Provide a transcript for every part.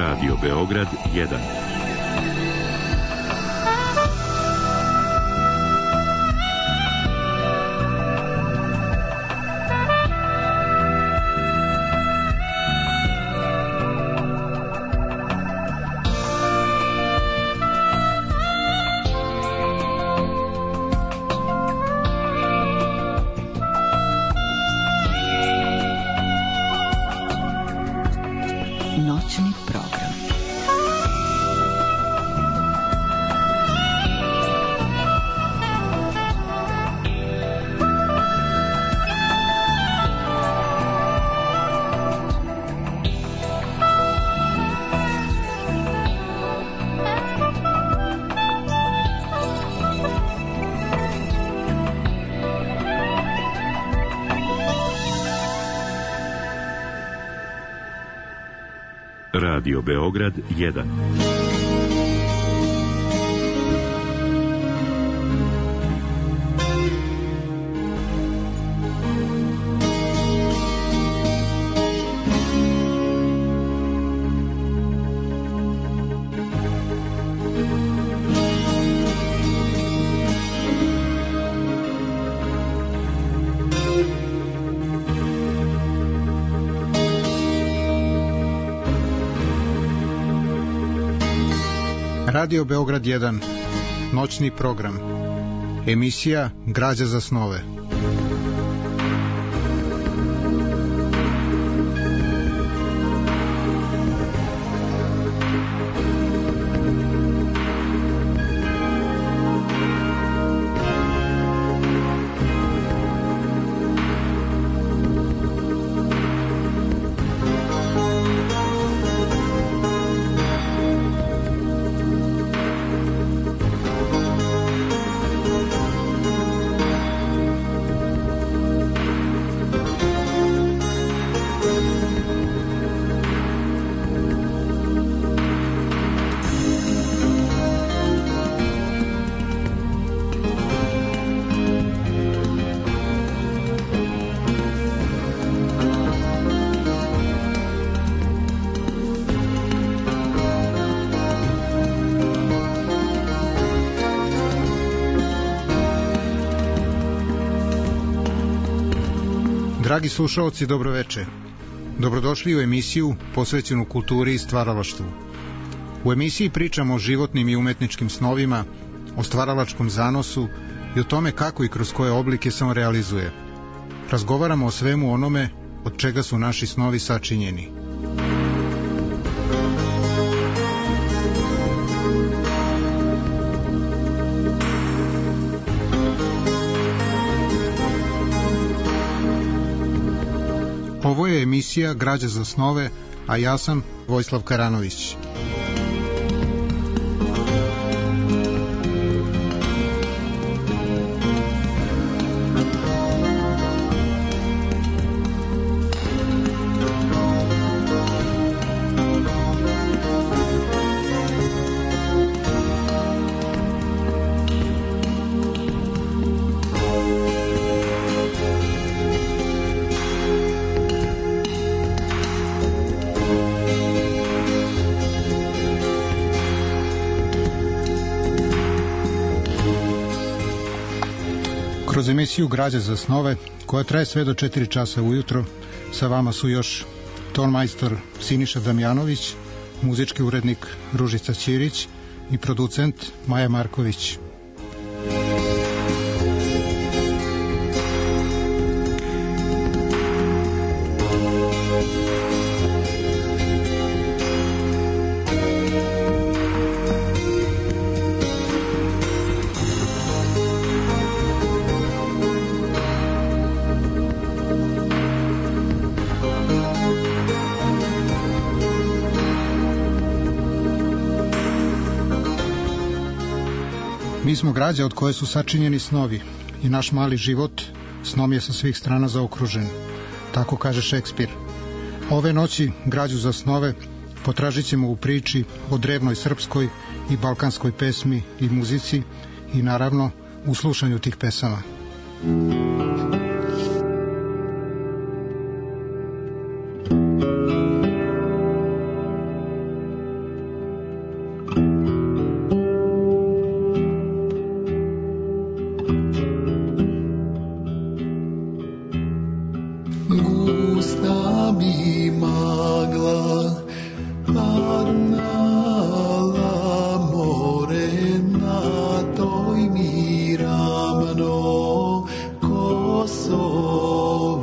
Radio Beograd 1. Noćni program. Radio Beograd 1. Radio Beograd 1, noćni program, emisija Građa za snove. Dragi slušaoci, dobroveče. Dobrodošli u emisiju posvećenu kulturi i stvaralaštvu. U emisiji pričamo o životnim i umetničkim snovima, o stvaralačkom zanosu i o tome kako i kroz koje oblike se on realizuje. Razgovaramo o svemu onome od čega su naši snovi sačinjeni. Ovo je emisija Građa za snove, a ja sam Vojislav Karanović. Kroz emisiju Građa za snove, koja traje sve do 4 časa ujutro, sa vama su još tonmajstor Siniša Damjanović, muzički urednik Ružica Ćirić i producent Maja Marković. Mi smo građa od koje su sačinjeni snovi i naš mali život snom je sa svih strana zaokružen. Tako kaže Šekspir. Ove noći građu za snove potražit ćemo u priči o drevnoj srpskoj i balkanskoj pesmi i muzici i naravno u slušanju tih pesama. gusta mi magla padnala more na toj mi ravno Kosovo.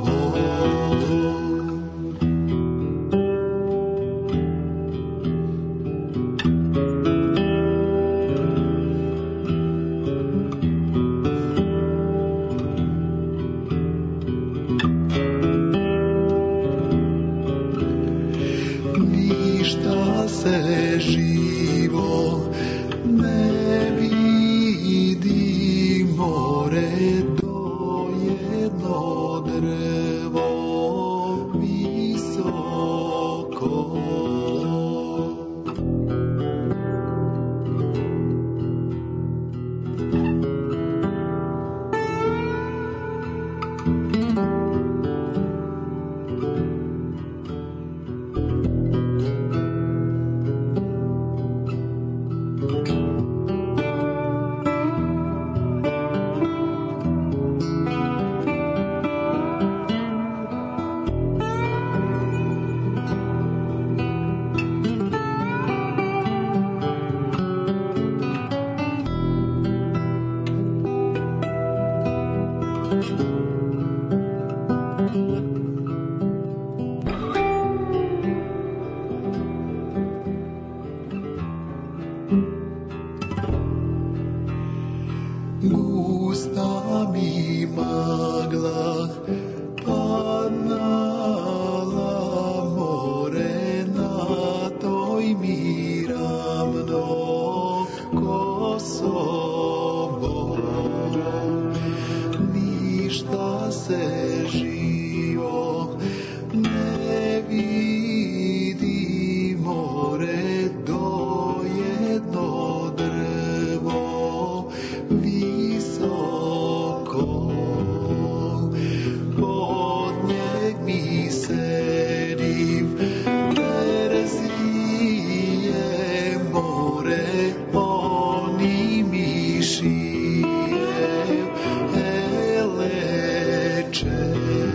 Ništa se živo ne vidi, more do jedno drvo visoko. Gusta mi magla padnala more na toj mi ravno Kosovo. Ništa se živo ne vidi, more do jedno drvo visoko. Pod njeg mi sedim, verzije more, oni mi šijem eleče.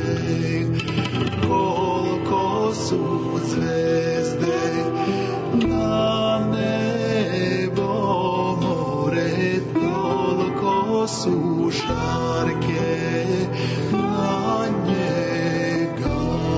Koliko su zvezde na nebo, more, toliko su šarke na njega.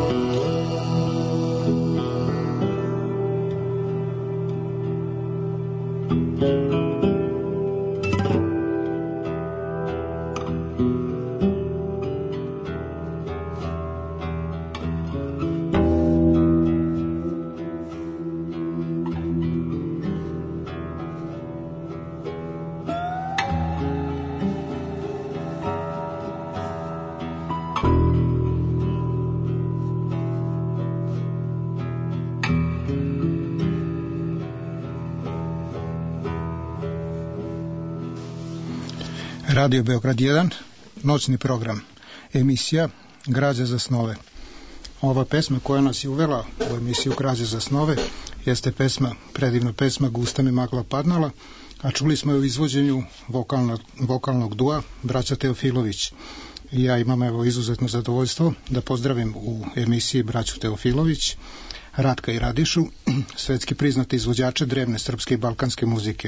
Radio Beograd 1, noćni program, emisija Građa za snove. Ova pesma koja nas je uvela u emisiju Građa za snove jeste predivna pesma Gusta mi magla padnala, a čuli smo je u izvođenju vokalnog dua braća Teofilović. I ja imam izuzetno zadovoljstvo da pozdravim u emisiji braću Teofilović, Ratka i Radišu, svetski priznati izvođače drevne srpske i balkanske muzike.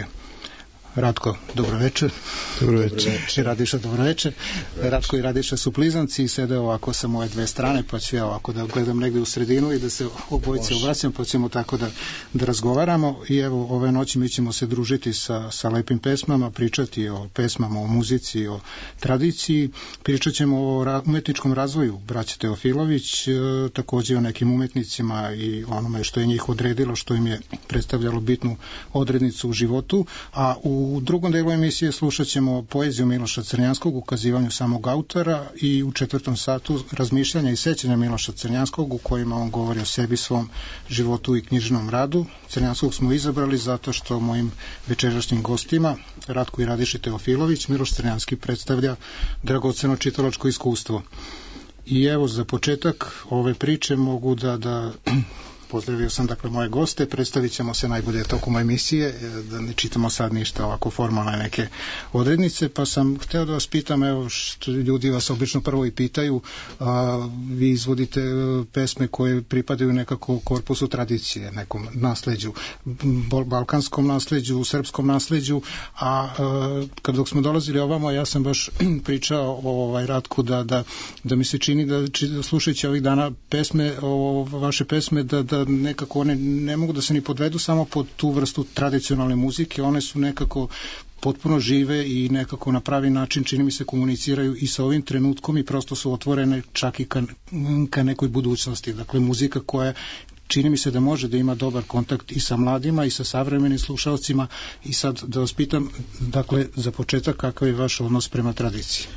Ratko, dobroveče. Dobroveče. Radiša, dobroveče. Ratko i Radiša su blizanci i sede ovako sa moje dve strane, pa ću ja ovako da gledam negde u sredinu i da se obojice obraćam, pa ćemo tako da razgovaramo. I evo, ove noći mi ćemo se družiti sa lepim pesmama, pričati o pesmama, o muzici, o tradiciji, pričat ćemo o umetničkom razvoju braća Teofilović, takođe o nekim umetnicima i onome što je njih odredilo, što im je predstavljalo bitnu odrednicu u životu, a u drugom delu emisije slušat ćemo poeziju Miloša Crnjanskog, ukazivanju samog autora, i u četvrtom satu razmišljanja i sećanja Miloša Crnjanskog, u kojima on govori o sebi, svom životu i knjižnom radu. Crnjanskog smo izabrali zato što mojim večerašnjim gostima, Ratku i Radiši Teofilović, Miloš Crnjanski predstavlja dragoceno čitalačko iskustvo. I evo, za početak ove priče mogu da Pozdravio sam dakle moje goste, predstavit ćemo se najbolje tokom emisije, da ne čitamo sad ništa ovako formalne neke odrednice, pa sam hteo da vas pitam, evo što ljudi vas obično prvo i pitaju, vi izvodite pesme koje pripadaju nekako korpusu tradicije, nekom nasleđu, balkanskom nasleđu, srpskom nasleđu, a dok smo dolazili ovamo, ja sam baš pričao o Ratku da mi se čini da slušajući ovih dana pesme, vaše pesme, da nekako one ne mogu da se ni podvedu samo pod tu vrstu tradicionalne muzike, one su nekako potpuno žive i nekako na pravi način, čini mi se, komuniciraju i sa ovim trenutkom i prosto su otvorene čak i ka nekoj budućnosti. Dakle, muzika koja čini mi se da može da ima dobar kontakt i sa mladima i sa savremenim slušalcima. I sad da vas pitam, dakle, za početak, kakav je vaš odnos prema tradiciji?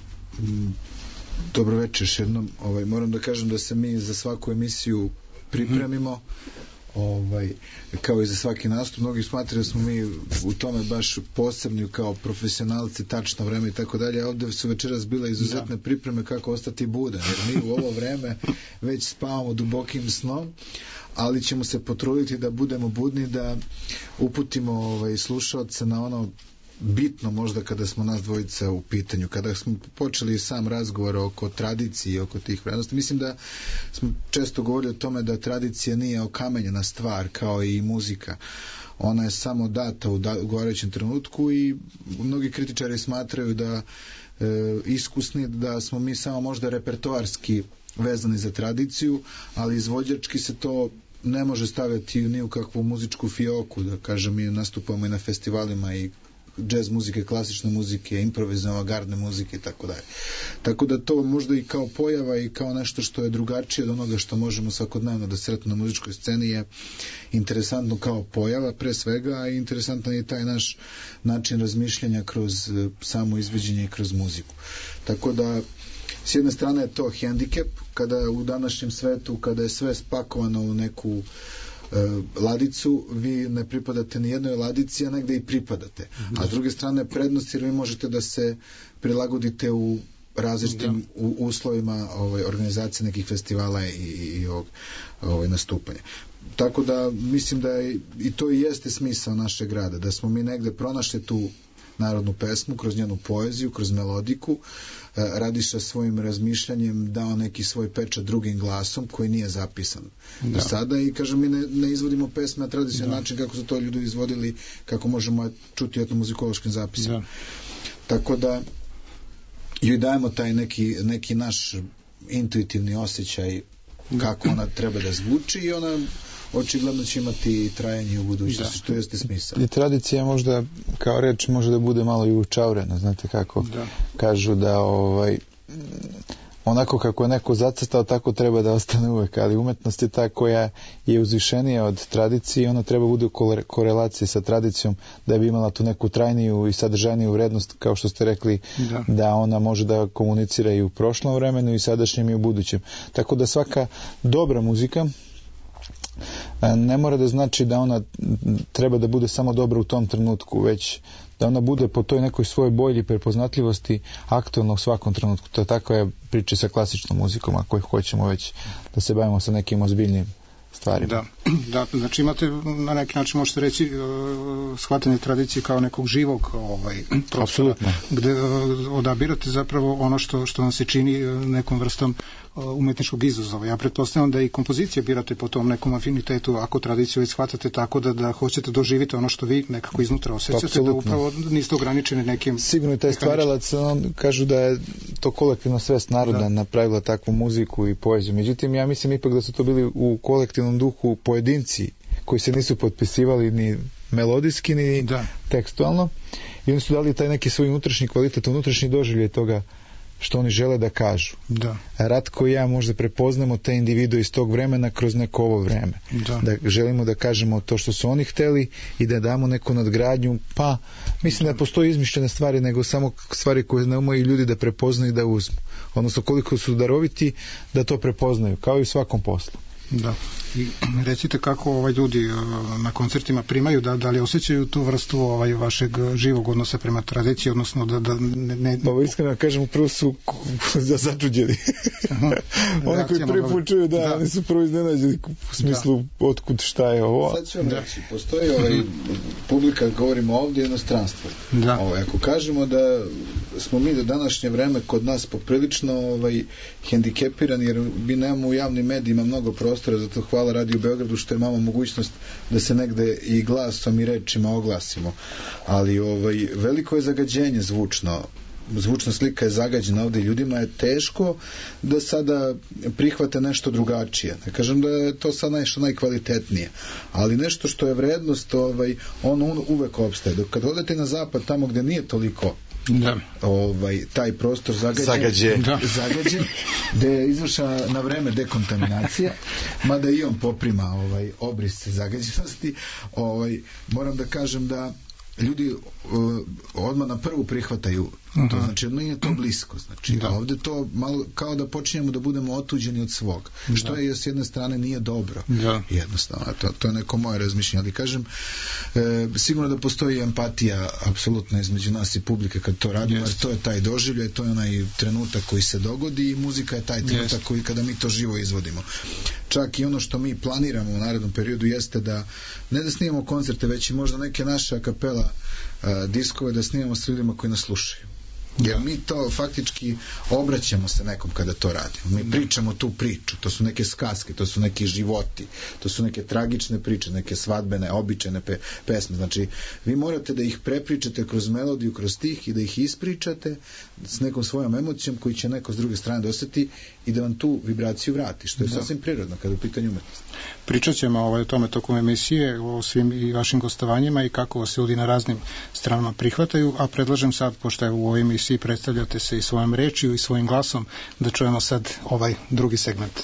Dobro večer još jednom. Moram da kažem da se mi za svaku emisiju pripremimo, kao i za svaki nastup. Mnogi smatraju da smo mi u tome baš posebni kao profesionalci, tačno vreme i tako dalje. Ovdje su večeras bile izuzetne pripreme kako ostati budan, jer mi u ovo vreme već spavamo dubokim snom, ali ćemo se potruditi da budemo budni, da uputimo slušaoce na ono bitno možda kada smo nas dvojica u pitanju, kada smo počeli sam razgovor oko tradicije i oko tih vrednosti. Mislim da smo često govorili o tome da tradicija nije okamenjena stvar kao i muzika. Ona je samo data u govorećem trenutku i mnogi kritičari smatraju da iskusni, da smo mi samo možda repertoarski vezani za tradiciju, ali izvođački se to ne može staviti ni u kakvu muzičku fioku. Da kažem, mi nastupamo i na festivalima i džez muzike, klasične muzike, improvizne, avangardne muzike i tako dalje. Tako da to možda i kao pojava i kao nešto što je drugačije od onoga što možemo svakodnevno da sretno na muzičkoj sceni je interesantno kao pojava pre svega, a interesantan je taj naš način razmišljanja kroz samo izvođenje i kroz muziku. Tako da s jedne strane je to hendikep, kada u današnjem svetu, kada je sve spakovano u neku ladicu, vi ne pripadate ni jednoj ladici, a negde i pripadate. A s druge strane prednost, jer vi možete da se prilagodite u različitim uslovima organizacije nekih festivala i nastupanja. Tako da mislim da i to i jeste smisao našeg rada, da smo mi negde pronašli tu narodnu pesmu kroz njenu poeziju, kroz melodiku, Radiša svojim razmišljanjem dao neki svoj pečat drugim glasom koji nije zapisan do sada i kažem, mi ne izvodimo pesme na tradicionalni način kako su to ljudi izvodili, kako možemo čuti etnomuzikološkim zapisima. Tako da joj dajemo taj neki naš intuitivni osjećaj kako ona treba da zvuči i ona očigledno će imati trajanje u budućnosti, što jeste smisao. I tradicija možda, kao reč, može da bude malo i učaurena, znate kako kažu da onako kako je neko zacrtao, tako treba da ostane uvek, ali umetnost je ta koja je uzvišenija od tradicije i ona treba bude u korelaciji sa tradicijom da bi imala tu neku trajniju i sadržajniju vrednost, kao što ste rekli, da ona može da komunicira i u prošlom vremenu i sadašnjem i u budućem. Tako da svaka dobra muzika ne mora da znači da ona treba da bude samo dobra u tom trenutku, već da ona bude po toj nekoj svojoj boji i prepoznatljivosti aktualna u svakom trenutku. To je tako je priča sa klasičnom muzikom, ako hoćemo već da se bavimo sa nekim ozbiljnim stvarima. Da, znači imate na neki način, možete reći, shvatanje tradicije kao nekog živog prostora, gde odabirate zapravo ono što vam se čini nekom vrstom umetničkog izazova. Ja pretpostavljam da i kompozicije birate po tom nekom afinitetu, ako tradiciju već shvatate tako da hoćete doživite ono što vi nekako iznutra osjećate, da upravo niste ograničeni nekim... Sigurno i taj stvaralac, kažu da je to kolektivna svest naroda napravila takvu muziku i poeziju. Međutim, ja mislim ipak da su to bili u kolektivnom duhu pojedinci koji se nisu potpisivali ni melodijski, ni tekstualno, i oni su dali taj neki svoj unutrašnji kvalitet, unutrašnji doživljaj toga što oni žele da kažu. Ratko i ja možda prepoznamo te individue iz tog vremena kroz neko ovo vreme. Da želimo da kažemo to što su oni hteli i da damo neku nadgradnju, pa mislim da postoji izmišljene stvari, nego samo stvari koje ne umeju ljudi da prepoznaju i da uzmu. Odnosno koliko su daroviti da to prepoznaju, kao i u svakom poslu. Da. I recite kako ljudi na koncertima primaju, da li osjećaju tu vrstu vašeg živog odnosa prema tradiciji, odnosno da ne... Pa iskreno kažem, prvo su začuđeni. Oni koji prvi put čuju, oni su prvo iznenađeni u smislu otkud, šta je ovo. Sad ću vam reći, postoji publika, govorimo ovdje, inostranstvo. Ako kažemo da smo mi do današnje vreme kod nas poprilično hendikepirani, jer mi nemamo u javnim medijima mnogo prostora, zato hvala Radio Beogradu što imamo mogućnost da se negde i glasom i rečima oglasimo. Ali veliko je zagađenje zvučno. Zvučna slika je zagađena ovdje, ljudima je teško da sada prihvate nešto drugačije. Ne kažem da je to sad nešto najkvalitetnije, ali nešto što je vrednost, ono uvek opstaje. Dok kad odete na zapad, tamo gdje nije toliko taj prostor zagađen, gde je izvršena na vreme dekontaminacija, mada i on poprima obris zagađenosti, moram da kažem da ljudi odmah na prvu prihvataju to, znači nije to blisko, znači ovdje to malo kao da počinjemo da budemo otuđeni od svog, što je s jedne strane nije dobro, jednostavno to je neko moje razmišljenje, ali kažem sigurno da postoji empatija apsolutno između nas i publike kad to radimo, jer to je taj doživljaj, to je onaj trenutak koji se dogodi i muzika je taj trenutak koji kada mi to živo izvodimo. Čak i ono što mi planiramo u narednom periodu jeste da ne da snimamo koncerte, već i možda neke naše a kapela diskove da snimamo s ljudima koji nas slušaju. Jer mi to faktički obraćamo se nekom kada to radimo. Mi pričamo tu priču, to su neke skaske, to su neki životi, to su neke tragične priče, neke svadbene, običajne pesme. Znači, vi morate da ih prepričate kroz melodiju, kroz stih i da ih ispričate s nekom svojom emocijom koju će neko s druge strane dosjeti i da vam tu vibraciju vrati, što je sasvim prirodno kada je u pitanju umetnosti. Pričat ćemo o tome tokom emisije, o svim i vašim gostovanjima i kako vas ljudi na raznim stranama prihvataju, a predlažem sad, pošto u ovoj emisiji predstavljate se i svojom rečiju i svojim glasom, da čujemo sad ovaj drugi segment.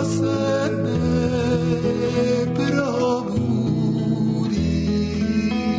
Probudi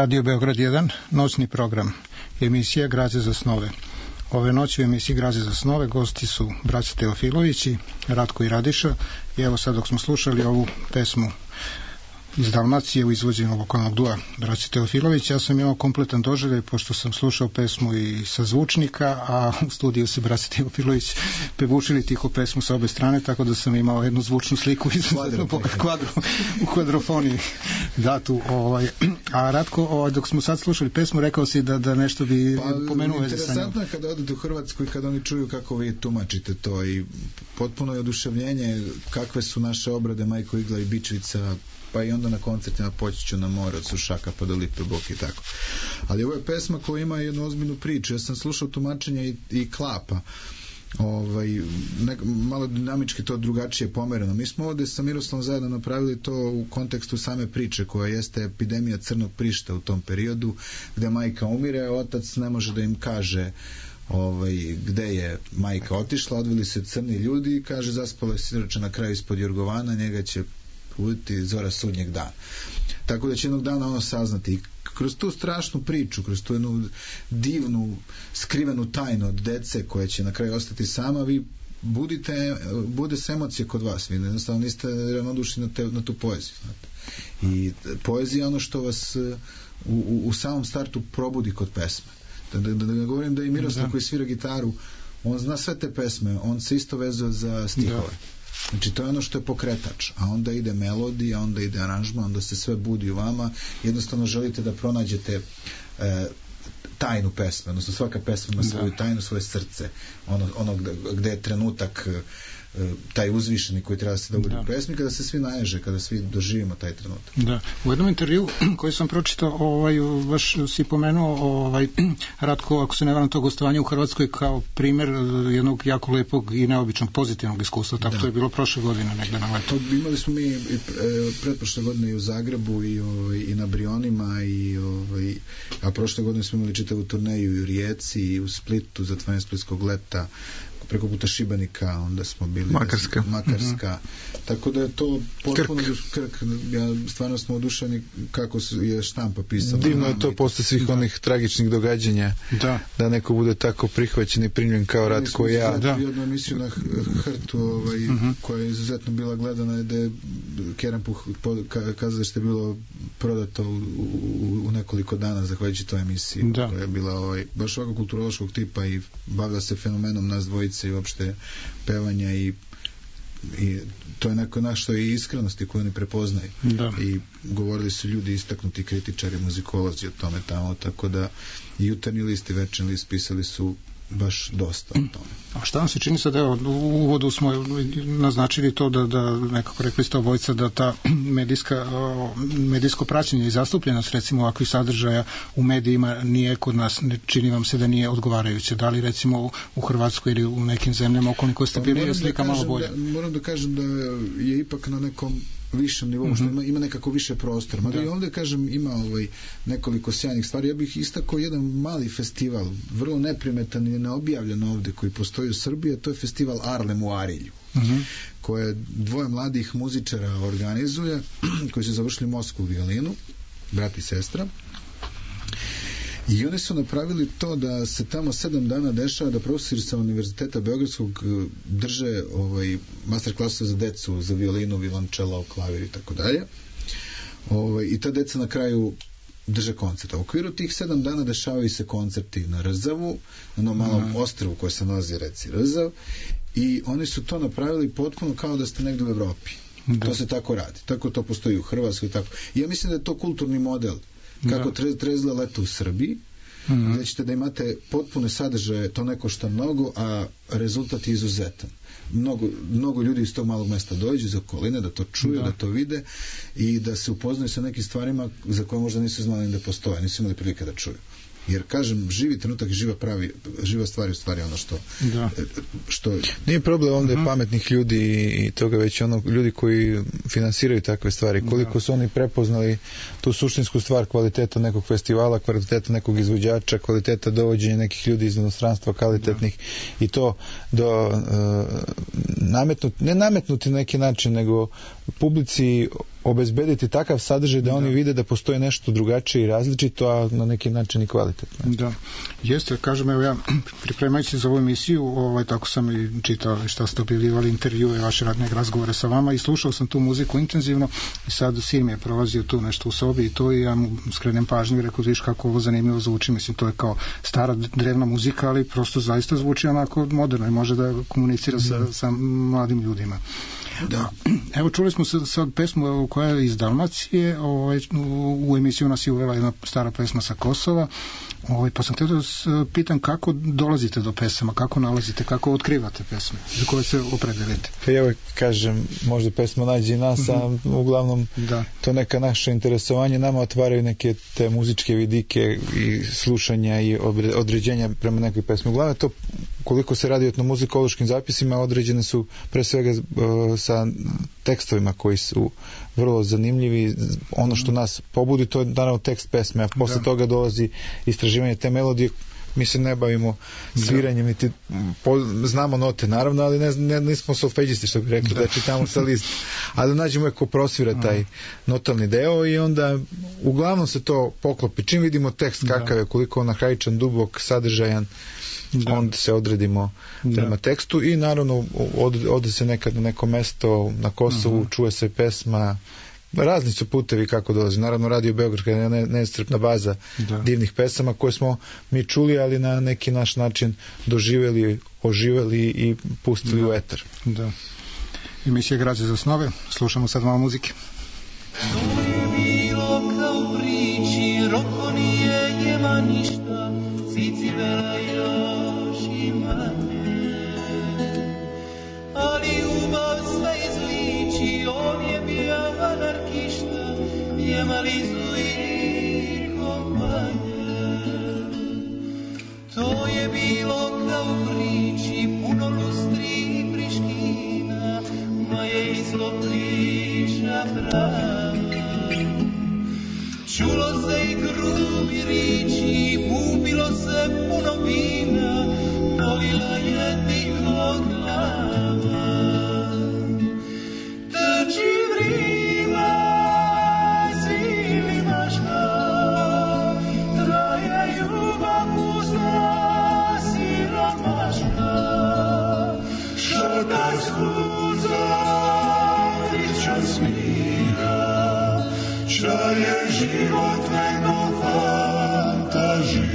Radio Beograd 1, noćni program, emisija Građe za snove. Ove noći u emisiji Građe za snove gosti su braća Teofilovići, Ratko i Radiša, i evo sad dok smo slušali ovu pesmu iz Dalmacije u izvođenju vokalnog dua braća Teofilović, ja sam imao kompletan doživljaj pošto sam slušao pesmu i sa zvučnika, a u studiju se braća Teofilović pevučili tiho pesmu sa obe strane, tako da sam imao jednu zvučnu sliku u kvadrofoniji datu. A Ratko, dok smo sad slušali pesmu, rekao si da nešto bi pomenuo veze sa njom. Interesantno je kada odete u Hrvatsku i kada oni čuju kako vi tumačite to, i potpuno je oduševljenje kakve su naše obrade Majko Igla i Bičvica, pa i onda na koncertima Poći ću na more od Sušaka pa do Lipe Boke i tako. Ali ovo je pesma koja ima jednu ozbiljnu priču. Ja sam slušao tumačenje i Klapa. Malo dinamički to drugačije pomereno. Mi smo ovde sa Miroslavom zajedno napravili to u kontekstu same priče koja jeste epidemija crnog prišta u tom periodu gde majka umire, otac ne može da im kaže gde je majka otišla, odveli se crni ljudi i kaže zaspala je siroča na kraju ispod Jorgovana, njega će buditi zora sudnjeg dana. Tako da će jednog dana ono saznati. I kroz tu strašnu priču, kroz tu jednu divnu, skrivenu tajnu od dece koja će na kraju ostati sama, vi bude se emocije kod vas. Vi jednostavno niste ravnodušni na tu poeziju. Znate. I poezija je ono što vas u samom startu probudi kod pesme. Da ne govorim da i Miroslav koji svira gitaru, on zna sve te pesme, on se isto vezuje za stihove. Znači to je ono što je pokretač, a onda ide melodija, onda ide aranžman, onda se sve budi u vama, jednostavno želite da pronađete tajnu pesme, odnosno svaka pesma ima svoju tajnu, svoje srce, ono gde je trenutak taj uzvišeni koji treba da se dogodi u pesmi, kada se svi naježe, kada svi doživimo taj trenutak. Da. U jednom intervju koji sam pročitao, baš si pomenuo Ratko, ako se ne varam, to gostovanje u Hrvatskoj kao primer jednog jako lepog i neobičnog pozitivnog iskustva, tako to je bilo prošle godine negde na leto. Imali smo mi pretprošle godine i u Zagrebu i na Brionima a prošle godine smo imali čitavu turneju i u Rijeci i u Splitu za zatvaranje Splitskog leta, preko puta Šibenika, onda smo bili Makarska. Tako da je to potpuno Krk. Stvarno smo oduševljeni kako je štampa pisala. Divno je to posle svih onih tragičnih događanja, da neko bude tako prihvaćen i primljen kao Ratko i ja. Da. Jednu emisiju na Hrtu koja je izuzetno bila gledana, da je Kerenpuh kazao da je bilo prodato u nekoliko dana zahvaljujući toj emisiji koja je bila baš ovako kulturološkog tipa i bavila se fenomenom nas dvojice i uopšte pevanja i to je neko našto i iskrenosti koju oni prepoznaju. I govorili su ljudi istaknuti kritičari, muzikolozi o tome tamo, tako da i Jutarnji list i Večernji list pisali su baš dosta o tome. A šta vam se čini sad, evo, u uvodu smo naznačili to da nekako rekli ste obojica da ta medijsko praćenje i zastupljenost recimo ovakvih sadržaja u medijima nije kod nas, čini vam se da nije odgovarajuće. Da li recimo u Hrvatskoj ili u nekim zemljama okoliko ste bili je slika malo bolja? Moram da kažem da je ipak na nekom višem nivou, što ima nekako više prostora. Mada i ovdje, kažem, ima nekoliko sjajnih stvari. Ja bih istakao jedan mali festival, vrlo neprimetan i neobjavljen ovdje, koji postoji u Srbiji, a to je festival Arlem u Arilju, koje dvoje mladih muzičara organizuje, koji su završili Moskvu violinu, brat i sestra. I oni su napravili to da se tamo 7 dana dešava da profesori sa Univerziteta Beogradskog drže master klasa za decu, za violinu, violončelo, klavir i tako dalje. I ta deca na kraju drže koncert. U okviru tih 7 dana dešavaju se koncerti na Rzavu, na onom malom ostrvu koje se nalazi reci Rzav, i oni su to napravili potpuno kao da ste negde u Evropi. To se tako radi. Tako to postoji u Hrvatskoj. Tako. I ja mislim da je to kulturni model kako trezle leto u Srbiji, gdje ćete da imate potpune sadržaje, to ne košta mnogo, a rezultat je izuzetan. Mnogo ljudi iz tog malog mesta dođu iz okoline da to čuju, da to vide i da se upoznaju sa nekim stvarima za koje možda nisu znali da postoje, nisu imali prilike da čuju. Jer, kažem, živi trenutak i živa stvar je u stvari ono što... Nije problem ovdje pametnih ljudi i toga, već ljudi koji finansiraju takve stvari. Koliko su oni prepoznali tu suštinsku stvar kvaliteta nekog festivala, kvaliteta nekog izvođača, kvaliteta dovođenja nekih ljudi iz inostranstva kvalitetnih i to ne nametnuti na neki način, nego publici obezbediti takav sadržaj da oni vide da postoji nešto drugačije i različito, a na neki način i kvalitetno. Da, jeste, kažem, evo ja pripremajući za ovu emisiju, tako sam i čitao šta ste objavljivali intervjue, vaše radne razgovore sa vama i slušao sam tu muziku intenzivno i sad sin mi je prolazio tu nešto u sobi i to i ja mu skrenem pažnju i rekao, viš kako ovo zanimljivo zvuči, mislim, to je kao stara drevna muzika, ali prosto zaista zvuči onako moderno i može da komunicira sa mladim ljudima. Da. Evo, čuli smo sad pesmu koja je iz Dalmacije, u emisiju nas je uvela jedna stara pesma sa Kosova, pa sam htio da pitam kako dolazite do pesama, kako nalazite, kako otkrivate pesme, za koje se opredelite? Pa ja uvek kažem, možda pesma nađe i nas, a uglavnom to neka naše interesovanje nama otvaraju neke te muzičke vidike i slušanja i određenja prema nekoj pesmi. Uglavnom to, koliko se radi o etnomuzikološkim zapisima, određene su pre svega sa tekstovima koji su vrlo zanimljivi. Ono što nas pobudi, to je naravno tekst pesme, a posle toga dolazi istraživanje te melodije. Mi se ne bavimo sviranjem, niti znamo note, naravno, ali nismo solfeđisti, što bi rekli, da čitamo sa list, ali nađemo ko prosvira taj notalni deo i onda uglavnom se to poklopi. Čim vidimo tekst kakav je, koliko on arhaičan, dubok, sadržajan, onda se odredimo prema tekstu i naravno ode se nekad na neko mesto na Kosovu, čuje se pesma, razni su putevi kako dolazi. Naravno, Radio Beograd je neiscrpna baza divnih pesama koje smo mi čuli, ali na neki naš način doživjeli, oživjeli i pustili u etar. Da. Emisija Građe za snove. Slušamo sad malo muzike. To je bilo kao priči, roko nije njema ništa, Cicibela još ima nje. Ali ljubav sve izliči, on je bio anarkišta, njemali zli kompanje. To je bilo kao priči, puno lustri i priškina, ma je izlo priča prava. Čulo se i grubi riči, bubilo se puno vina, bolila je tiho glava. Trči vrima, svili maška, traje ljubav pusta, siromaška. Šaka skuza, priča smira, šta je život nego fantazija.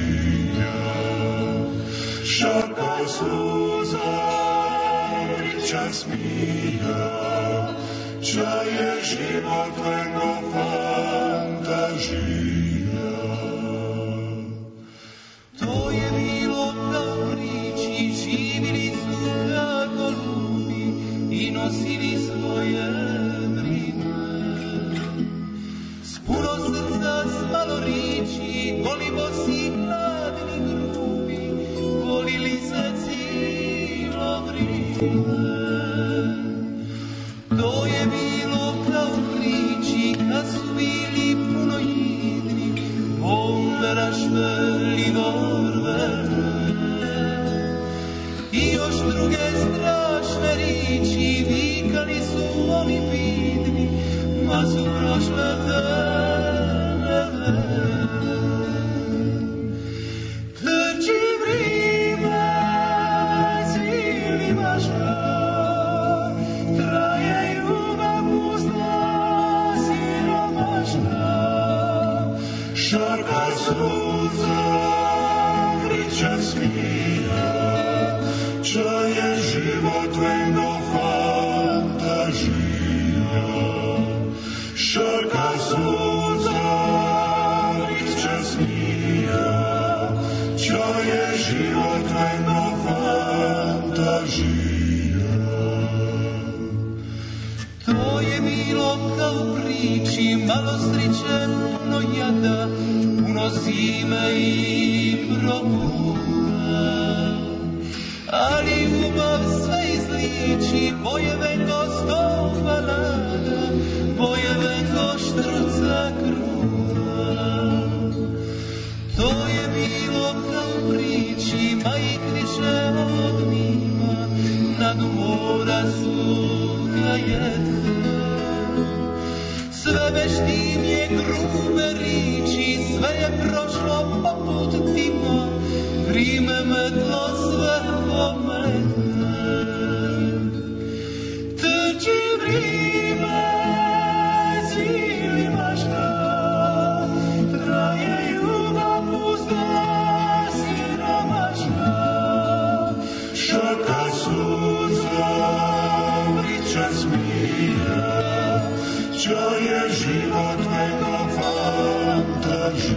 Šaka suza, priča smija, šta je život nego fantazija. To je bilo kao priči, živili su kako ludi i nosili svoje brine. Puno srca s malo riči, goli bosi, gladni, grubi, volili se cijelo vrijeme. To je bilo kao priči, kad su bili puno jedni, bombe rašveli vorvene. I još druge strašne riči, vikali su oni bidni, ma su prošle dane. Trči vrime, svili maška, traje ljubav pusta, siromaška. Šarka suza, priča smija, ča je život nego fantazija. Šarka suza, priča smija, ča je život nego fantazija. To je bilo kao priči, malo sreće, puno jada, puno zime i probuna. Ali ljubav sve izliči, boje vengo sto balada, boje vengo štruca kruna. To je bilo kao priči, ma i križe od njima, nad mora sutra jedne. S veštine, grube riči, sve je prošlo poput dima, vrime metlo sve pomene. Trči vrime, zilima šta, traje ljubav pusta, siromašna. Šaka suza, priča smija, čaje život nego fantazija.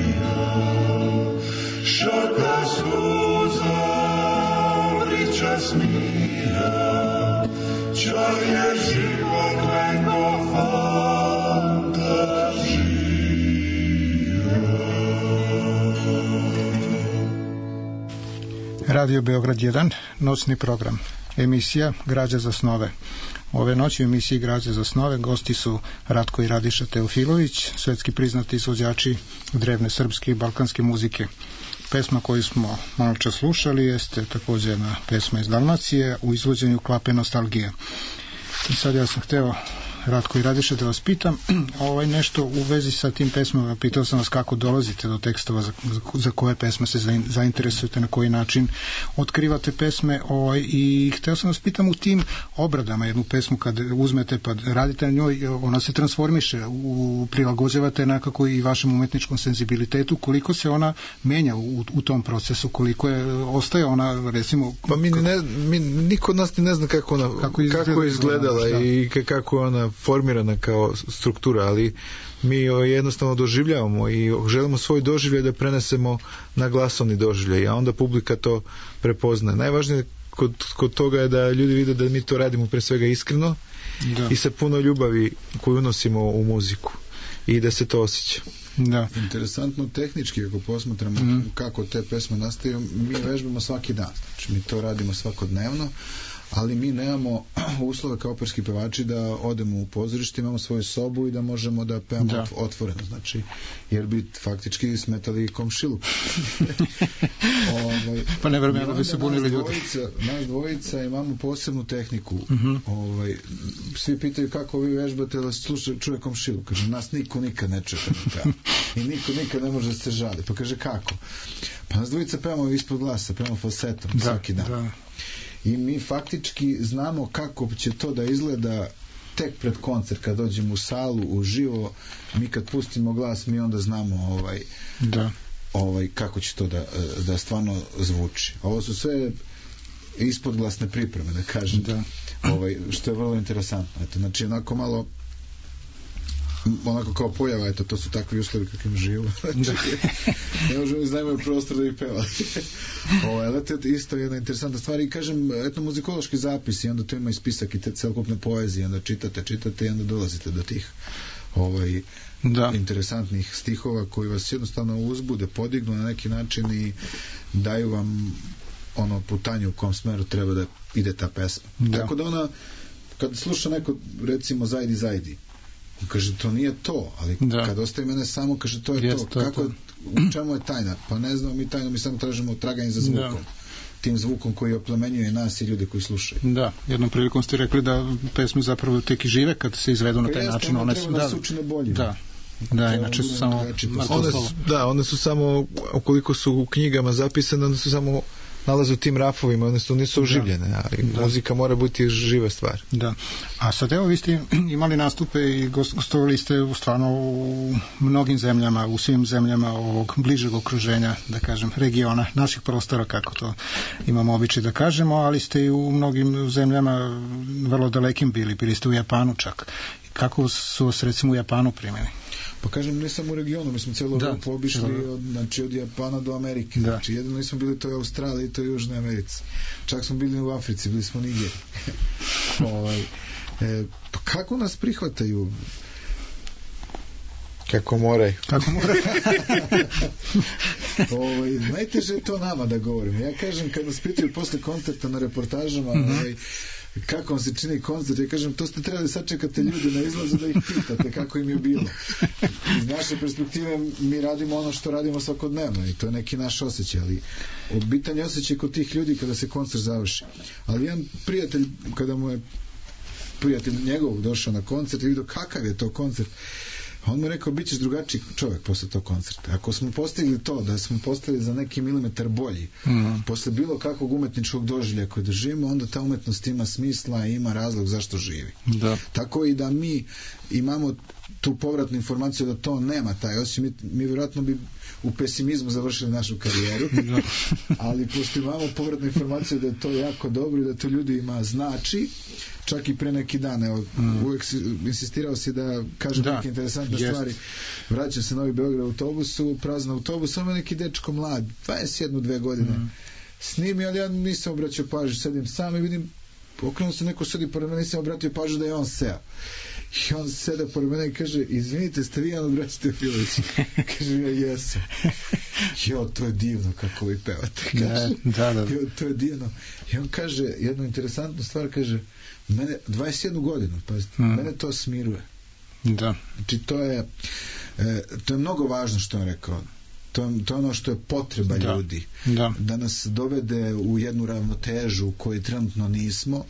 Šaka suza, priča smija, čaje život nego fantazija. Radio Beograd 1, noćni program. Emisija Građa za snove. Ove noći u emisiji Građa za snove gosti su Ratko i Radiša Teofilović, svetski priznati izvođači drevne srpske i balkanske muzike. Pesma koju smo malo čas slušali jeste također jedna pesma iz Dalmacije u izvođenju Klape nostalgije. I sad ja sam hteo, Ratko i Radiša, da vas pitam nešto u vezi sa tim pesmama. Pitao sam vas kako dolazite do tekstova, za koje pesme se zainteresujete, na koji način otkrivate pesme, i hteo sam vas pitam u tim obradama jednu pesmu kad uzmete pa radite na njoj, ona se transformiše, prilagođavate nekako i vašem umetničkom senzibilitetu, koliko se ona menja u tom procesu, koliko ostaje ona, recimo... Pa niko od nas ne zna kako je izgledala i kako je ona formirana kao struktura, ali mi jednostavno doživljavamo i želimo svoj doživljaj da prenesemo na glasovni doživljaj, a onda publika to prepoznaje. Najvažnije kod toga je da ljudi vide da mi to radimo pre svega iskreno i sa puno ljubavi koju unosimo u muziku i da se to osjeća. Da. Interesantno tehnički, ako posmatramo kako te pesme nastaju, mi vežbamo svaki dan, znači mi to radimo svakodnevno, ali mi nemamo uslove kao operski pevači da odemo u pozorište, imamo svoju sobu i da možemo da pevamo otvoreno, znači, jer bi faktički smetali komšilu. Pa ne vremena da bi se bunili ljudi. Nas dvojica imamo posebnu tehniku. Svi pitaju kako vi vežbate da čuje komšilu. Kaže, nas niko nikad ne čuje kad peva. I niko nikad ne može da se žali. Pa kaže, kako? Pa nas dvojica pevamo ispod glasa, pevamo falsetom svaki dan. Da. I mi faktički znamo kako će to da izgleda tek pred koncert, kad dođemo u salu uživo, mi kad pustimo glas, mi onda znamo kako će to da stvarno zvuči. Ovo su sve ispodglasne pripreme, da kažem, što je vrlo interesantno. Eto, znači, onako kao pojava, to su takvi uslovi kakvim živo. Ne možemo iznajmati prostor da ih peva. To je isto jedna interesantna stvar i kažem, etnomuzikološki zapis i onda to ima i spisak i te celokupne poezije, onda čitate i onda dolazite do tih interesantnih stihova koji vas jednostavno uzbude, podignu na neki način i daju vam putanje u kom smeru treba da ide ta pesma. Tako da ona, kad sluša neko, recimo, Zajdi, kaže, to nije to, ali kad ostaje mene samo, kaže, to je to. U čemu je tajna? Pa ne znamo mi tajnu, mi samo tražimo traganje za zvukom. Tim zvukom koji oplemenjuje nas i ljude koji slušaju. Da, jednom prilikom ste rekli da pesme zapravo tek i žive kad se izvedu na taj način. One su da se učine bolje. Da, inače su samo one su samo, ukoliko su u knjigama zapisane, one su samo nalaze u tim rafovima, odnosno nisu oživljene, ali muzika mora biti živa stvar. Da. A sad evo, vi ste imali nastupe i gostovali ste stvarno u mnogim zemljama, u svim zemljama ovog bližeg okruženja, da kažem, regiona, naših prostora, kako to imamo običaj da kažemo, ali ste i u mnogim zemljama vrlo dalekim bili ste u Japanu čak. Kako su vas, recimo, u Japanu primjeni? Pa kažem, ne samo u regionu, mi smo cijelo Evropu obišli od Japana do Amerike. Znači, jedino nismo bili to u Australiji i to u Južnoj Americi. Čak smo bili u Africi, bili smo u Nigeriji. Pa kako nas prihvataju? Kako moraju. Najteže je to nama da govorimo. Ja kažem, kad nas pitaju posle koncerta na reportažama, kako vam se čini koncert, ja kažem, to ste trebali sačekati ljudi na izlazu da ih pitate kako im je bilo. Iz naše perspektive mi radimo ono što radimo svakodnevno i to je neki naš osjećaj, ali bitan je osjećaj kod tih ljudi kada se koncert završi. Ali jedan prijatelj, kada mu je prijatelj njegov došao na koncert i vidio kakav je to koncert. On mu je rekao, bit ćeš drugačiji čovjek posle tog koncerta. Ako smo postigli to, da smo postali za neki milimetar bolji, posle bilo kakvog umetničkog doživlja koje doživimo, onda ta umetnost ima smisla i ima razlog zašto živi. Da. Tako i da mi imamo tu povratnu informaciju da to nema taj osjećaj, mi vjerojatno bi u pesimizmu završili našu karijeru, ali pošto imamo povratnu informaciju da je to jako dobro i da to ljudima znači, čak i pre neki dan, evo, uvijek insistirao si da kažem neke interesantne stvari. Vraća se Novi Beograd u autobusu, prazno autobus, samo neki dečko mlad, 21-2 godine. Snimi, ali ja nisam obraćao pažnju, sedim sam i vidim, okrenuo se neko sedi pored mene, nisam obratio pažnju da je on seo. I on sede pored mene i kaže, izvinite, ste vi Jan od braće Teofilović? Kaže, ja jesam. Jo, to je divno kako vi pevate. Kaže, jo, to je divno. I on kaže, jednu interesantnu stvar, kaže, mene, 21 godinu, pazite, mene to smiruje. Da. Znači, to je mnogo važno što je rekao. To je ono što je potreba ljudi. Da nas dovede u jednu ravnotežu u kojoj trenutno nismo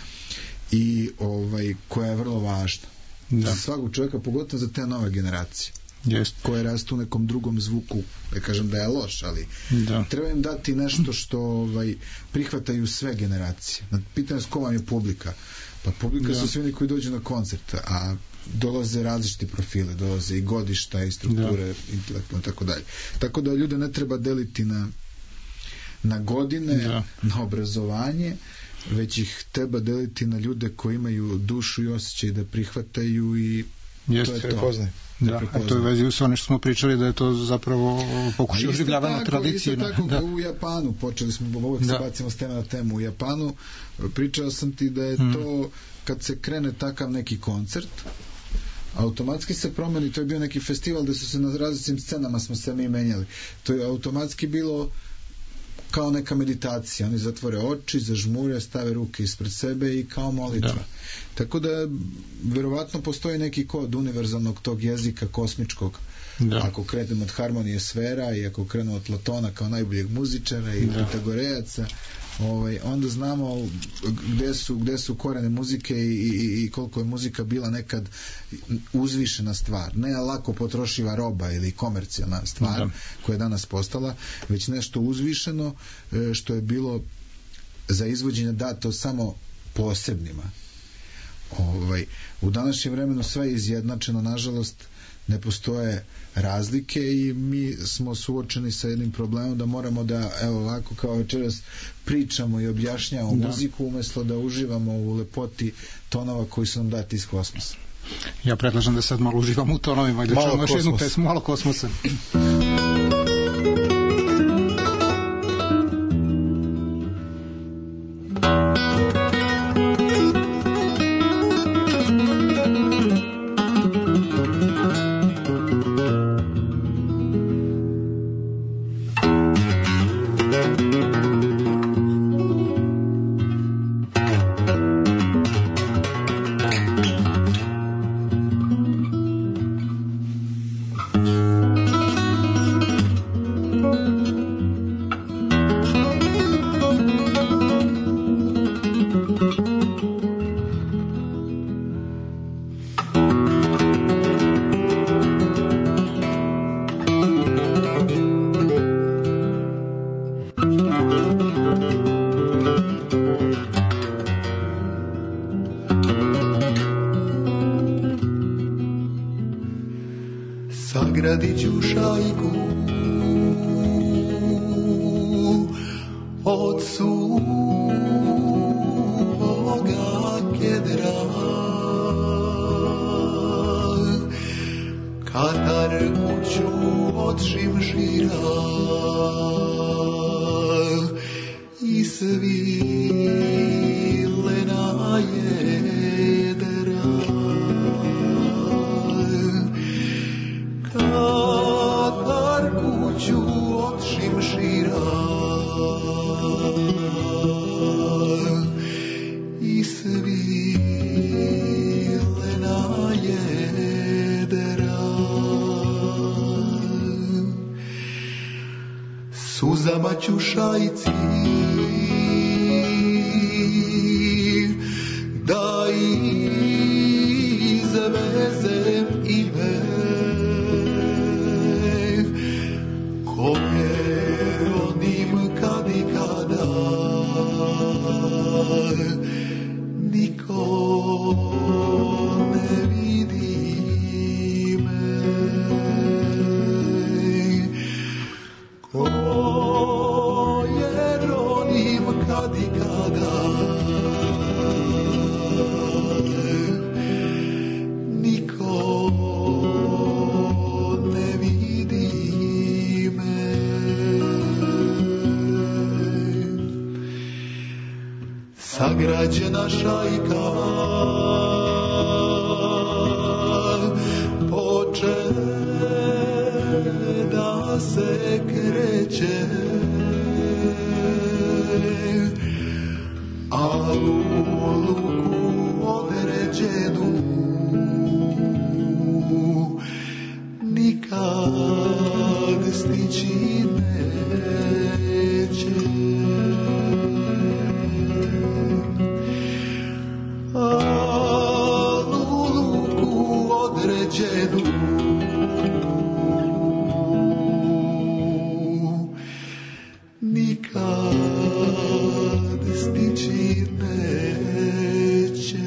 i koja je vrlo važna. Za svakog čovjeka, pogotovo za te nove generacije. Koje rastu u nekom drugom zvuku, ne kažem da je loš, ali treba im dati nešto što prihvataju sve generacije. Pitanje s ko vam je publika? Pa publika su svi oni koji dođu na koncert, a dolaze različiti profile, dolaze i godišta i strukture, intelektualne i tako dalje. Tako da ljude ne treba deliti na godine, na obrazovanje, već ih treba deliti na ljude koji imaju dušu i osjećaj da prihvataju i to je to. Da, a to je vezi u sve ono što smo pričali da je to zapravo pokušaj oživljavanja tradicije. Isto tako u Japanu, počeli smo, uvijek se bacimo s teme na temu, u Japanu pričao sam ti da je to kad se krene takav neki koncert, automatski se promeni, to je bio neki festival gde su se na različitim scenama smo se mi menjali, to je automatski bilo kao neka meditacija, oni zatvore oči, zažmure, stave ruke ispred sebe i kao molitva. Tako da verovatno postoji neki kod univerzalnog tog jezika kosmičkog. Ako krenemo od harmonije sfera i ako krenemo od Platona kao najboljeg muzičara i Pitagorejaca, onda znamo gde su korene muzike i koliko je muzika bila nekad uzvišena stvar, ne lako potrošiva roba ili komercijalna stvar koja je danas postala, već nešto uzvišeno što je bilo za izvođenje dato samo posebnima. U današnjem vremenu sve je izjednačeno, nažalost ne postoje razlike i mi smo suočeni sa jednim problemom da moramo da, evo ovako kao večeras pričamo i objašnjavamo muziku umjesto da uživamo u lepoti tonova koji su nam dati iz kosmosa. Ja predlažem da sad malo uživamo u tonovima i da čujemo još jednu pesmu, malo kosmosa. Sagradit ću šajku od suvoga kedra, Katar kuću od šimšira i svilena jedra. Katar kuću od šimšira i svilena jedra. Suzama ću šajci da nikada niko ne vidi me. Sagrađena šajka poče da se kreće, a luku određenu nikad stići neće. A luku određenu nikad stići neće.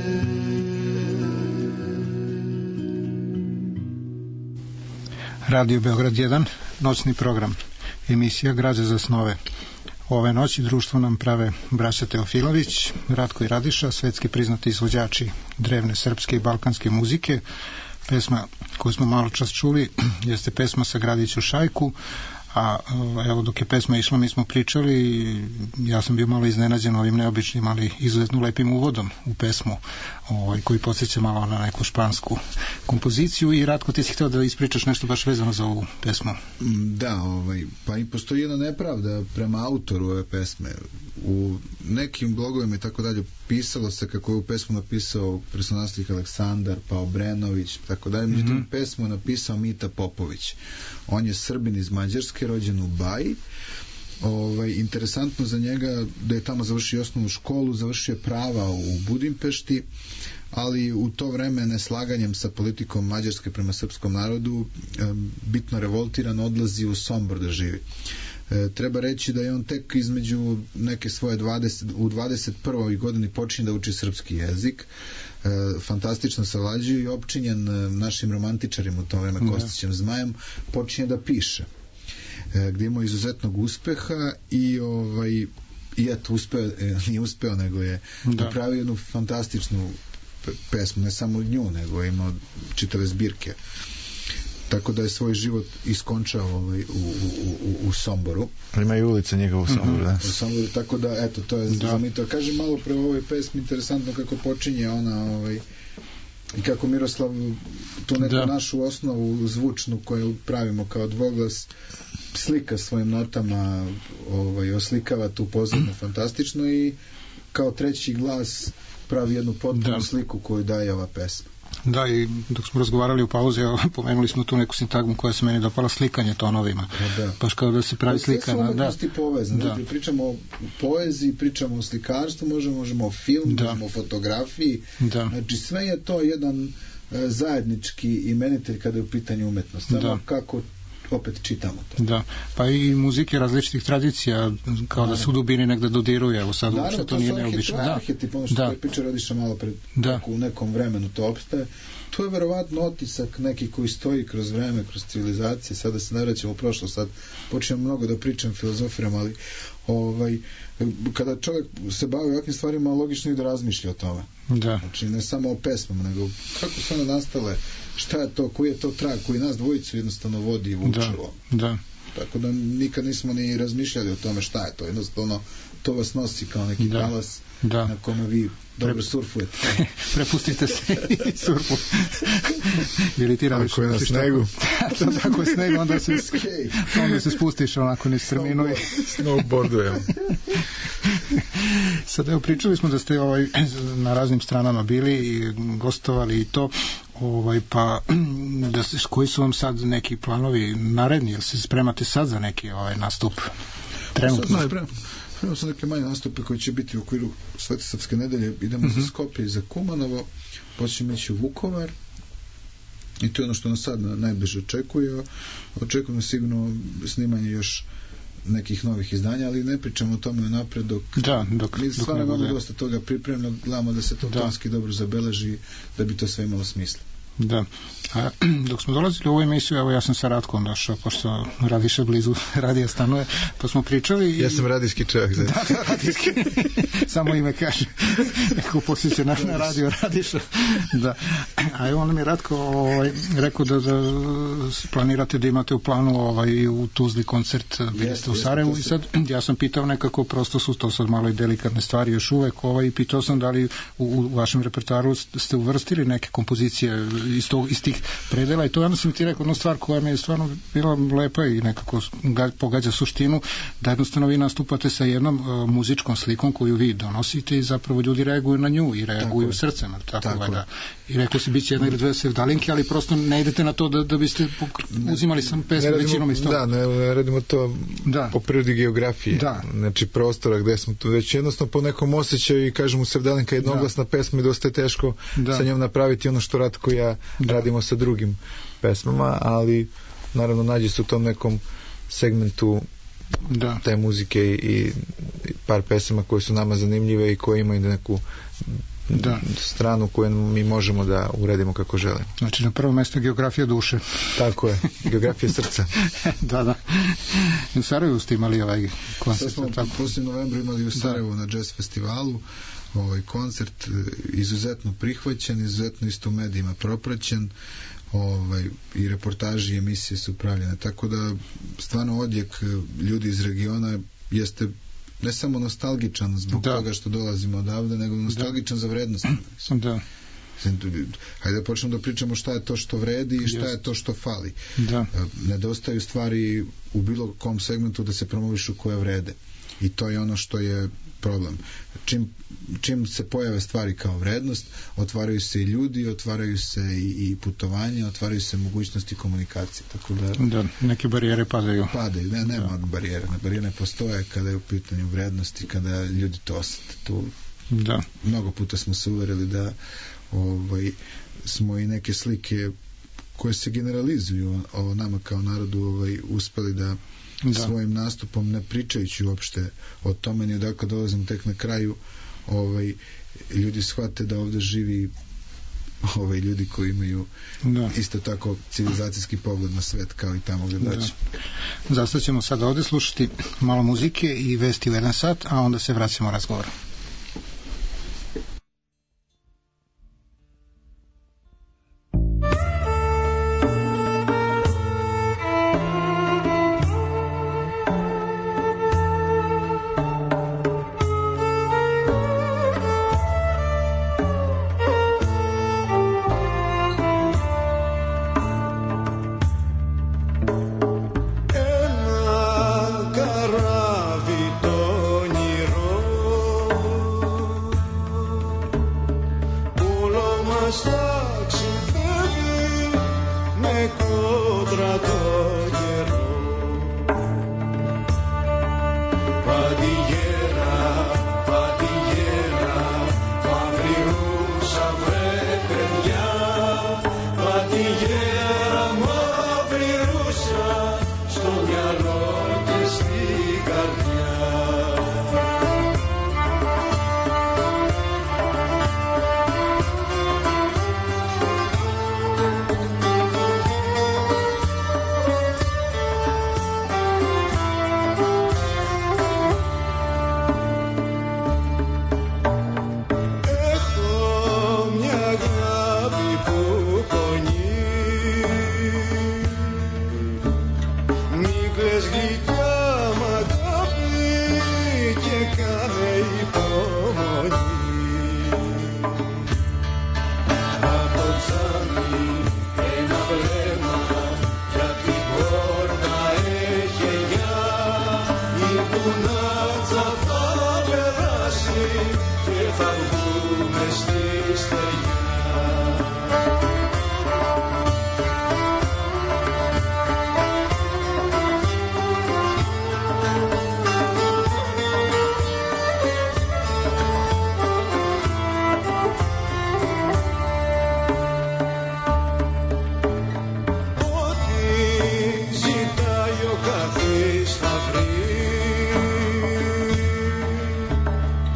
Radio Beograd 1, noćni program, emisija Građe za snove. Ove noći društvo nam prave braća Teofilović, Ratko i Radiša, svetski priznati izvođači drevne srpske i balkanske muzike. Pesma koju smo malo čas čuli jeste pesma Sagradiću šajku, a evo dok je pesma išla mi smo pričali, ja sam bio malo iznenađen ovim neobičnim, ali izuzetno lepim uvodom u pesmu, koji podsjeća malo na neku špansku kompoziciju. I Ratko, ti si htio da ispričaš nešto baš vezano za ovu pesmu. Da, pa i postoji jedna nepravda prema autoru ove pesme. U nekim blogovima i tako dalje pisalo se kako je ovu pesmu napisao personalstvih Aleksandar, pa Obrenović, tako dalje. Međutim, pesmu napisao Mita Popović. On je Srbin iz Mađarske, rođen u Baji. Interesantno za njega da je tamo završio osnovnu školu, završio prava u Budimpešti, ali u to vreme neslaganjem sa politikom Mađarske prema srpskom narodu bitno revoltiran odlazi u Sombor da živi. Treba reći da je on tek između neke svoje u 21. godini počinje da uči srpski jezik, fantastično savlađuje i opčinjen našim romantičarima u to vreme Kostićem Zmajem počinje da piše, gdje ima izuzetnog uspeha i eto nije uspeo, nego je napravio jednu fantastičnu pesmu, ne samo nju, nego je imao čitave zbirke, tako da je svoj život iskončao u Somboru. Ima i ulica njega u Somboru, da. U Somboru, tako da, eto, to je za mi to. Kažem malo pre ovoj pesmi, interesantno kako počinje ona, i kako Miroslav tu neku našu osnovu zvučnu koju pravimo kao dvoglas slika svojim notama, oslikava tu pozadinu fantastično i kao treći glas pravi jednu potpunu sliku koju daje ova pesma. Da, i dok smo razgovarali u pauzi, pomenuli smo tu neku sintagmu koja se meni dopala, slikanje tonovima. Baš kao da se pravi slika. Sve su umetnosti povezane. Pričamo o poeziji, pričamo o slikarstvu, možemo o filmu, možemo o fotografiji. Znači sve je to jedan zajednički imenitelj kada je u pitanju umetnost. Samo kako opet čitamo to. Da, pa i muzike različitih tradicija, kao da se u dubini negde dodiruje, evo sad uopšte to nije neobično. To je arhetip, ono što je piče Radiša malo pred u nekom vremenu to opstaje. To je verovatno otisak neki koji stoji kroz vreme, kroz civilizacije. Sada se ne vraćamo u prošlost, sad počinjem mnogo da pričam, filozofiram, ali kada čovjek se bavi ovakvim stvarima, logično je da razmišlja o tome. Znači ne samo o pesmama, nego kako su one nastale, šta je to, koji je to trag koji nas dvojicu jednostavno vodi i vuče. Tako da nikad nismo ni razmišljali o tome šta je to, jednostavno to vas nosi kao neki talas na kome vi dobro surfujete. Prepustite se i surfu. Ili ti radiš ako je na snegu. Ako je snegu, onda se spustiš onako niz strminu. Snowboardujemo. Sad evo, pričali smo da ste na raznim stranama bili i gostovali i to, pa koji su vam sad neki planovi naredni, jel se spremate sad za neki nastup trenutno? Spremamo sam neke manje nastupe koji će biti u okviru Svete srpske nedelje. Idemo za Skopje i za Kumanovo, počnemo ići u Vukovar i to je ono što nas sad najbliže očekuje. Očekujemo sigurno snimanje još nekih novih izdanja, ali ne pričamo o tome napred dok mi stvarno imamo dosta toga pripremno, gledamo da se to tonski dobro zabeleži, da bi to sve imalo smisla. Da. A, dok smo dolazili u ovu emisiju, evo ja sam sa Ratkom došao, pošto Radiša blizu radija stanuje, pa smo pričali... Ja sam radijski čovjek. Da, radijski. Samo ime kaže. Neko posjeća na radio Radiša. Da. A evo on mi je Ratko rekao da planirate da imate u planu u Tuzli koncert, bili ste u Sarajevu i sad ja sam pitao nekako, prosto su to sad malo i delikatne stvari još uvek, i pitao sam da li u vašem repertoaru ste uvrstili neke kompozicije iz tih predela i to onda sam ti rekao jednu stvar koja mi je stvarno bila lepa i nekako pogađa suštinu, da jednostavno vi nastupate sa jednom muzičkom slikom koju vi donosite i zapravo ljudi reaguju na nju i reaguju srcem, tako da. I rekao si bit će jedna ili dve sevdalinke, ali prosto ne idete na to da biste uzimali sam pesme većinom iz toga. Da, ne radimo to po prirodi geografije, znači prostora gde smo tu, već jednostavno po nekom osjećaju i kažemo sevdalinka jednoglasna pesma i dosta je teško sa njom napraviti ono što Ratko i ja radimo sa drugim pesmama, ali naravno nađe se u tom nekom segmentu te muzike i par pesama koje su nama zanimljive i koje imaju neku stranu koju mi možemo da uredimo kako želimo. Znači na prvo mesto geografija duše. Tako je, geografija srca. Da. I u Sarajevu ste imali ovaj koncert. Sad smo poslije novembru imali u Sarajevu na jazz festivalu koncert, izuzetno prihvaćen, izuzetno isto u medijima propraćen, i reportaži i emisije su pravljene, tako da stvarno odjek ljudi iz regiona jeste ne samo nostalgičan zbog toga što dolazimo odavde, nego nostalgičan za vrednost. Da. Hajde da počnemo da pričamo šta je to što vredi i šta je to što fali. Nedostaju stvari u bilo kom segmentu da se promovišu koje vrede. I to je ono što je problem. Čim se pojave stvari kao vrednost, otvaraju se i ljudi, otvaraju se i putovanje, otvaraju se mogućnosti komunikacije. Tako da neke barijere padaju. Nema barijere. Barijere ne postoje kada je u pitanju vrednosti, kada ljudi to osjete. Tu mnogo puta smo se uverili da smo i neke slike koje se generalizuju o nama kao narodu uspeli da svojim nastupom, ne pričajući uopšte o tome, ni odakle dolazim, tek na kraju ljudi shvate da ovde živi ljudi koji imaju isto tako civilizacijski pogled na svet kao i tamo gde dođe. Zato ćemo sad ovde slušati malo muzike i vesti u 1 sat, a onda se vraćamo razgovoru.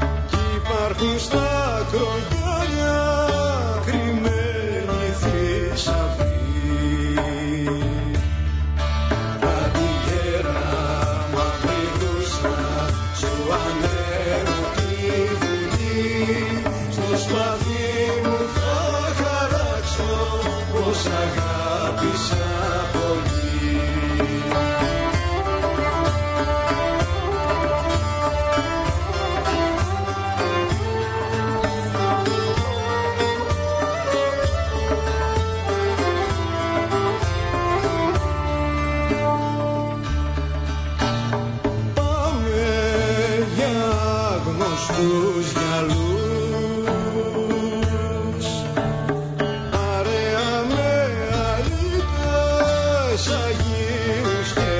Στα κρογιόνια κρυμμένη θύση Στους γυαλούς παρέα με αλήτες αγίους και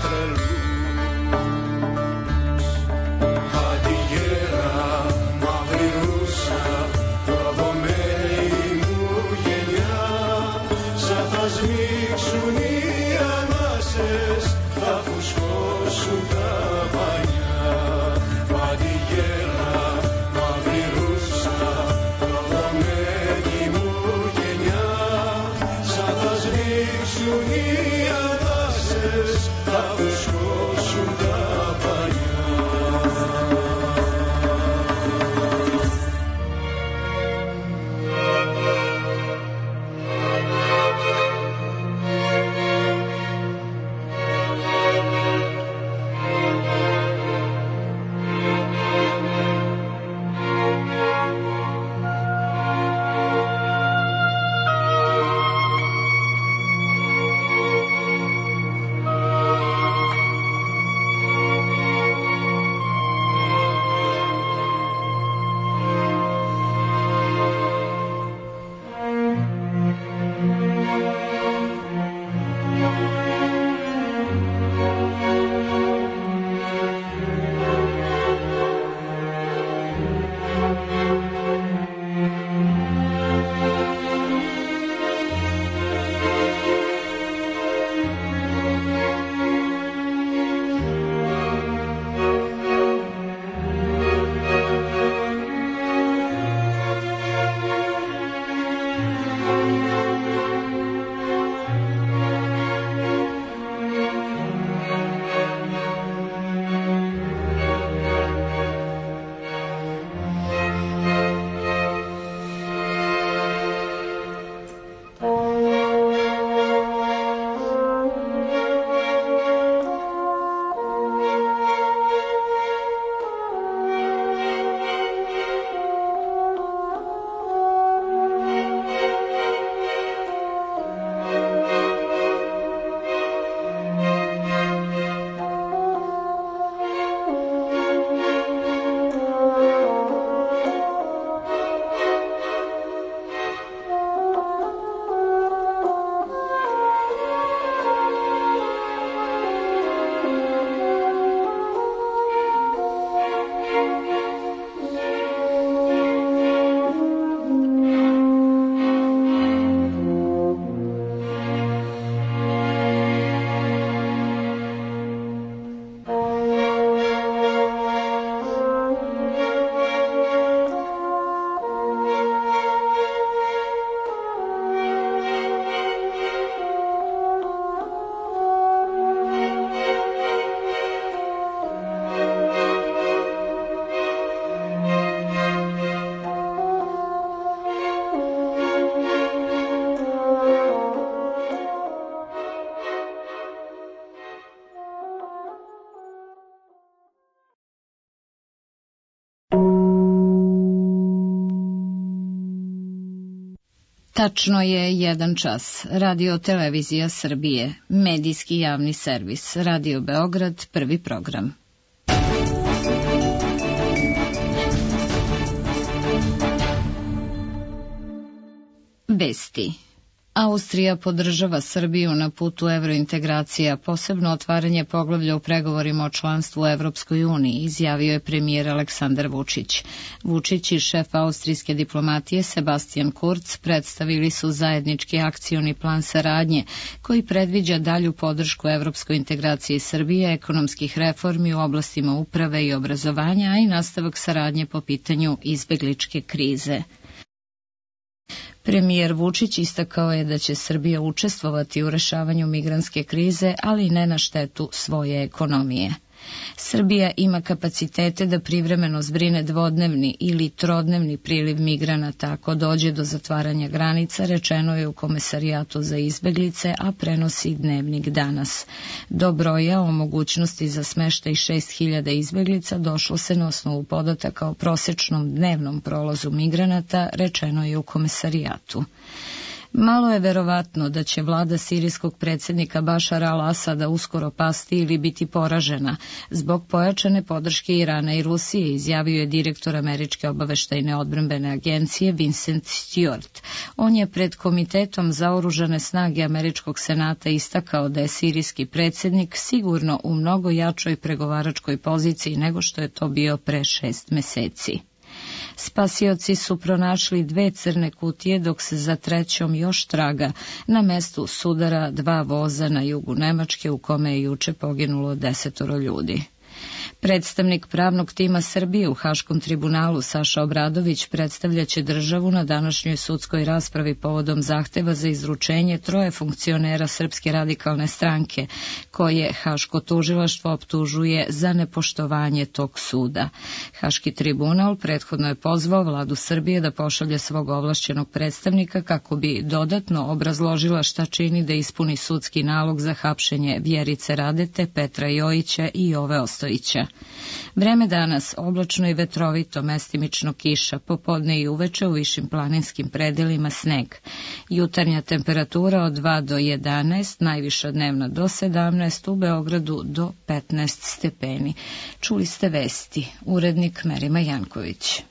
τρελούς. Αντιγέρα μαύρη ρούσα προδομένη μου γενιά, σαν θα σμίξουν οι ανάσες, θα φουσκώσουν τα πανιά. Αντιγέρα μαύρη ρούσα προδομένη μου γενιά, σαν θα σβήξουν οι ανάσες, θα φουσκώσουν τα πανιά. Tačno je 1 čas. Radio Televizija Srbije, medijski javni servis, Radio Beograd, prvi program. Vesti. Austrija podržava Srbiju na putu evrointegracija, posebno otvaranje poglavlja u pregovorima o članstvu u Evropskoj uniji, izjavio je premijer Aleksandar Vučić. Vučić i šef austrijske diplomatije Sebastian Kurz predstavili su zajednički akcioni plan saradnje koji predviđa dalju podršku evropskoj integraciji Srbije, ekonomskih reformi u oblastima uprave i obrazovanja, a i nastavak saradnje po pitanju izbegličke krize. Premijer Vučić istakao je da će Srbija učestvovati u rešavanju migrantske krize, ali ne na štetu svoje ekonomije. Srbija ima kapacitete da privremeno zbrine dvodnevni ili trodnevni priliv migranata ako dođe do zatvaranja granica, rečeno je u Komesarijatu za izbeglice, a prenosi Dnevnik danas. Do broja o mogućnosti za smeštaj 6.000 izbeglica došlo se na osnovu podataka o prosečnom dnevnom prolazu migranata, rečeno je u Komesarijatu. Malo je verovatno da će vlada sirijskog predsjednika Bašara al-Asada uskoro pasti ili biti poražena zbog pojačane podrške Irana i Rusije, izjavio je direktor Američke obaveštajne odbrambene agencije Vincent Stewart. On je pred Komitetom za oružane snage Američkog senata istakao da je sirijski predsjednik sigurno u mnogo jačoj pregovaračkoj poziciji nego što je to bio pre 6 meseci. Spasioci su pronašli 2 crne kutije, dok se za 3. još traga na mestu sudara 2 voza na jugu Nemačke u kome je juče poginulo 10 ljudi. Predstavnik pravnog tima Srbije u Haškom tribunalu Saša Obradović predstavljaće državu na današnjoj sudskoj raspravi povodom zahteva za izručenje 3 funkcionera Srpske radikalne stranke, koje Haško tužilaštvo optužuje za nepoštovanje tog suda. Haški tribunal prethodno je pozvao vladu Srbije da pošalje svog ovlašćenog predstavnika kako bi dodatno obrazložila šta čini da ispuni sudski nalog za hapšenje Vjerice Radete, Petra Jojića i Jove Ostojića. Vreme danas oblačno i vetrovito, mestimično kiša, popodne i uveče u višim planinskim predelima sneg. Jutarnja temperatura od 2 do 11, najviša dnevna do 17, u Beogradu do 15 stepeni. Čuli ste vesti, urednik Merima Janković.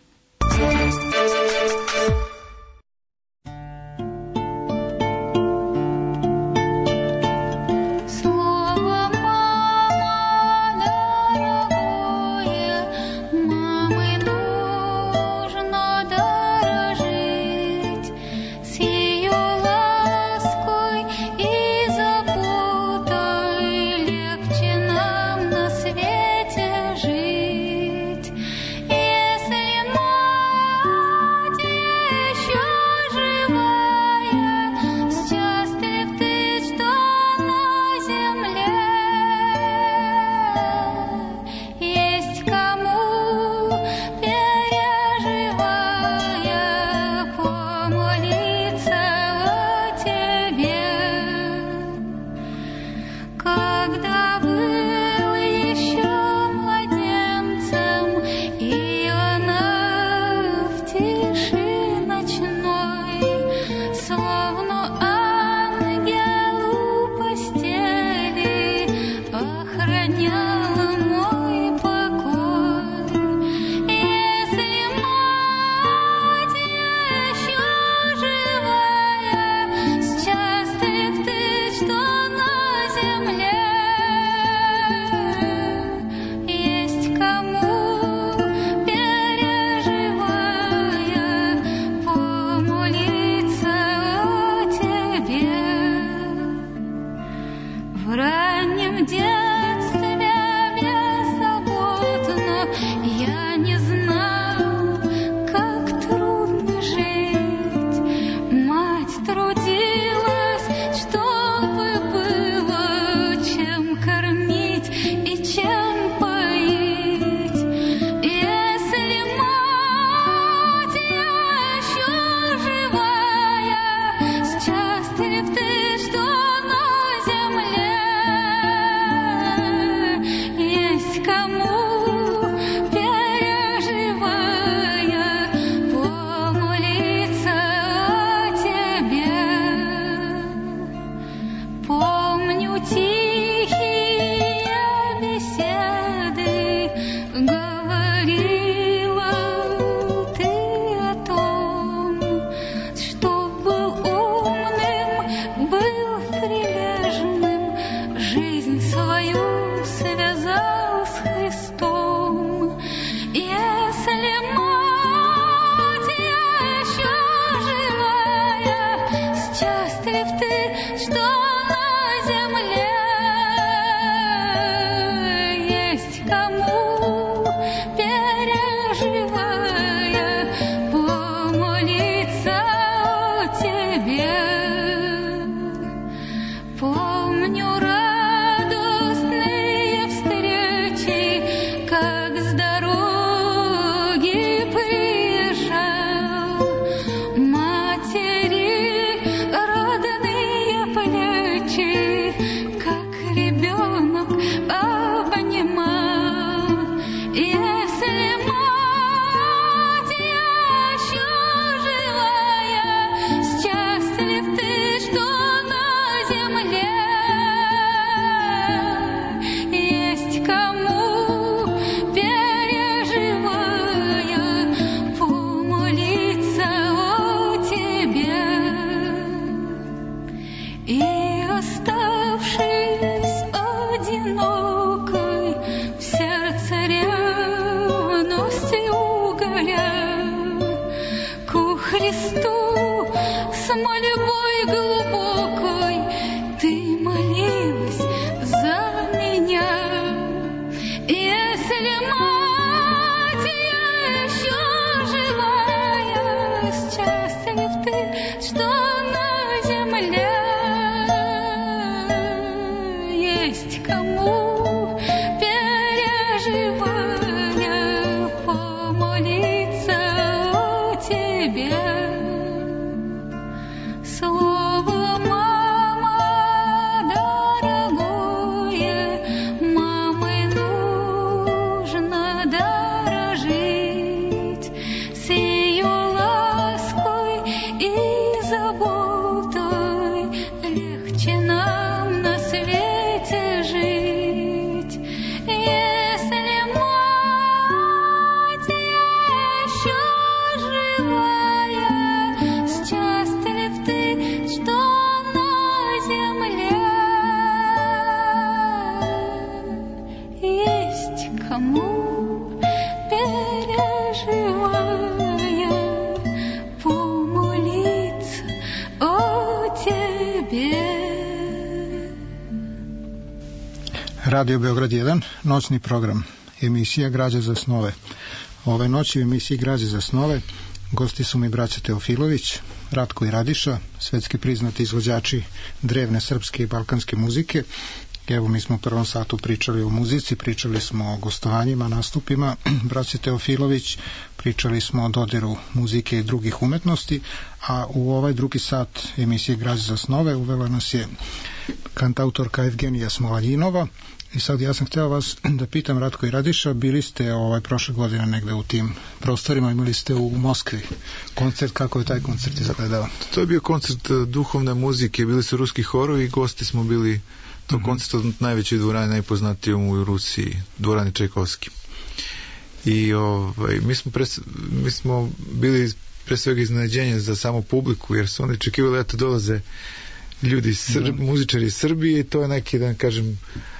Помню радостные встречи с дороги приезжал, матери родные плечи, как ребенок обнимал. Если мать еще живая, счастлив ты, что на земле есть кому, переживая, помолиться о тебе. И оставшись одинокой, в сердце ревности угоря, ку Христу с мольбой глубокой ты молилась за меня. Если мать еще живая, счастлив ты, что на земле есть кому, переживая, помолиться о тебе. Слово «мама» дорогое, мамой нужно дорожить, с ее лаской и заботой легче нам на свете жить. Если мать еще живая, счастлив ты, что на земле есть кому, переживая, помолиться о тебе. Radio Beograd 1, noćni program, emisija Građa za snove. Ove noći u emisiji Građa za snove gosti su mi braća Teofilović, Ratko i Radiša, svetski priznati izvođači drevne srpske i balkanske muzike. Evo, mi smo u prvom satu pričali o muzici, pričali smo o gostovanjima, nastupima braće Teofilović, pričali smo o dodiru muzike i drugih umetnosti, a u ovaj drugi sat emisije Građa za snove uvela nas je kantautorka Evgenija Smolaljinova. I sad ja sam hteo vas da pitam, Ratko i Radiša, bili ste prošle godine negde u tim prostorima, imali ste u Moskvi koncert, kako je taj koncert izgledao? To je bio koncert duhovne muzike, bili su ruski horovi i gosti smo bili to koncert od najvećoj dvorani, najpoznatijom u Rusiji, dvorani Čajkovski. I mi smo bili pre svega iznenađenje za samu publiku, jer su oni očekivali da dolaze ljudi, muzičari iz Srbije, i to je neki, da kažem,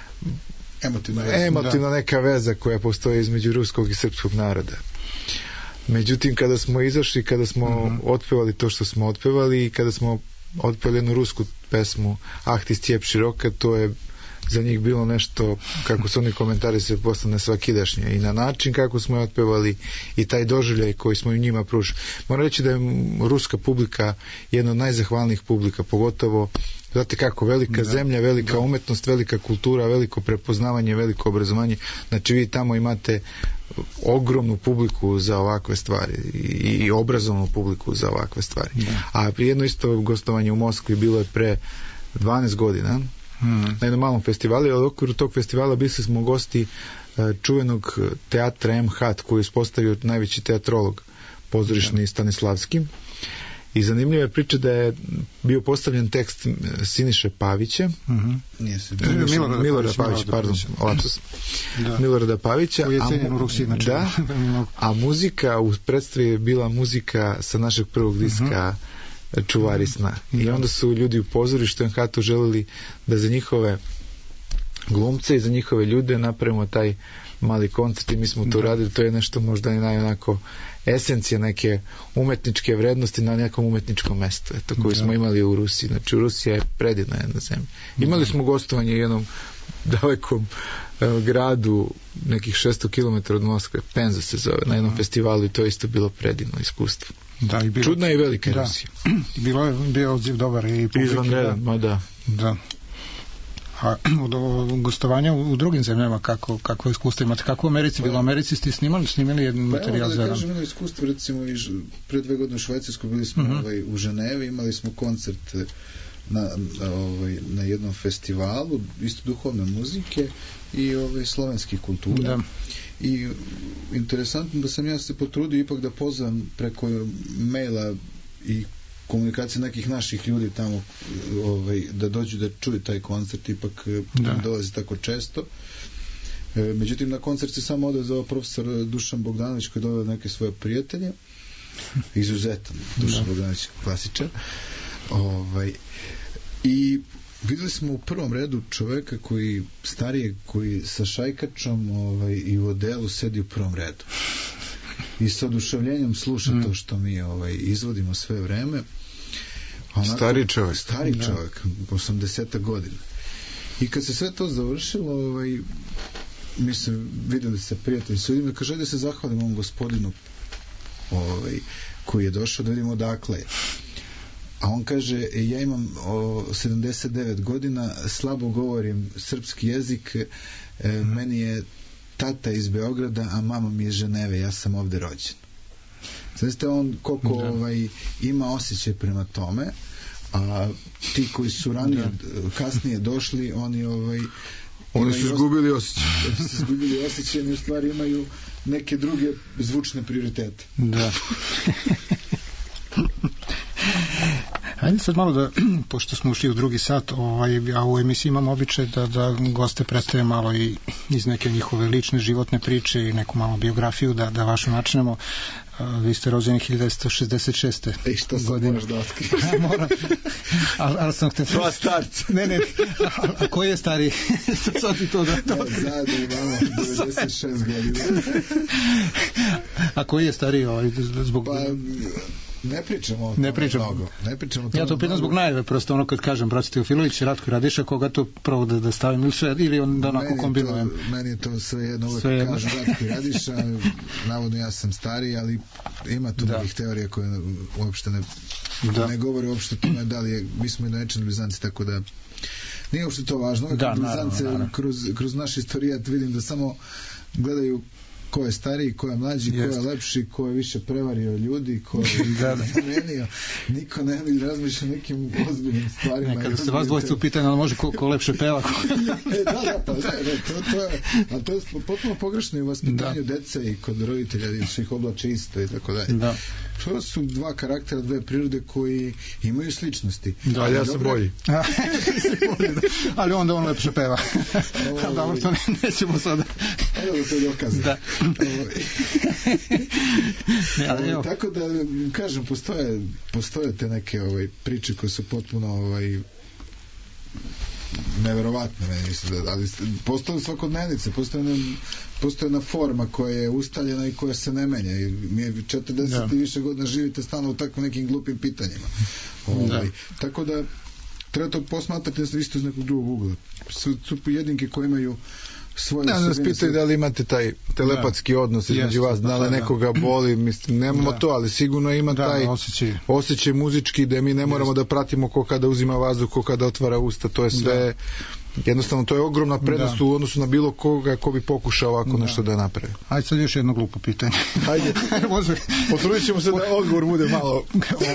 emotivna neka veza koja postoji između ruskog i srpskog naroda. Međutim, kada smo izašli, kada smo otpevali to što smo otpevali i kada smo otpevali jednu rusku pesmu Ah ti stijep široka, to je za njih bilo nešto, kako su oni komentari se postane svakidašnje, i na način kako smo je otpevali i taj doživljaj koji smo im njima pružili. Moram reći da je ruska publika jedna od najzahvalnijih publika, pogotovo znate kako, velika zemlja, velika umetnost, velika kultura, veliko prepoznavanje, veliko obrazovanje. Znači vi tamo imate ogromnu publiku za ovakve stvari i obrazovnu publiku za ovakve stvari. A jedno isto gostovanje u Moskvi bilo je pre 12 godina na jednom malom festivalu, ali u okviru tog festivala bili smo gosti čuvenog teatra MHAT, koji je uspostavio najveći teatrolog pozorišni Stanislavski. I zanimljiva je priča da je bio postavljen tekst Siniše Pavića, Milorada Pavića, pardon, lapsus, Milorada Pavića, a muzika u predstavi je bila muzika sa našeg prvog diska Čuvari sna. I onda su ljudi u pozorištu MHAT-u želeli da za njihove glumce i za njihove ljude napravimo taj mali koncert, i mi smo to radili. To je nešto možda i najonako esencija neke umetničke vrednosti na nekom umetničkom mestu, koju smo imali u Rusiji. Znači, Rusija je predivna jedna zemlja. Imali smo gostovanje u jednom dalekom gradu, nekih 600 km od Moskve, Penza se zove, na jednom festivalu, i to je isto bilo predivno iskustvo. Čudna i velika Rusija. Bio odziv dobar i izvanredan, da. A od gostovanja u drugim zemljama, kako iskustvo imate? Kako u Americi? Bilo u Americi ste snimali jedan materijal za... Pa evo da kažem, iskustvo, recimo, pre 2 godine u Švajcarskoj bili smo u Ženevi, imali smo koncert na jednom festivalu, isto duhovne muzike i slovenskih kultura. Da. I interesantno da sam ja se potrudio ipak da pozvam preko maila i komunikacije nekih naših ljudi tamo da dođu da čuju taj koncert, ipak dolazi tako često. Međutim, na koncert se samo odazvao profesor Dušan Bogdanović koji je doveo neke svoje prijatelje, izuzetan Dušan Bogdanović, klasičar. I videli smo u prvom redu čoveka koji sa šajkačom i u odelu sedi u prvom redu i sa oduševljenjem sluša to što mi izvodimo sve vreme. Stari čovjek, 80 godina. I kad se sve to završilo, mi se videli sa prijatelji s ljudima, kaže da se zahvalim ovom gospodinu koji je došao, da vidimo odakle je. A on kaže, ja imam 79 godina, slabo govorim srpski jezik, meni je tata iz Beograda, a mama mi je iz Ženeve, ja sam ovde rođen. Znači, on koliko ima osjećaj prema tome, a ti koji su kasnije došli, oni su izgubili osjećaj. Izgubili osjećaj, u stvari imaju neke druge zvučne prioritete. Da. Hajde sad malo da, pošto smo ušli u drugi sat, a u emisiji imamo običaj da goste predstave malo i iz neke njihove lične životne priče i neku malo biografiju da vašu načnemo. Vi ste rođeni 1966. I što sad moraš da otkriješ? Moram. Ali sam htio... Sva starca. Ne. A koji je stariji? Sad ti to da... Zajedno imamo 96 godina. A koji je stariji zbog... Ne pričamo o tome mnogo. Ja to pitam zbog najave, prosto kad kažem Braco Teofilović, Ratko Radiša, koga to pravo da stavim ili onda onako kombinujem. Meni je to sve jedno, uvek kažem Ratko Radiša, navodno ja sam stariji, ali ima tu nekih teorija koje uopšte ne govore uopšte tome da li je, mi smo jednoječni blizanci, tako da nije uopšte to važno. Blizance kroz naš istorijat vidim da samo gledaju ko je stariji, ko je mlađi, ko je lepši, ko je više prevario ljudi, ko je zamenio. Niko ne razmišlja nekim ozbiljnim stvarima. Kada se vas dvojite u pitanju, ali može ko lepše peva. To je potpuno pogrešno i u vaspitanju dece i kod roditelja i svih oblače isto i tako dalje. To su dva karaktera, dve prirode koji imaju sličnosti. Da, ja sam bolji. Ali onda on lepše peva. Dobro, to nećemo sada. Evo to je dokaz. Da. Tako da kažem, postoje te neke priče koje su potpuno neverovatne, mislim, ali postoje svakodnevnice, postoje jedna forma koja je ustaljena i koja se ne menja i mi 40 i više godina živite stalno u takvim nekim glupim pitanjima. Tako da treba to posmatrati isto iz nekog drugog ugla. Su jedinke koje imaju svoje... Ne, nas pitaju da li imate taj telepatski odnos između vas, da li nekoga boli, mislim, nemamo to, ali sigurno ima taj osjećaj muzički da mi ne moramo da pratimo ko kada uzima vazduh, ko kada otvara usta, to je sve... Jednostavno, to je ogromna prednost u odnosu na bilo koga ko bi pokušao ovako nešto da napravi. Hajde sad još jedno glupo pitanje. Hajde, potrudit ćemo se da odgovor bude malo...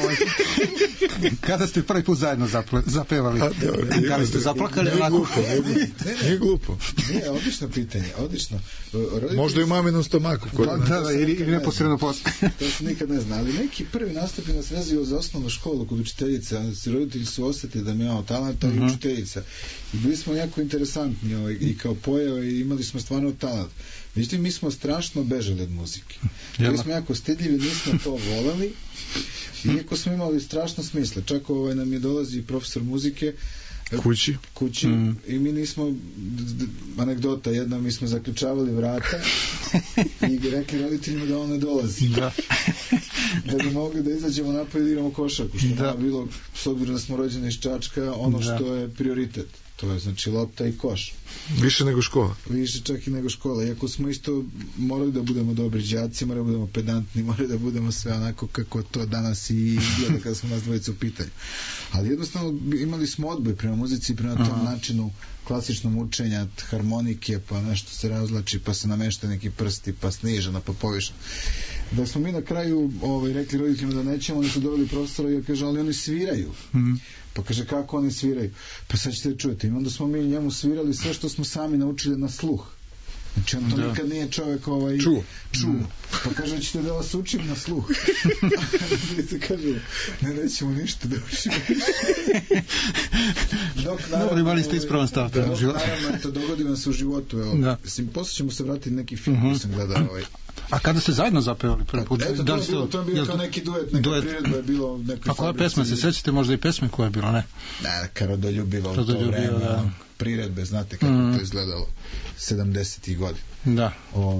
Kada ste prvi put zajedno zapevali? Da li ste zaplakali? Nije glupo. Nije, odlično pitanje, odlično. Možda i u maminom stomaku. Ili neposredno posle. To se nikad ne zna, ali neki prvi nastupi nas vezio za osnovnu školu kod učiteljice, roditelji su osjetili da mi imamo talenta i učiteljica. I bili smo jako interesantni i kao pojava i imali smo stvarno talent. Međutim, mi smo strašno bežali od muzike. Bili smo jako stidljivi, nismo to voleli, iako smo imali strašno smisla. Čak nam je dolazi profesor muzike kući i mi nismo, anegdota jedna, mi smo zaključavali vrata i rekli roditeljima da on ne dolazi. Da bi mogli da izađemo napad i da igramo košarku, što je bilo, s obzirom da smo rođeni iz Čačka, ono što je prioritet. To je znači lopta i koš. Više nego škola. Više čak i nego škola. Iako smo isto morali da budemo dobri đaci, morali da budemo pedantni, morali da budemo sve onako kako to danas i izgleda kada smo nas dvojice u pitanju. Ali jednostavno imali smo odboj prema muzici i prema tom načinu klasičnom učenja harmonike, pa nešto se razlači, pa se namešta neki prsti, pa sniženo, pa povišeno. Da smo mi na kraju rekli roditeljima da nećemo, oni su doveli profesora i ja kaže, ali oni sviraju. Pa kaže, kako oni sviraju? Pa sad ćete čujete. I onda smo mi njemu svirali sve što smo sami naučili na sluh. Znači on to nikad nije čovjek čuo. Pa kaže, ćete da vas učim na sluh. Kaže, nećemo ništa da učimo. Dobro, imali ste ispravan stav. Naravno, to dogodilo se u životu. Posle ćemo se vratiti neki film koji sam gledao. A kada ste zajedno zapevali prvi put? To je bilo kao neki duet, neka priredba je bilo. A koja pesma, se sećate možda i pesme koja je bila, ne? Neka Rodoljubiva u to vreme. Priredbe, znate kako to izgledalo 70. godina. Da.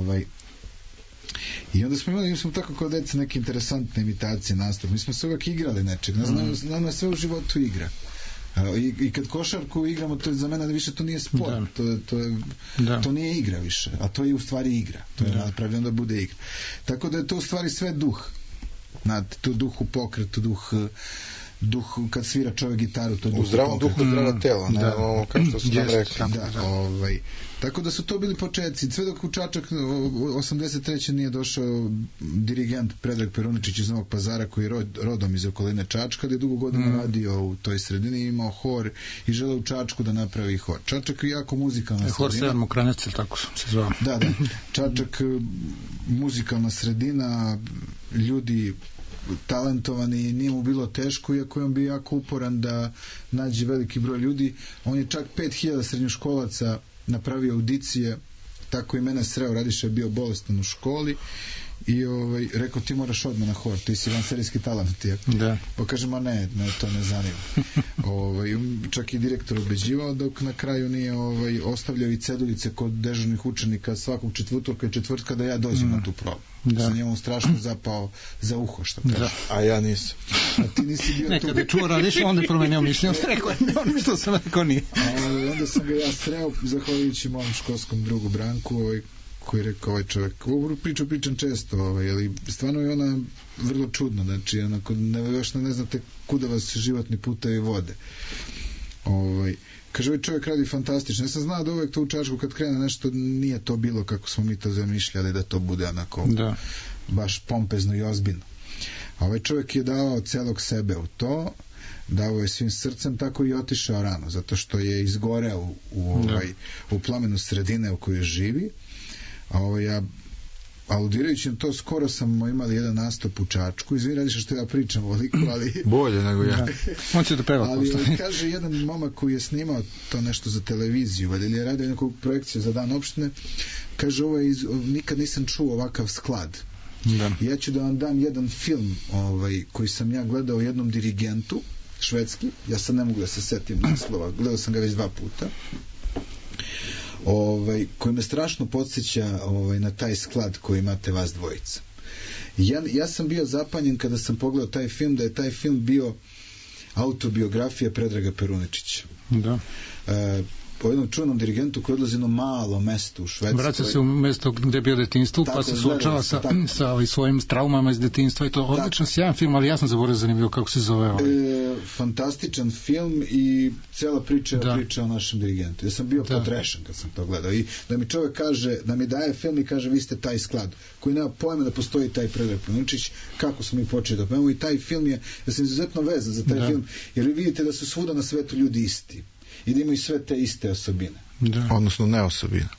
I onda smo imali tako kao deca neke interesantne imitacije nastup. Mi smo se uvijek igrali nečeg. Znamo sve u životu igra. I kad košarku igramo, to je za mene više to nije sport. To nije igra više. A to je u stvari igra. To je napravljeno da bude igra. Tako da je to u stvari sve duh. To duh u pokretu, duh kad svira čovjek gitaru, to je duh u zdravom duhu, zdravo telo, ne ovo kao što su nam rekli. Tako da su to bili početci. Sve dok u Čačak 83. nije došao dirigent Predrag Peruničić iz Novog Pazara, koji je rodom iz okoline Čačka, gdje je dugo godina radio u toj sredini, imao hor i želeo u Čačku da napravi hor. Čačak je jako muzikalna sredina. Hor Sever Mokranjac, tako se zvao. Da. Čačak muzikalna sredina, ljudi talentovani, nije mu bilo teško, iako je on bio jako uporan da nađe veliki broj ljudi. On je čak 5000 srednjoškolaca napravio audicije, tako i mene sreo, Radiša je bio bolestan u školi i rekao, ti moraš odmah na hor, ti si vanserijski talent. Pa kažem, a ne, to ne zanima. Čak i direktor obeđivao, dok na kraju nije ostavljao i ceduljice kod dežurnih učenika svakog četvrtka da ja dođem na tu probu. Sam njemu strašno zapao za uho, što kaže. A ja nisam. A ti nisi bio tu. Nekada je čuo Radiš, onda je promenio mišljenje. Ono što sam rekao nije. Onda sam ga ja sreo, zahvaljujući mojom školskom drugu Branku, koji je rekao, ovaj čovjek, ovu priču pričam često, ali stvarno je ona vrlo čudna, znači još ne znate kuda vas životni putevi vode. Kaže, ovaj čovjek radi fantastično. Ja sam znao da uvijek to u Čačku kad krene nešto nije to bilo kako smo mi to zamišljali, da to bude onako baš pompezno i ozbiljno. A ovaj čovjek je dao celog sebe u to, dao je svim srcem, tako i otišao rano, zato što je izgoreo u plamenu sredine u kojoj živi. Ja aludirajući na to, skoro smo imali jedan nastup u Čačku. Izvini, Radiša, što ja pričam ovoliko, ali bolje nego ja. On će da peva. Ali kaže jedan momak koji je snimao to nešto za televiziju, ili je radio neku projekciju za Dan opštine, kaže, nikad nisam čuo ovakav sklad. Ja ću da vam dam jedan film koji sam ja gledao jednom dirigentu, švedski, ja sad ne mogu da se setim naslova, gledao sam ga već 2 puta, koji me strašno podsjeća na taj sklad koji imate vas dvojica. Ja sam bio zapanjen kada sam pogledao taj film, da je taj film bio autobiografija Predraga Peruničića. Da. Po jednom čuvenom dirigentu koji odlazi na malo mesto u Švedskoj. Vraća se u mesto gde je bio detinjstvo, pa se suočava sa svojim traumama iz detinjstva i to odlično, sjajan film, ali ja sam zaboravio zanimljivo kako se zove. Fantastičan film i cijela priča je priča o našem dirigentu. Ja sam bio potrešen kad sam to gledao i da mi čovjek kaže, da mi daje film i kaže, vi ste taj sklad, koji nema pojma da postoji taj Predrag Peruničić, kako smo mi počeli da pojemo, i taj film je, ja sam izuzetno vezan za taj film, jer vi vidite da su svuda na svetu ljudi isti i da imaju sve te iste osobine. Odnosno ne osobine.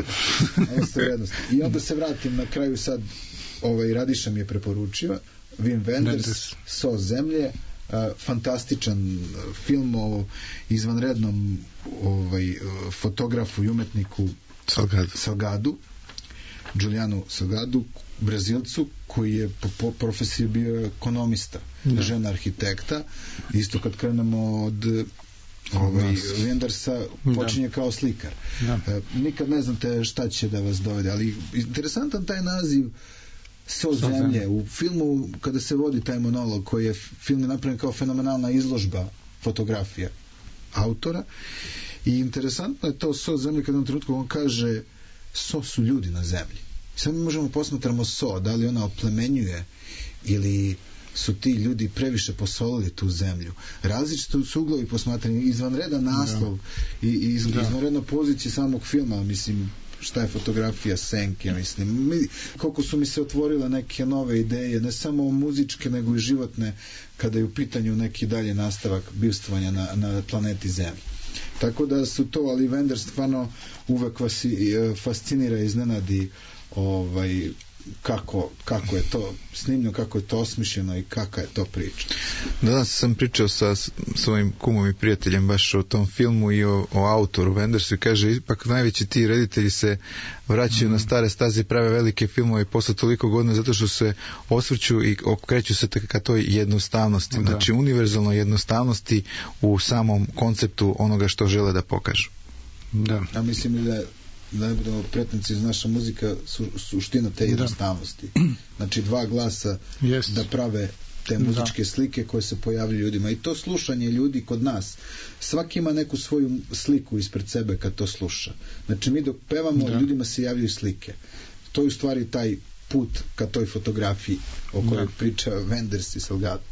I onda se vratim na kraju sad, Radiša mi je preporučio, Wim Wenders, So zemlje, fantastičan film o izvanrednom fotografu i umetniku Salgadu, Julianu Salgadu, Brazilcu, koji je po profesiji bio ekonomista, žena arhitekta. Isto kad krenemo od Wendersa, počinje kao slikar. Nikad ne znate šta će da vas dovede, ali interesantan taj naziv So zemlje. U filmu, kada se vodi taj monolog, koji je film napravljen kao fenomenalna izložba fotografija autora, i interesantno je to So zemlje, kada u trenutku on kaže, so su ljudi na zemlji. Sad mi možemo posmatramo so, da li ona oplemenjuje ili su ti ljudi previše posolili tu zemlju. Različito su uglovi posmatrani, izvanredan naslov i izvanredna pozicija samog filma, mislim, šta je fotografija, senke, mislim, koliko su mi se otvorile neke nove ideje, ne samo muzičke, nego i životne, kada je u pitanju neki dalje nastavak bivstvovanja na planeti Zemlji. Tako da su to, ali Wenders stvarno uvek vas fascinira i iznenadi kako je to snimljeno, kako je to osmišljeno i kakva je to priča. Danas sam pričao sa svojim kumom i prijateljem baš o tom filmu i o autoru Wendersu i kaže, ipak najveći ti reditelji se vraćaju na stare staze i prave velike filmove posle toliko godina zato što se osvrću i okreću se ka toj jednostavnosti, znači univerzalnoj jednostavnosti u samom konceptu onoga što žele da pokažu. Da. Ja mislim da ne budemo pretnici, naša muzika suština te jednostavnosti. Znači 2 glasa da prave te muzičke slike koje se pojavljaju ljudima. I to slušanje ljudi kod nas, svaki ima neku svoju sliku ispred sebe kad to sluša. Znači mi dok pevamo, ljudima se javljaju slike. To je u stvari taj put ka toj fotografiji o kojoj priča Wenders i Salgado.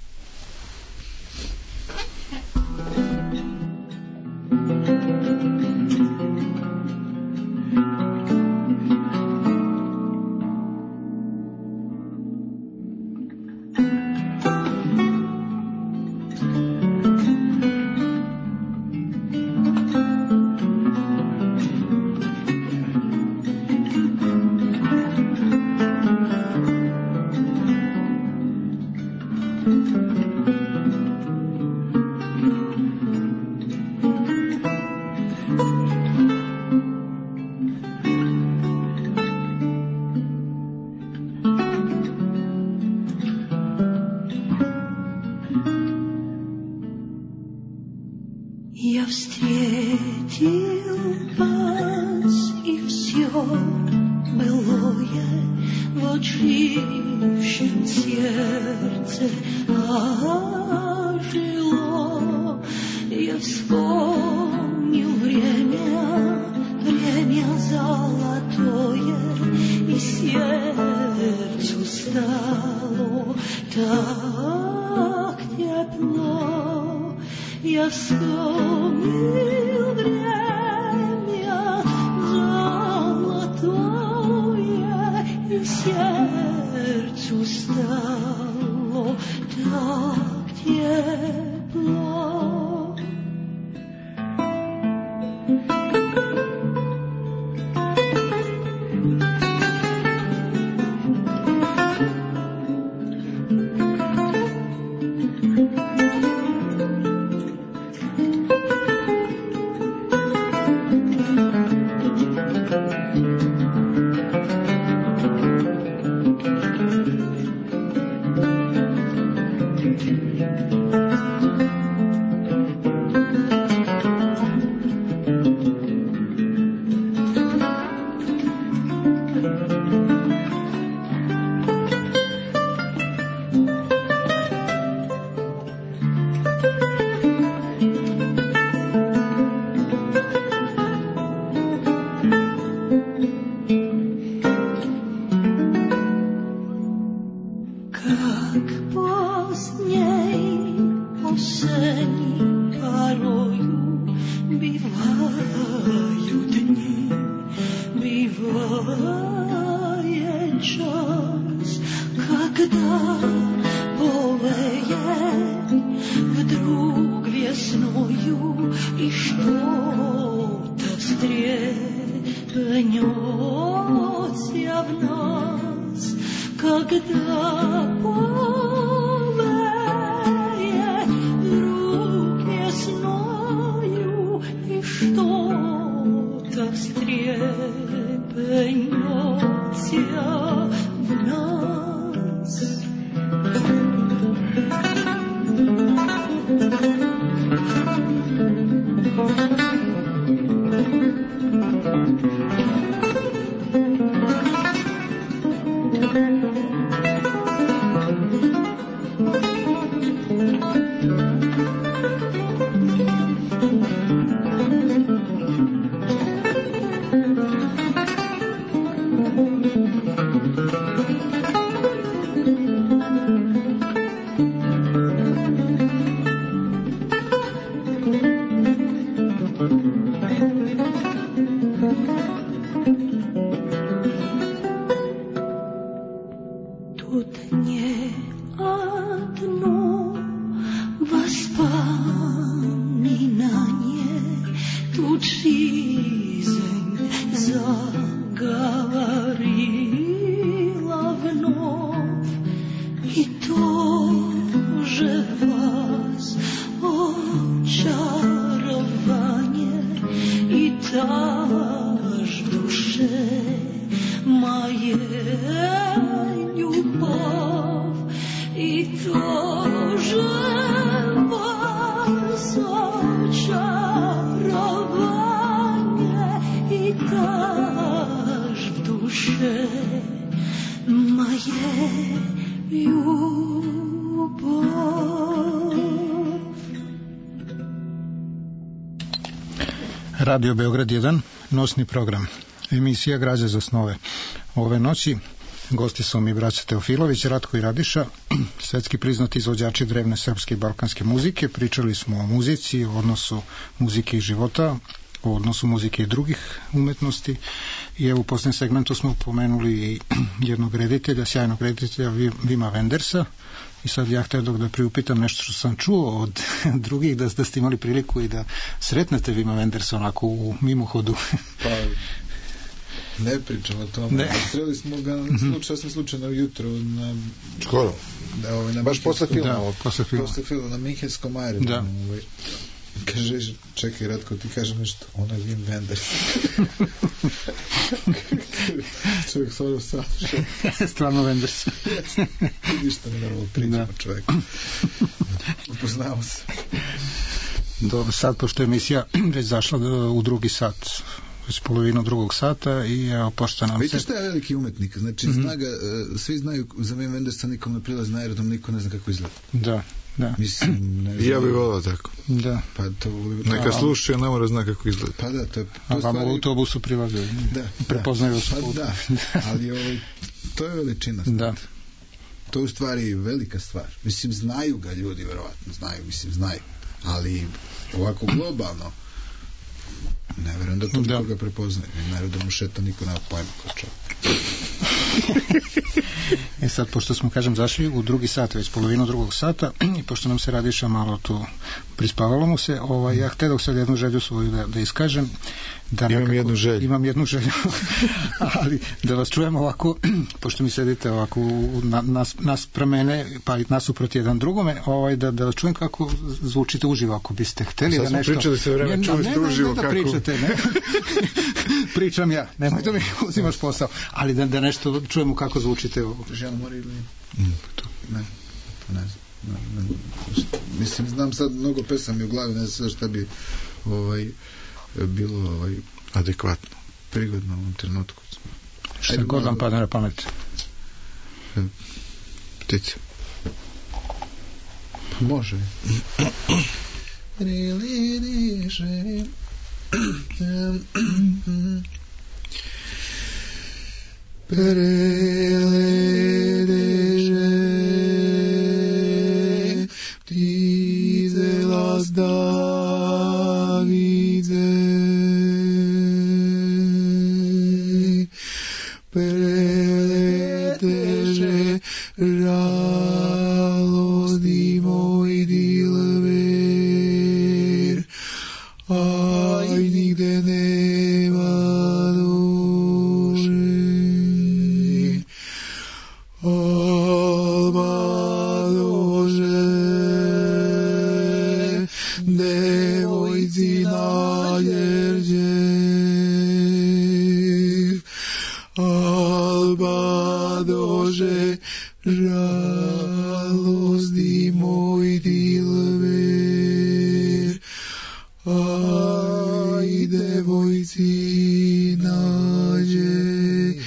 Я встретил вас, и все былое в отжившем сердце ожило. Я вспомнил время золотое, и сердцу стало так тепло. Я вспомнил время золотое, и сердцу стало так тепло. тут не одно воспоминание, тут жизнь заговорила вновь, и тоже вас очарование, и та ж в душе моей любовь, и тоже вас очарование, и та ж в душе моей любовь. Radio Beograd 1, nosni program. Emisija Građe za snove. Ove noći gosti su mi braća Teofilović, Ratko i Radiša, svetski priznati izvođači drevne srpske i balkanske muzike. Pričali smo o muzici, o odnosu muzike i života, o odnosu muzike i drugih umetnosti. I evo u posljednjem segmentu smo pomenuli jednog reditelja, sjajnog reditelja Vima Wendersa. I sad ja htio da priupitam nešto što sam čuo od drugih, da ste imali priliku i da sretnete Vima Wendersa onako u mimohodu. Pa ne pričam o tome. Sreli smo ga slučajno jutro na... Skoro. Na baš posle filma. Da, posle filma na Minhenskom aerodromu. Da. Kaže, čekaj Ratko, ti kaže nešto. Ona je Wim Wenders. Čovjek stvarno sašao. Stvarno Wenders. Ništa ne normalno pričamo čovjeku. Upoznamo se. Dobro, sad, pošto je emisija već zašla u drugi sat, već polovinu drugog sata, i evo, pošto nam vidite šta je veliki umetnik, znači zna ga, svi znaju za Wim Wendersa, nikom ne prilazi na aerodrom, niko ne zna kako izgleda. Da. Mislim, ne znam. Ja bih volao tako. Da. Pa to neka sluša, ne mora zna kako izgleda. Pa da, to vama u autobusu prilaze. Da. Prepoznaju se. Pa da, ali to je veličina. Da. To je u stvari velika stvar. Mislim, znaju ga ljudi, verovatno znaju. Ali ovako globalno ne verujem da to nikoga prepoznaje. Naravno da mu šeta niko nema pojma kao čovjek. Sad, pošto smo, zašli u drugi sat, već polovinu drugog sata, i pošto nam se Radiša malo tu prispavalo mu se, ja htio sad jednu želju svoju da iskažem. Imam jednu želju, ali da vas čujem ovako, pošto mi sedite ovako nas premene, pa i nasuprot jedan drugome, da vas čujem kako zvučite uživo, ako biste hteli da nešto... Sad smo pričali sve vreme, čuli ste uživo kako... Pričate, ne? Pričam ja, nemoj da mi uzimaš posao, ali da nešto čujemo kako zvučite ovo. Jean Marie ili... Ne znam. Mislim, znam sad mnogo pesama u glavi, ne znam šta bi bilo adekvatno, prigodno u ovom trenutku. Šta god vam padne na pamet? Ptice. Može. Ptice las Davide, preleteže žalosti moj dilver, aj nigde nema duše, alba duše, devojci nađerđev, alba duše, žalosti moj dilver, aj devojci nađerđev.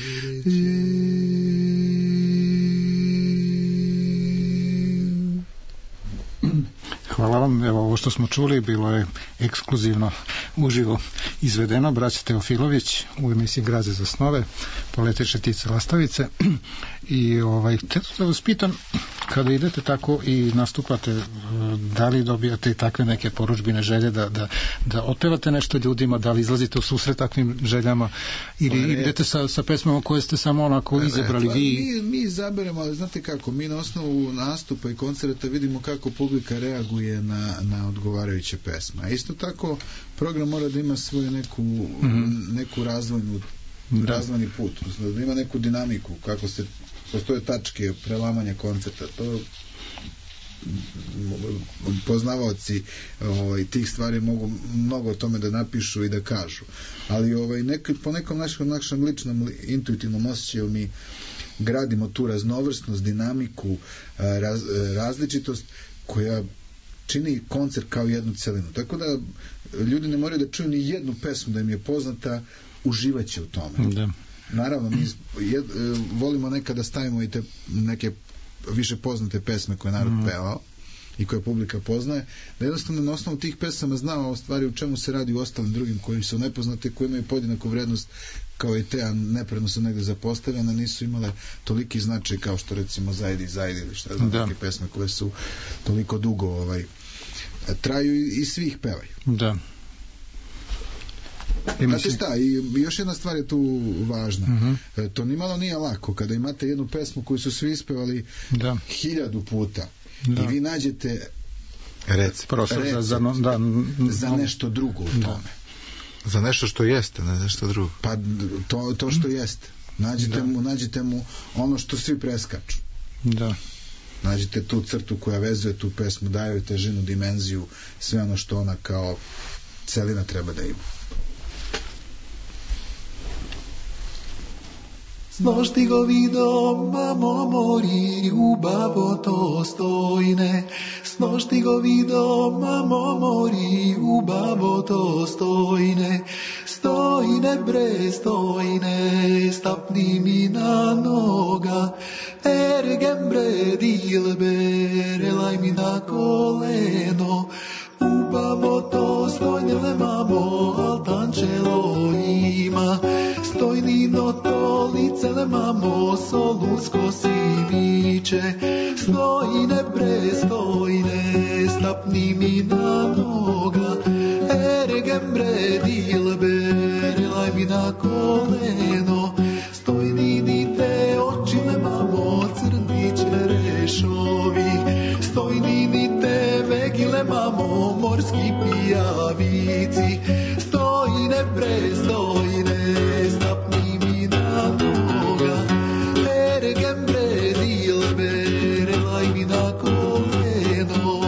Hvala vam, evo ovo što smo čuli bilo je ekskluzivno uživo izvedeno, braća Teofilović u emisiji Građe za snove, Poleteše ptice lastavice. I htio da vas pitam, kada idete tako i nastupate, da li dobijate takve neke porudžbine želje da otpevate nešto ljudima, da li izlazite u susret takvim željama ili idete sa pesmama koje ste samo onako izabrali vi? Mi izaberemo, ali znate kako, mi na osnovu nastupa i koncerta vidimo kako publika reaguje na odgovarajuće pesme. A isto tako program mora da ima svoju neku razvojni put, da ima neku dinamiku, kako se postoje tačke prelamanja koncerta, to poznavaoci tih stvari mogu mnogo o tome da napišu i da kažu, ali po nekom našem ličnom intuitivnom osjećaju mi gradimo tu raznovrsnost, dinamiku, različitost koja čini koncert kao jednu celinu, tako da ljudi ne moraju da čuju ni jednu pesmu da im je poznata, uživaće u tome. Da. Naravno, mi volimo nekada da stavimo i te neke više poznate pesme koje narod pevao i koje publika poznaje, da jednostavno na osnovu tih pesama znamo o stvari u čemu se radi u ostalim drugim koji su nepoznate, koji imaju podjednaku vrednost kao i te, a nepredno su negde zapostavljene, nisu imale toliki značaj kao što recimo Zajdi ili šta znam, neke pesme koje su toliko dugo traju i svi ih pevaju. Da. Znate šta, i još jedna stvar je tu važna. To nimalo nije lako kada imate jednu pesmu koju su svi ispevali 1000 puta i vi nađete recept za nešto drugo u tome. Za nešto što jeste, ne nešto drugo. Pa to što jeste. Nađite mu ono što svi preskaču. Da. Nađite tu crtu koja vezuje tu pesmu, daje joj težinu, dimenziju, sve ono što ona kao celina treba da ima. Snož ti go vido, mamo mori, ubavo to stojne. Snož ti go vido, mamo mori, ubavo to stojne. Stojne bre, stojne, stapni mi na noga. Ergem bre, dilbe, relaj mi na koleno. Ubavo to stojne, le mamo, altančelo ima. Stojnino to lice, le mamo, solusko si viče. Stojne bre, stojne, stapni mi na noga. Ergem bre, dilbe, relaj mi na koleno. Stojnini te oči, le mamo, crni čerešovi. Stojnini te vegile, mamo, morski pijavici. Stojne bre, stojne, stapni mi na noga. Ergem bre, dilbe, relaj mi na koleno.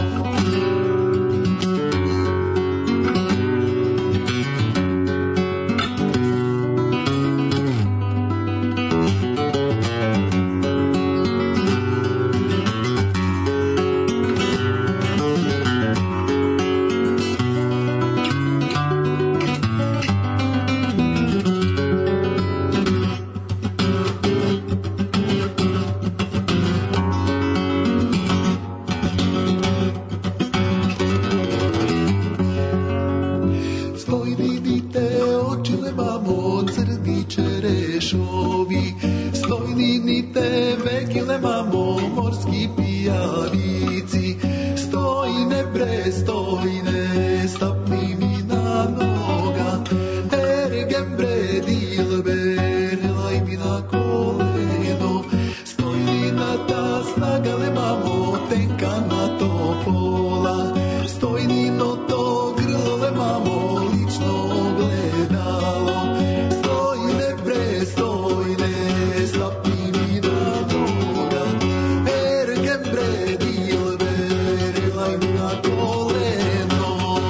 Stojnini te vegile, mamo, morski pijavici. Stojne bre, stojne, stapni mi na noga. Ergem bre, dilbe, relaj mi na koleno. Stojnina ta snaga, le mamo, tenka na to pola. Stojnino to grlo, le mamo, lično ogledalo. Stojne bre, stojne, stapni mi na noga. Ergem bre, dilbe, relaj mi na koleno.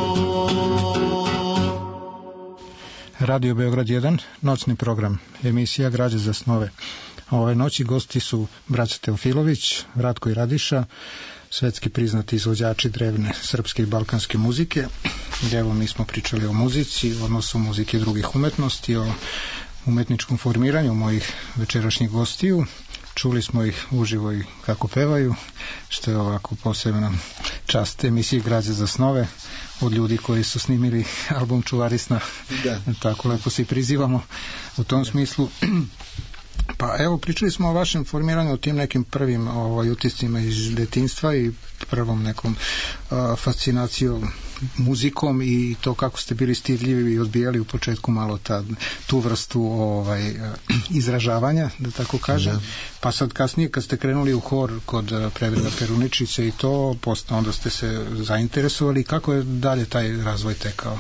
Radio Beograd 1, noćni program, emisija Građe za snove. Ove noći gosti su braća Teofilović, Ratko i Radiša, svetski priznati izvođači drevne srpske i balkanske muzike. Evo, mi smo pričali o muzici, odnosu muzike i drugih umetnosti, o umetničkom formiranju mojih večerašnjih gostiju. Čuli smo ih uživo i kako pevaju, što je ovako posebna čast emisiji Građe za snove od ljudi koji su snimili album Čuvarisna. Da. Tako lepo se i prizivamo u tom smislu. Pa evo, pričali smo o vašem formiranju, o tim nekim prvim utiscima iz detinjstva i prvom nekom fascinacijom muzikom i to kako ste bili stidljivi i odbijali u početku malo tu vrstu izražavanja, da tako kažem. Pa sad kasnije kad ste krenuli u hor kod Predraga Peruničića i to, onda ste se zainteresovali. Kako je dalje taj razvoj tekao?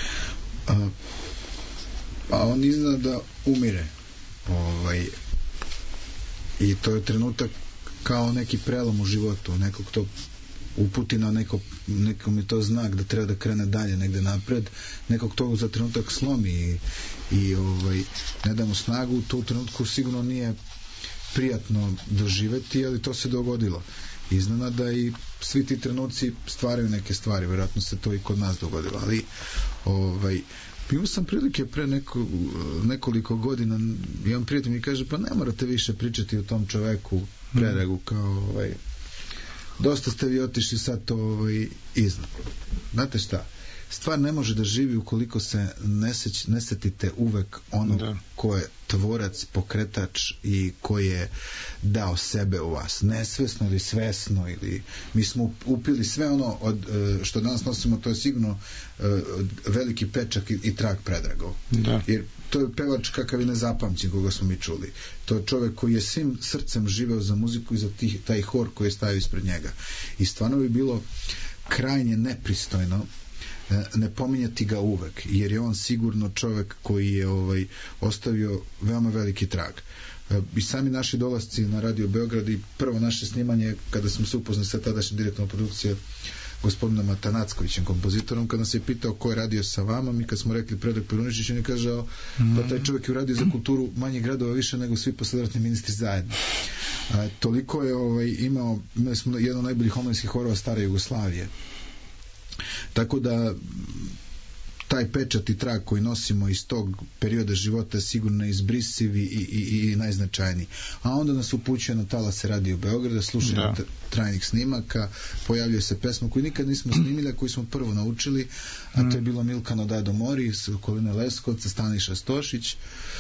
Pa on izgleda da umire. I to je trenutak kao neki prelom u životu, nekog to uputi na nekom je to znak da treba da krene dalje negde napred, nekog to za trenutak slomi i ne da mu snagu. To u trenutku sigurno nije prijatno doživeti, ali to se dogodilo iznenada i svi ti trenuci stvaraju neke stvari, vjerojatno se to i kod nas dogodilo, ali imao sam prilike pre nekoliko godina, jedan prijatelj mi kaže, pa ne morate više pričati o tom čoveku Predragu, kao dosta ste vi otišli sad to iznad. Znate šta, stvar ne može da živi ukoliko se ne setite uvek onog ko je tvorac, pokretač i ko je dao sebe u vas, nesvesno ili svesno, ili mi smo upili sve ono što danas nosimo, to je sigurno veliki pečak i trag Predragov. Jer to je pevač kakav je nezapamćen koga smo mi čuli. To je čovjek koji je svim srcem živeo za muziku i za taj hor koji je stavio ispred njega. I stvarno bi bilo krajnje nepristojno ne pominjati ga uvek, jer je on sigurno čovjek koji je ostavio veoma veliki trag. I sami naši dolasci na Radio Beograd i prvo naše snimanje, kada smo se upoznali sa tadašnjim direktorom produkcije gospodinom Atanackovićem, kompozitorom, kada nas je pitao ko je radio sa vama, mi kad smo rekli Predrag Peruničić, on je kažao pa taj čovjek je uradio za kulturu manjih gradova više nego svi posledatni ministri zajedno. Toliko je imali smo jedan od najboljih omladinskih horova stare Jugoslavije. Tako da taj pečat i trag koji nosimo iz tog perioda života je sigurno izbrisiv i najznačajniji. A onda nas upućuje na talase Radio Beograda, slušanje trajnih snimaka, pojavljuje se pesma koju nikad nismo snimili, a koju smo prvo naučili, a to je bilo Milkano Dado Mori, s okoline Leskovca, Staniša Stošić.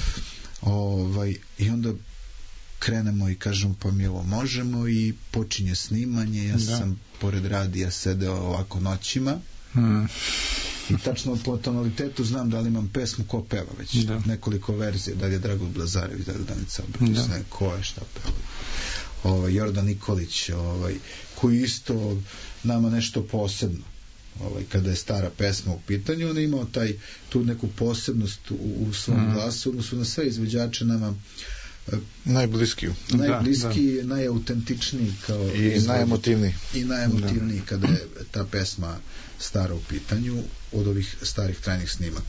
I onda krenemo i kažemo pa mi ovo možemo i počinje snimanje. Ja sam pored radija sedeo ovako noćima i tačno po tonalitetu znam da li imam pesmu ko peva već nekoliko verzije, da li je Drago Blazarević, da li je Danica Obratić, ko je šta peva, Jordan Nikolić, koji isto nama nešto posebno, kada je stara pesma u pitanju, on je imao tu neku posebnost u svom glasu, odnosno na sve izvođače nama najbliskiji, najautentičniji i najemotivniji kada je ta pesma stara u pitanju od ovih starih trajnih snimaka.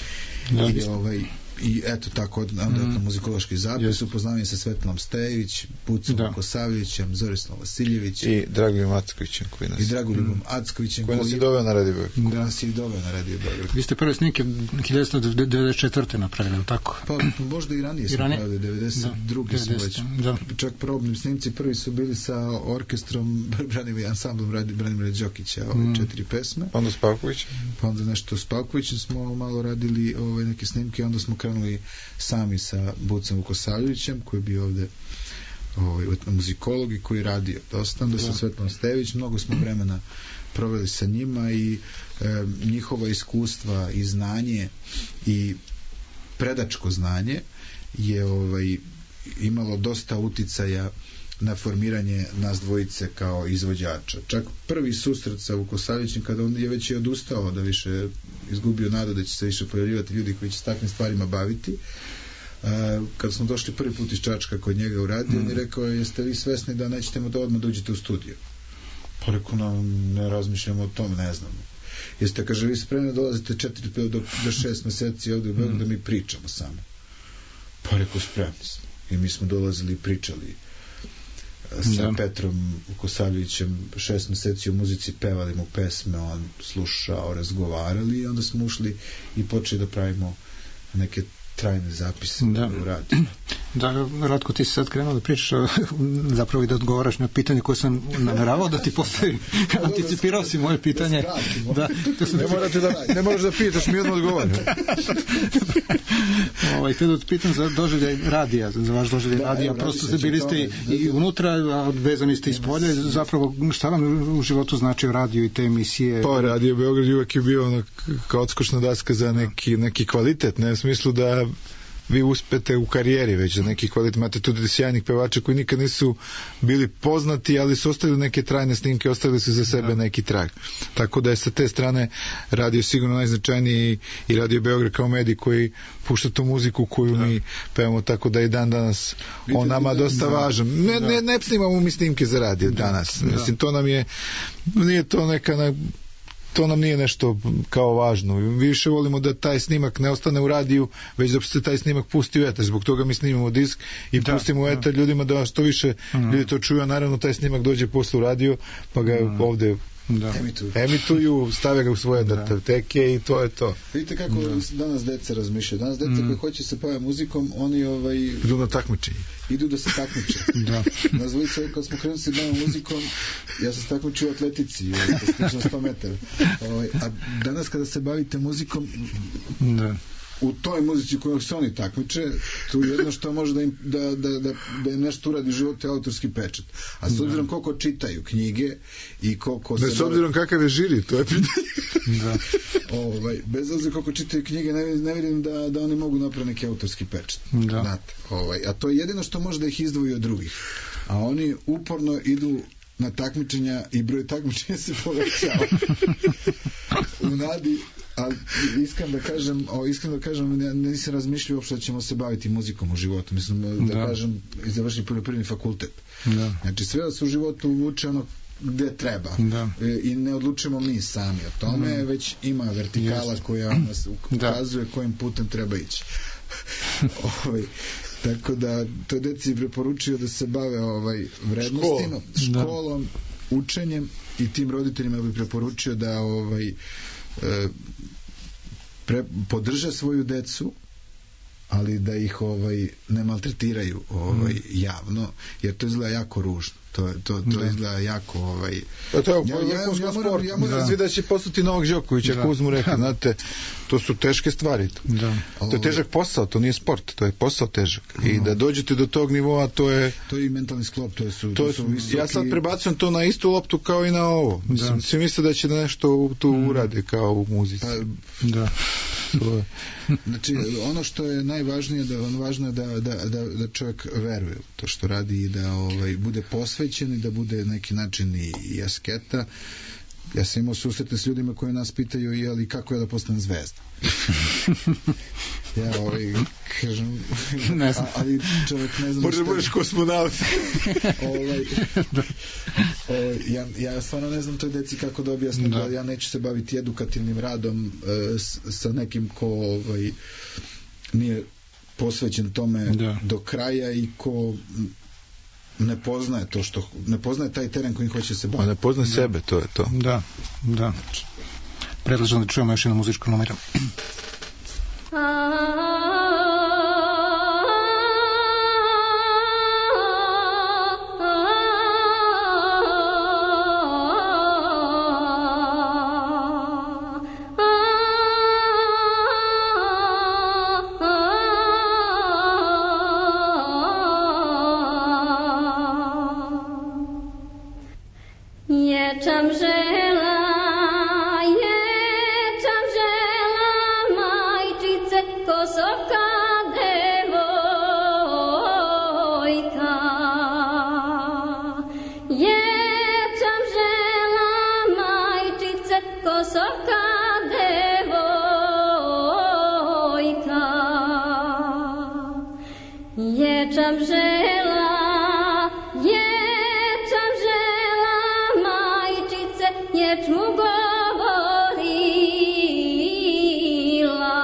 I eto tako onda muzikološki zapis, upoznavanje sa Svetlom Stejević, Pucom Kosavljevićem, Zorislavom Vasiljević i Dragoljubom Ackovićem koji nas je doveo na Radio Beograd. Vi ste prve snimke 1994. napravili, tako? Pa možda i ranije smo pravili, 92. smo već. Čak probnim snimci prvi su bili sa orkestrom ansamblom Branimira Đokića, 4 pesme. Onda s Pavkovićem? Pa onda nešto s Pavkovićem smo malo radili neke snimke i onda smo krenuli sami sa Bucom Vukosavljevićem koji je bio ovde muzikolog i koji je radio dosta, onda sa Svetlom Stejević, mnogo smo vremena proveli sa njima i njihova iskustva i znanje i predačko znanje je imalo dosta uticaja na formiranje nas dvojice kao izvođača. Čak prvi susret sa Vukosavljevićem, kada on je već i odustao da više izgubio nadu da će se više pojavljivati ljudi koji će s takvim stvarima baviti, kada smo došli prvi put iz Čačka kod njega u radio, on je rekao, jeste vi svesni da nećete mu da odmah dođete u studio? Pa rekao, ne razmišljamo o tom, ne znamo. Jeste, kaže, vi spremni dolazite 4 do 6 meseci ovdje u Beogradu da mi pričamo samo? Pa rekao, spremni smo. I mi smo dolazili i pričali sa Petrom Vukosavljevićem 6 meseci u muzici, pevali mu pesme, on slušao, razgovarali i onda smo ušli i počeli da pravimo neke trajne zapise u radiju. Da, Ratko, ti si sad krenuo da pričaš, zapravo i da odgovaraš na pitanje koje sam nameravao da ti postavim. Anticipirao si moje pitanje. Da, ne moraš da pitaš, mi odmah odgovaram. Te da pitam za doživljaj radija, za vaš doživljaj radija, prosto ste bili ste i unutra, a vezani ste iz polja, zapravo šta vam u životu znači radio i te emisije? Pa Radio Beograd uvek je bio kao odskočna daska za neki kvalitet, ne u smislu da vi uspete u karijeri već za neki kvalitet. Imate tu sjajnih pevača koji nikad nisu bili poznati, ali su ostavili neke trajne snimke, ostavili su za sebe neki trag. Tako da je sa te strane radio sigurno najznačajniji i Radio Beograd kao medij koji pušta tu muziku koju mi pevamo, tako da i dan danas on nama dosta važan. Ne snimamo mi snimke za radio danas. Mislim, to nam je, nije to neka to nam nije nešto kao važno. Više volimo da taj snimak ne ostane u radiju, već da se taj snimak pusti u eter. Zbog toga mi snimamo disk i pustimo u eter ljudima da što više ljudi to čuju, a naravno taj snimak dođe posle u radio, pa ga ovde emituju, stave ga u svoje datoteke i to je to. Vidite kako danas deca razmišljaju. Danas deca koji hoće se baviti muzikom, oni idu na takmičenje. Idu da se takmiče. Na Zvojica, kad smo krenuli se baviti muzikom, ja sam se takmičio u atletici, slično 100 metara. A danas kada se bavite muzikom, u toj muzici koju se oni takmiče, tu jedno što može da im nešto uradi u životu je autorski pečat. A s obzirom koliko čitaju knjige i koliko... S obzirom kakav je žiri, to je pitanje. Bez obzira koliko čitaju knjige, ne vidim da oni mogu napraviti neki autorski pečat. A to je jedino što može da ih izdvoji od drugih. A oni uporno idu na takmičenja i broj takmičenja se povećava. U nadi, ali iskreno da kažem, nisam razmišljao uopšte da ćemo se baviti muzikom u životu. Mislim da kažem, završiti poljoprivredni fakultet. Znači sve da se u životu vuče ono gde treba. I ne odlučujemo mi sami o tome, već ima vertikala koja nas ukazuje kojim putem treba ići. Tako da to deci preporučio da se bave vrednostima, školom, učenjem, i tim roditeljima bi preporučio da podrže svoju decu, ali da ih ne maltretiraju javno, jer to izgleda jako ružno. To izgleda jako ja moram svi da će postati Novak Đoković, ako uzmu reka, znate, to su teške stvari. To je težak posao, to nije sport, to je posao težak. I da dođete do tog nivoa, to je i mentalni sklop, ja sad prebacujem to na istu loptu kao i na ovo. Svi misle da će nešto tu urade kao u muzici. Znači, ono što je najvažnije, važno je da čovjek veruje u to što radi i da bude posvećen i da bude neki način i asketa. Ja sam imao susrete s ljudima koji nas pitaju kako ja da postanem zvezda. Ja kažem, ali čovjek ne znam možda budeš kosmonaut. Ja stvarno ne znam toj deci kako da objasnim da ja neću se baviti edukativnim radom sa nekim ko nije posvećen tome do kraja i ko ne poznaje to što ne poznaje taj teren kojim hoće se baviti. Ne poznaje sebe, to je to. Da. Predlažem da čujemo još jednu muzičku numeru. Ječam žela, majčice, kosovka devojka. Ječam žela, majčice, kosovka devojka. Ječam žela, ječmu govorila.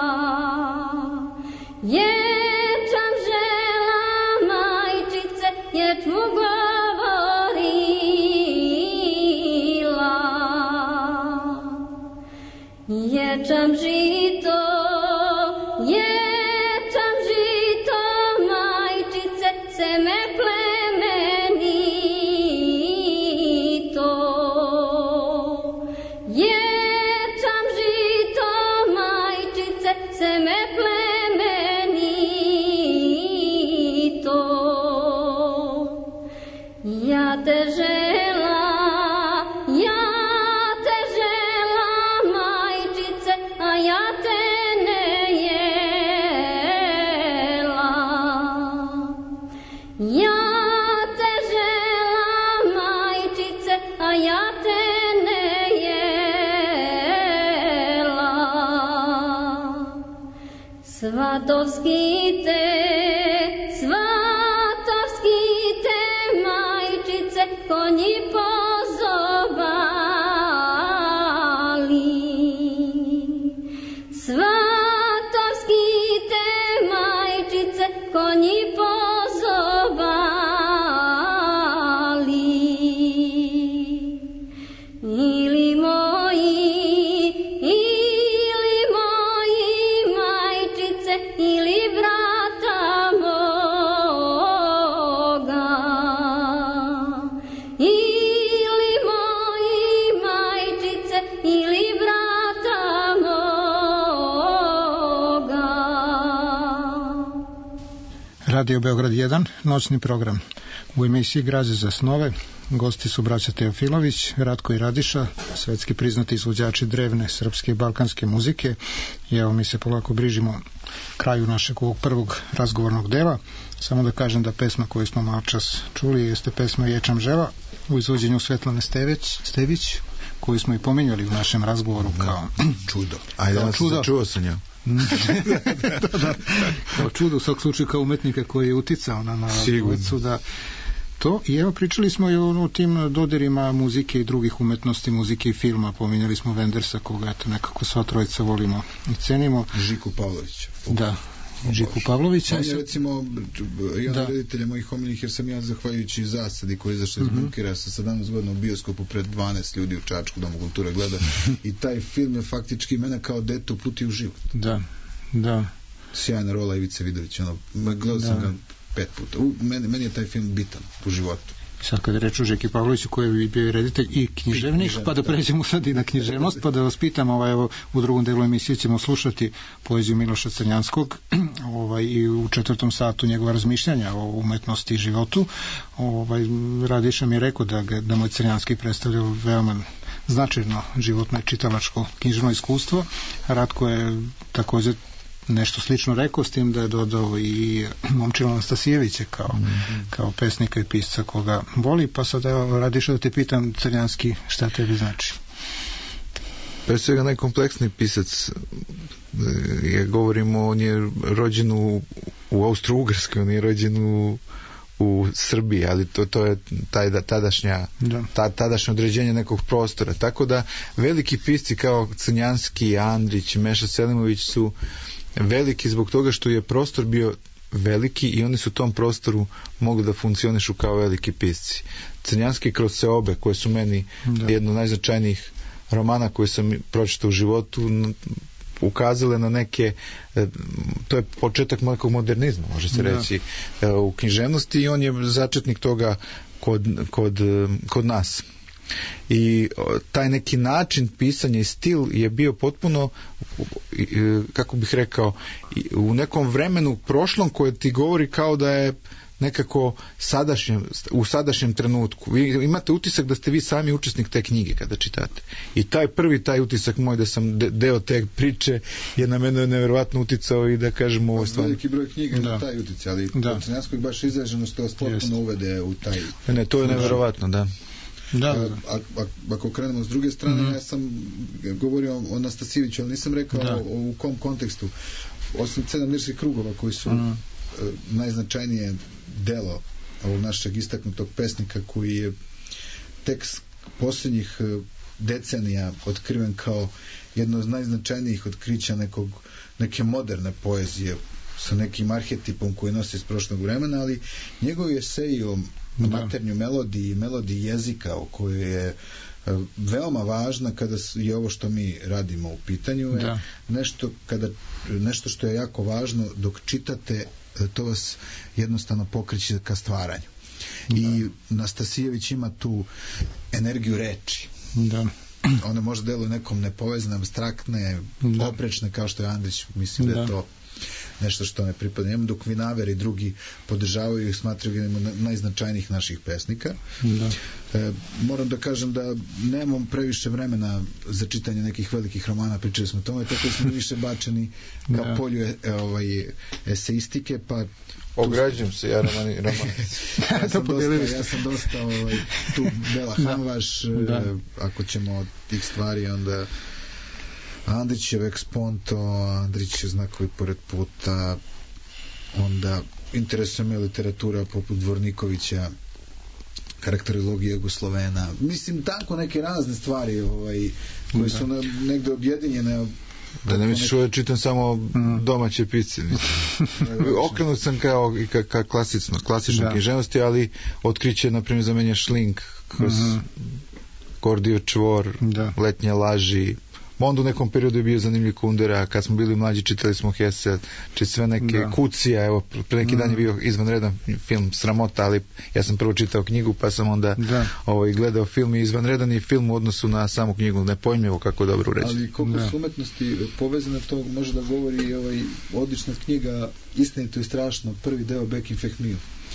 Ječam žela, majčice, ječmu govorila. Ječam žito, Ja te žela, majčice, a ja te ne jela. Ja te žela, majčice, a ja te ne jela. Svatovski te, majčice, konji pozobali. Svatovski te, majčice, konji pozobali. Ili moji, majčice, ili brata moga. Ili moji, majčice, ili brata moga. Radio Beograd 1, noćni program. U emisiji Građe za snove gosti su braća Teofilović, Ratko i Radiša, svetski priznati izvođači drevne srpske i balkanske muzike. I evo mi se polako bližimo kraju našeg ovog prvog razgovornog dela. Samo da kažem da pesma koju smo malo čas čuli jeste pesma Ječam žela u izvođenju Svetlane Stević, koju smo i pominjali u našem razgovoru kao čudo. Ajde, ja sam čuo sa njom. da. Kao čudo, u svak slučaju kao umetnika koji je uticao na dvojicu da to. I evo pričali smo i o tim dodirima muzike i drugih umetnosti, muzike i filma. Pominjali smo Wendersa, koga eto nekako sva trojica volimo i cenimo. Žiku Pavlovića. Da, Žiku Pavlovića. On je recimo jedan od reditelja mojih omiljenih, jer sam ja zahvaljujući Zasadi koji je izašao iz bunkera sa 17 godina u bioskopu pred 12 ljudi u Čačku Domu kulture gleda i taj film je faktički mene kao dete uputio u život. Da. Sjajna rola Ivice Vidović, gledao sam ga 5 puta. Meni je taj film bitan u životu. Sad kada reču Žeki Pavloviću koji je bio reditelj i književnik, pa da pređemo sad i na književnost, pa da vas pitam, evo, u drugom delu emisije ćemo slušati poeziju Miloša Crnjanskog i u 4. satu njegova razmišljanja o umetnosti i životu. Radiša mi je rekao da moj Crnjanski predstavlja veoma značajno životno i čitalačko književno iskustvo. Ratko je također nešto slično rekao, s tim da je dodao i Momčila Anastasijevića kao pesnika i pisca koga voli, pa sad evo Radiša da te pitam, Crnjanski, šta tebi znači? Pre svega najkompleksniji pisac, govorimo, on je rođen u Austro-Ugrskoj, on je rođen u Srbiji, ali to je tadašnje određenje nekog prostora, tako da veliki pisci kao Crnjanski, Andrić, Meša Selimović su veliki zbog toga što je prostor bio veliki i oni su u tom prostoru mogli da funkcionišu kao veliki pisci. Crnjanski kroz Seobe, koje su meni jedno od najznačajnijih romana koje sam pročitao u životu, ukazale na neke, to je početak nekog modernizma, može se reći, u književnosti, i on je začetnik toga kod nas. I taj neki način pisanja i stil je bio potpuno, kako bih rekao, u nekom vremenu prošlom koje ti govori kao da je nekako u sadašnjem trenutku. Vi imate utisak da ste vi sami učesnik te knjige kada čitate. I taj utisak moj da sam deo te priče je na mene nevjerovatno uticao i da kažem ovo stvarno. Veliki broj knjiga ima taj uticaj, ali kod Crnjanskog baš izraženo što vas potpuno uvede u taj... Ne, to je nevjerovatno, da. Ako krenemo s druge strane, ja sam govorio o Anastasijeviću, ali nisam rekao u kom kontekstu. Osim 7 lirskih krugova koji su najznačajnije delo ovog našeg istaknutog pesnika, koji je tek posljednjih decenija otkriven kao jedno od najznačajnijih otkrića neke moderne poezije sa nekim arhetipom koji nosi iz prošlog vremena, ali njegovi eseji o maternju melodiji jezika, o kojoj je veoma važna kada je ovo što mi radimo u pitanju, je nešto što je jako važno dok čitate, to vas jednostavno pokreće ka stvaranju. I Nastasijević ima tu energiju reči. One možda deluju nekom nepovezne, abstraktne, oprečne, kao što je Andrić, mislim da je to nešto što ne pripada njemu, dok Vinaver i drugi podržavaju i smatraju ga jednim od najznačajnijih naših pesnika. Da. Moram da kažem da nemam previše vremena za čitanje nekih velikih romana, pričali smo o tome, tako da smo više bačeni ka polju eseistike, pa ograđujem se, ja roman. Ja sam dosta tu Bela Hamvaš, ako ćemo od tih stvari, onda Andrićev Eksponto, Andrićev Znakovi pored puta, onda interesuje me literatura poput Dvornikovića, karakterologija Jugoslovena, mislim tako neke razne stvari koje su negde objedinjene. Da ne misliš uvijek čitam samo domaće pice. Okrenut sam ka klasičnoj književnosti, ali otkriće, na primjer, za mene Šlink kroz Kordio čvor, Letnje laži. Onda u nekom periodu je bio zanimljiv Kundera, kad smo bili mlađi čitali smo Hesse, sve neke Kucija, evo, pre neki dan je bio izvanredan film Sramota, ali ja sam prvo čitao knjigu, pa sam onda gledao film i izvanredan je film u odnosu na samu knjigu, nepojmljivo kako je dobro uređen. Ali koliko su umetnosti povezane, to može da govori odlična knjiga Istinito i strašno, prvi deo Beck in Fehmiu.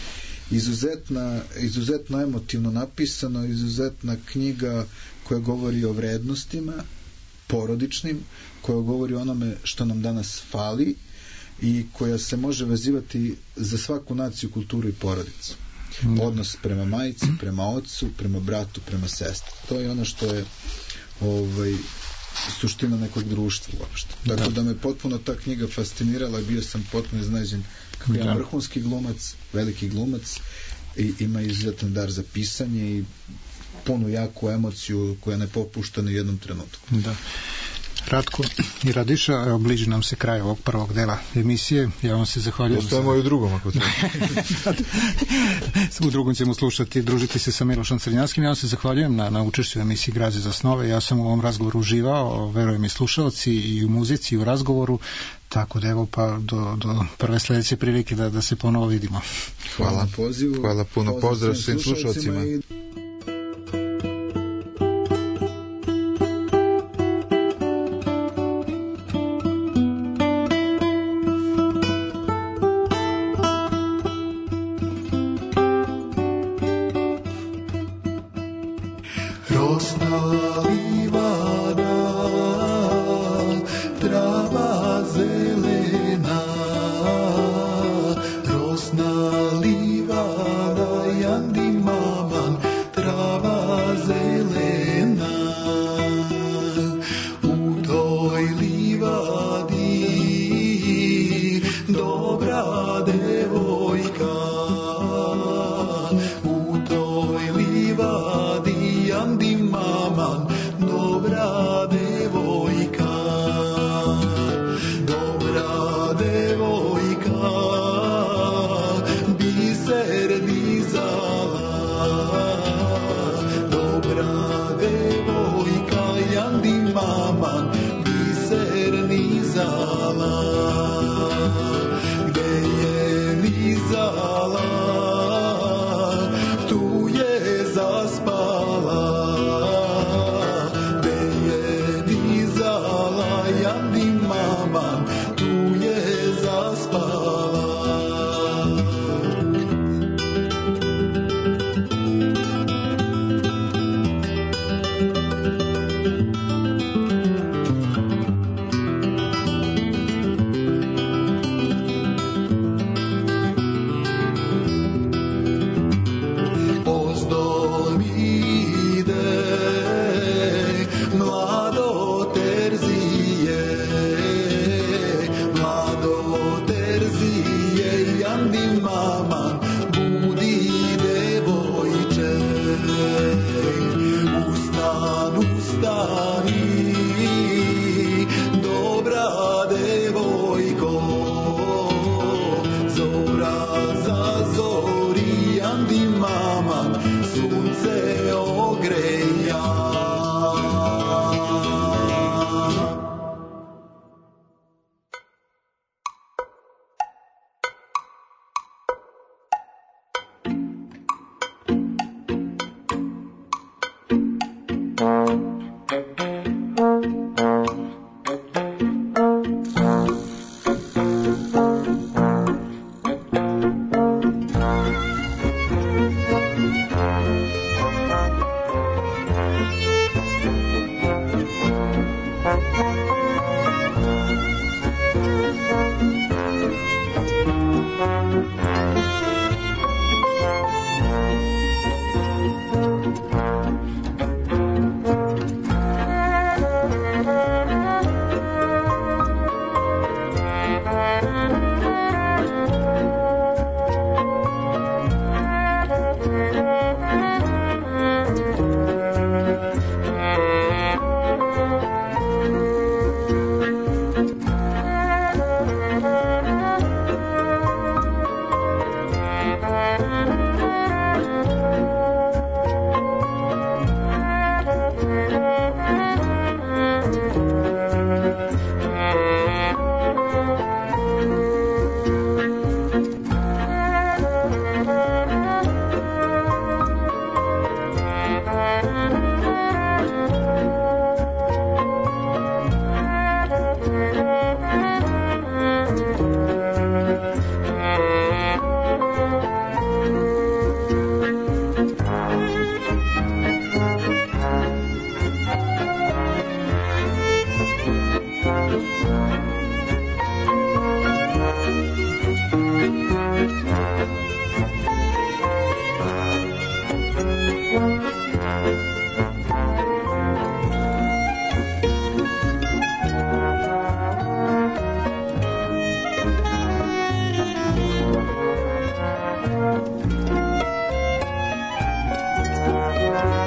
Izuzetno emotivno napisano, izuzetna knjiga koja govori o vrednostima porodičnim, koja govori o onome što nam danas fali i koja se može vezivati za svaku naciju, kulturu i porodicu. Odnos prema majici, prema ocu, prema bratu, prema sestri. To je ono što je suština nekog društva uopšte. Tako da me potpuno ta knjiga fascinirala i bio sam potpuno iznenađen kako je vrhunski glumac, veliki glumac i ima izuzetan dar za pisanje i punu jaku emociju koja ne popušta ni u jednom trenutku. Da. Ratko i Radiša, evo, bliži nam se kraj ovog prvog dela emisije. Ja vam se zahvaljujem. Ostajemo i u drugom, ako treba. U drugom ćemo družiti se sa Milošom Crnjanskim. Ja vam se zahvaljujem na učešću u emisiji Građe za snove. Ja sam u ovom razgovoru uživao, verujem i slušalci, i u muzici, i u razgovoru. Tako da evo, pa do prve sledeće prilike da se ponovo vidimo. Hvala na pozivu. Hvala puno. Pozdrav svim slušalcima.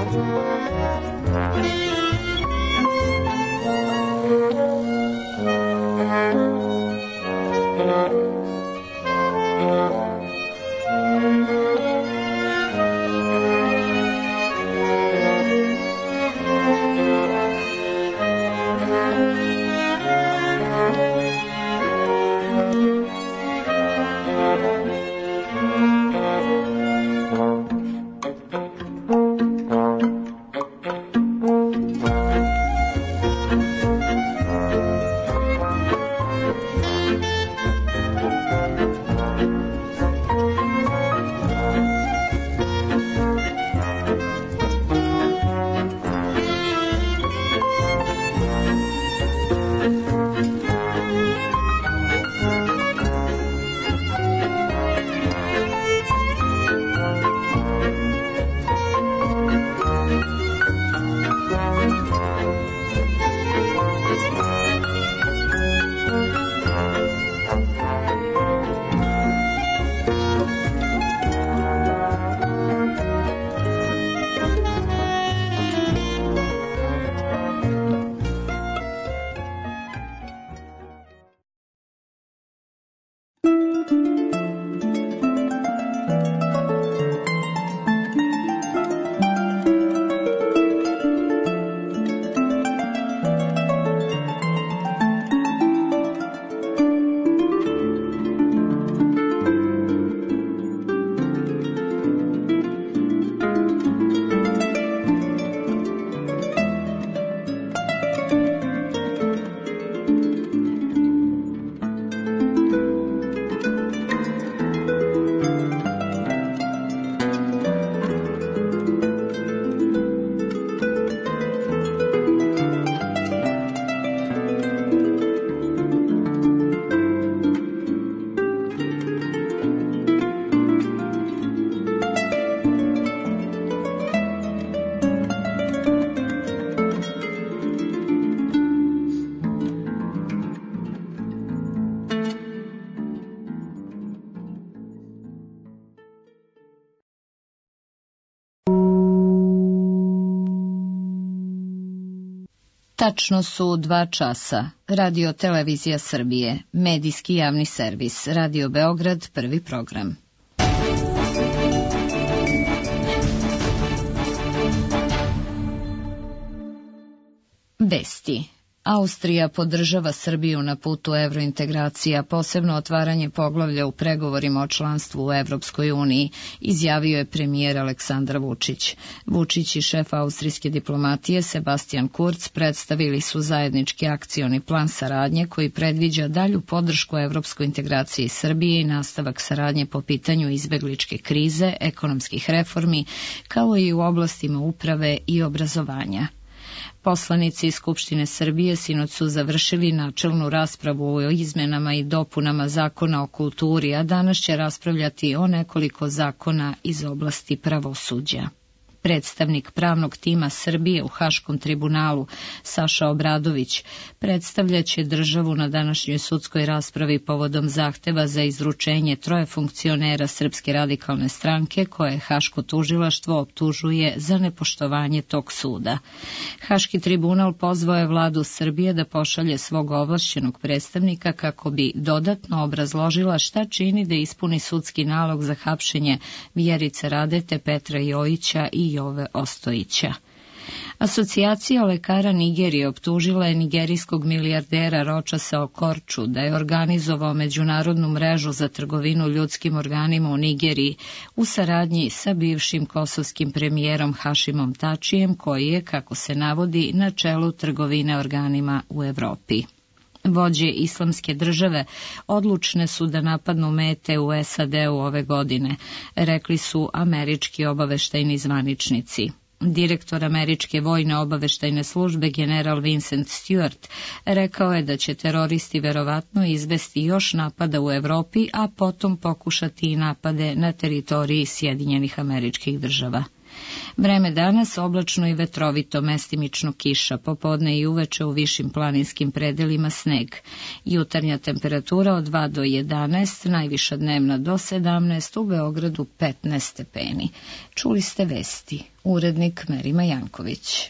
Tačno su 2 časa. Radio Televizija Srbije, medijski javni servis, Radio Beograd, prvi program. Vesti. Austrija podržava Srbiju na putu evrointegracija, posebno otvaranje poglavlja u pregovorima o članstvu u Evropskoj uniji, izjavio je premijer Aleksandar Vučić. Vučić i šef austrijske diplomatije Sebastian Kurz predstavili su zajednički akcioni plan saradnje koji predviđa dalju podršku evropskoj integraciji Srbije i nastavak saradnje po pitanju izbegličke krize, ekonomskih reformi, kao i u oblastima uprave i obrazovanja. Poslanici Skupštine Srbije sinoć su završili načelnu raspravu o izmenama i dopunama Zakona o kulturi, a danas će raspravljati o nekoliko zakona iz oblasti pravosuđa. Predstavnik pravnog tima Srbije u Haškom tribunalu, Saša Obradović, predstavljaće državu na današnjoj sudskoj raspravi povodom zahteva za izručenje 3 funkcionera Srpske radikalne stranke koje Haško tužilaštvo optužuje za nepoštovanje tog suda. Haški tribunal pozvao je vladu Srbije da pošalje svog ovlašćenog predstavnika kako bi dodatno obrazložila šta čini da ispuni sudski nalog za hapšenje Vjerice Radete, Petra Jojića i Jove Ostojića. Asocijacija lekara Nigerije optužila je nigerijskog milijardera Rochasa Okorču da je organizovao međunarodnu mrežu za trgovinu ljudskim organima u Nigeriji u saradnji sa bivšim kosovskim premijerom Hašimom Tačijem, koji je, kako se navodi, na čelu trgovine organima u Evropi. Vođe islamske države odlučne su da napadnu mete u SAD-u ove godine, rekli su američki obaveštajni zvaničnici. Direktor američke vojne obaveštajne službe general Vincent Stewart rekao je da će teroristi verovatno izvesti još napada u Evropi, a potom pokušati i napade na teritoriji Sjedinjenih Američkih Država. Vreme danas oblačno i vetrovito, mestimično kiša, popodne i uveče u višim planinskim predelima sneg. Jutarnja temperatura od 2 do 11, najviša dnevna do 17, u Beogradu 15 stepeni. Čuli ste vesti. Urednik Merima Janković.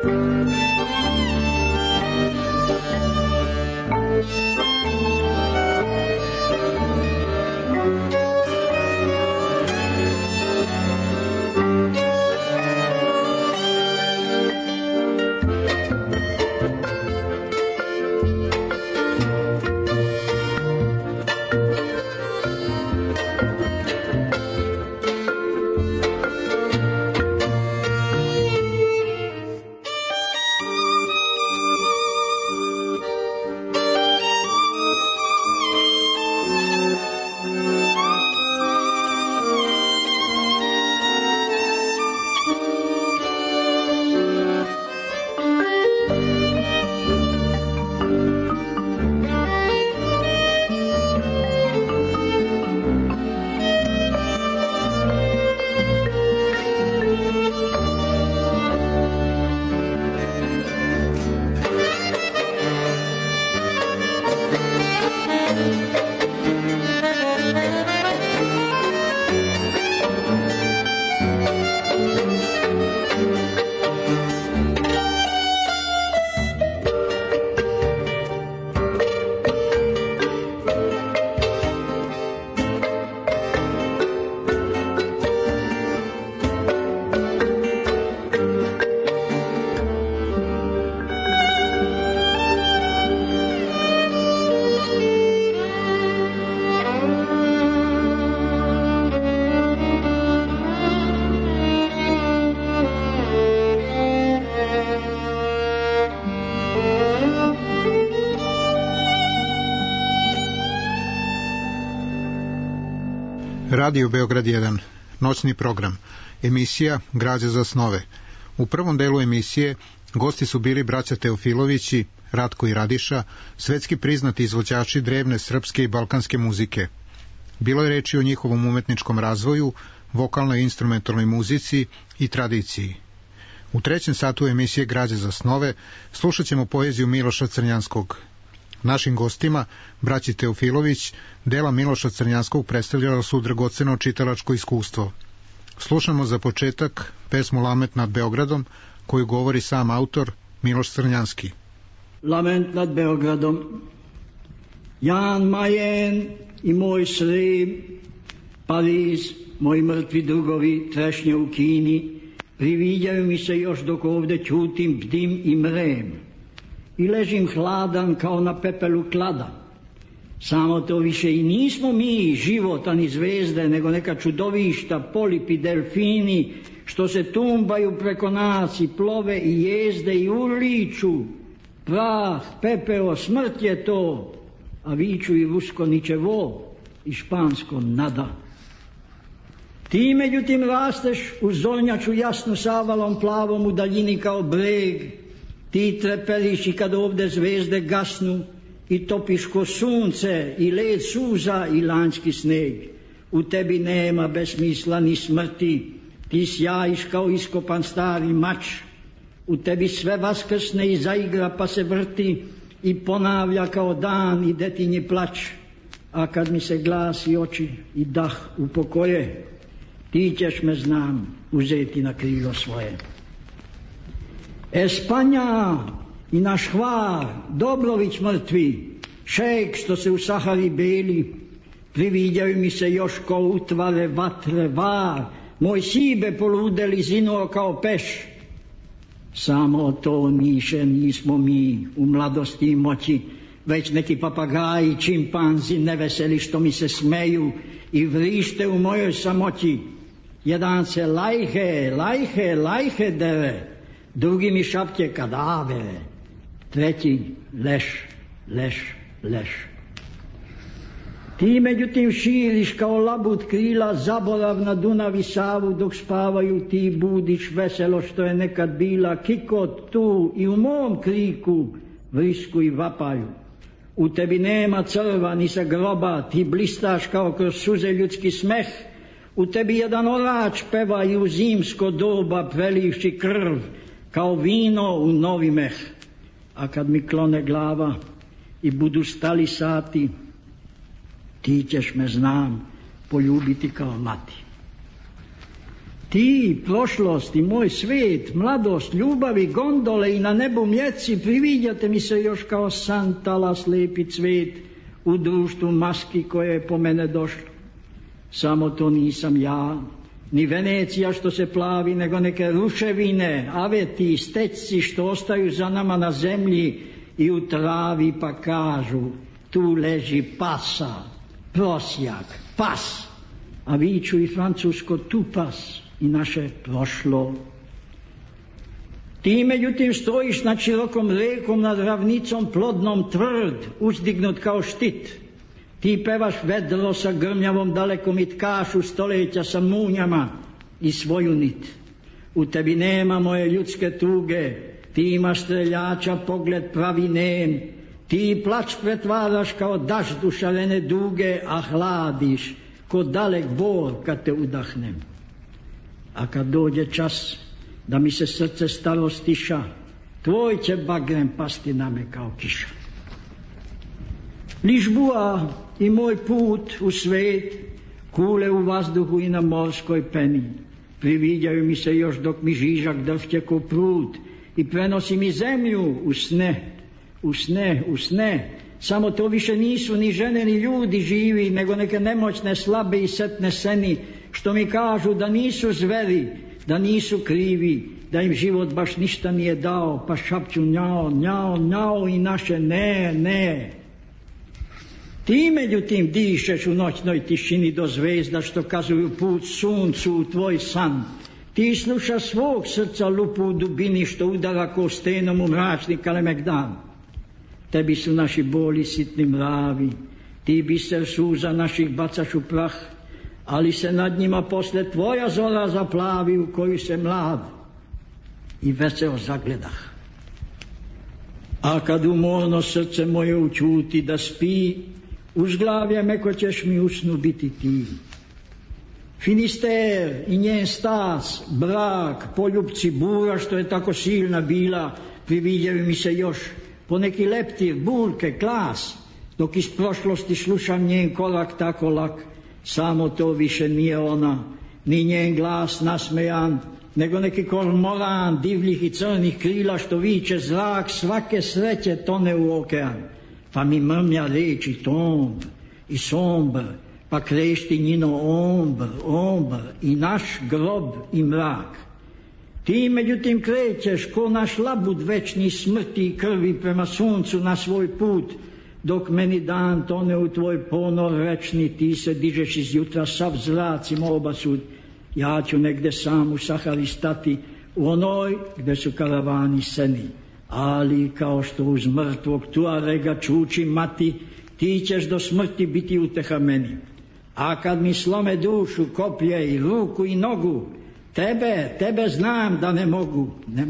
Radio Beograd 1, noćni program, emisija Građa za snove. U prvom delu emisije gosti su bili braća Teofilovići, Ratko i Radiša, svetski priznati izvođači drevne srpske i balkanske muzike. Bilo je reči o njihovom umetničkom razvoju, vokalnoj i instrumentalnoj muzici i tradiciji. U trećem satu emisije Građa za snove slušat ćemo poeziju Miloša Crnjanskog. Našim gostima, braći Teofilović, dela Miloša Crnjanskog predstavljala su dragoceno čitalačko iskustvo. Slušamo za početak pesmu Lament nad Beogradom, koju govori sam autor Miloš Crnjanski. Lament nad Beogradom. Jan Majen i moj Srem, Pariz, moji mrtvi drugovi, trešnje u Kini, priviđaju mi se još dok ovde ćutim, bdim i mrem. I ležim hladan kao na pepelu klada. Samo to više i nismo mi, život, ani zvezde, nego neka čudovišta, polipi, delfini, što se tumbaju preko nas i plove i jezde i urliču. Prah, pepeo, smrt je to, a viču i rusko ničevo i špansko nada. Ti međutim rasteš u zornjaču jasnu savalom plavom u daljini kao breg. Ti treperiš i kad ovde zvezde gasnu i topiš ko sunce i led suza i lanjski sneg. U tebi nema besmisla ni smrti, ti sjajiš kao iskopan stari mač. U tebi sve vaskrsne i zaigra pa se vrti i ponavlja kao dan i detinji plać. A kad mi se glas i oči i dah upokoje, ti ćeš me, znam, uzeti na krilo svoje. Espanja i naš Hvar, Dobrović mrtvi, šejk što se u Sahari beli, priviđaju mi se još ko utvare vatre var, moj Sibe poludeli zinuo kao peš. Samo to niše nismo mi u mladosti i moći, već neki papagaji, čimpanzi neveseli što mi se smeju i vrište u mojoj samoći. Jedan se lajhe dere, drugi mi šapće kadavere, treći leš. Ti međutim širiš kao labud krila zaborav na Dunav i Savu, dok spavaju ti budiš veselo što je nekad bila kikot tu i u mom kriku vrisku i vapaju. U tebi nema crva ni sa groba, ti blistaš kao kroz suze ljudski smeh. U tebi jedan orač peva i u zimsko doba prelivši krv kao vino u novi meh. A kad mi klone glava i budu stali sati, ti ćeš me, znam, poljubiti kao mati. Ti, prošlost i moj svijet, mladost, ljubavi, gondole i na nebu mjeci, priviđate mi se još kao san, talas, lijepi cvijet u društvu maski koje je po mene došlo. Samo to nisam ja, ni Venecija što se plavi, nego neke ruševine, aveti, stečci što ostaju za nama na zemlji i u travi, pa kažu, tu leži pasa, prosjak, pas, a viču i francusko tu pas i naše prošlo. Ti međutim stojiš nad širokom rekom, nad ravnicom plodnom tvrd, uzdignut kao štit. Ti pevaš vedro sa grmljavom dalekom i tkašu stoljeća sa munjama i svoju nit. U tebi nema moje ljudske tuge, ti imaš streljača pogled pravi nem, ti plač pretvaraš kao dažd u šarene duge, a hladiš ko dalek bor kad te udahnem. A kad dođe čas da mi se srce staro stiša, tvoj će bagrem pasti na me kao kiša. Ližbua i moj put u svet, kule u vazduhu i na morskoj peni, priviđaju mi se još dok mi žižak drhće ko prut i prenosi mi zemlju u sne, u sne, u sne. Samo to više nisu ni žene ni ljudi živi, nego neke nemoćne, slabe i setne seni, što mi kažu da nisu zveri, da nisu krivi, da im život baš ništa nije dao, pa šapću njao, njao, njao i naše ne, ne. Ti međutim dišeš u noćnoj tišini do zvezda što kazuju put suncu u tvoj san. Ti slušaš svog srca lupu u dubini što udara ko stenom u mračni Kalemegdan. Tebi su naši boli sitni mravi, ti biser suza naših bacaš u prah, ali se nad njima posle tvoja zora zaplavi u koju se mlad i veseo zagledah. A kad umorno srce moje učuti da spi, uz glavlje meko ćeš mi u snu biti ti. Finister i njen stas, brak, poljupci, bura što je tako silna bila, priviđaju mi se još poneki leptir, burke, klas, dok iz prošlosti slušam njen korak tako lak. Samo to više nije ona, ni njen glas nasmejan, nego neki kormoran divljih i crnih krila što viče zrak svake sreće tone u okean. Pa mi mrmlja reči tomb i sombr, pa krešti njino ombr, ombr i naš grob i mrak. Ti međutim krećeš ko naš labud večni smrti i krvi prema suncu na svoj put, dok meni dan tone u tvoj ponor večni, ti se dižeš iz jutra sav zracima obasud. Ja ću negde sam u Sahari stati, u onoj gde su karavani seni. Ali kao što uz mrtvog Tuarega čuči mati, ti ćeš do smrti biti uteha meni. A kad mi slome dušu, koplje i ruku i nogu, tebe znam da ne mogu.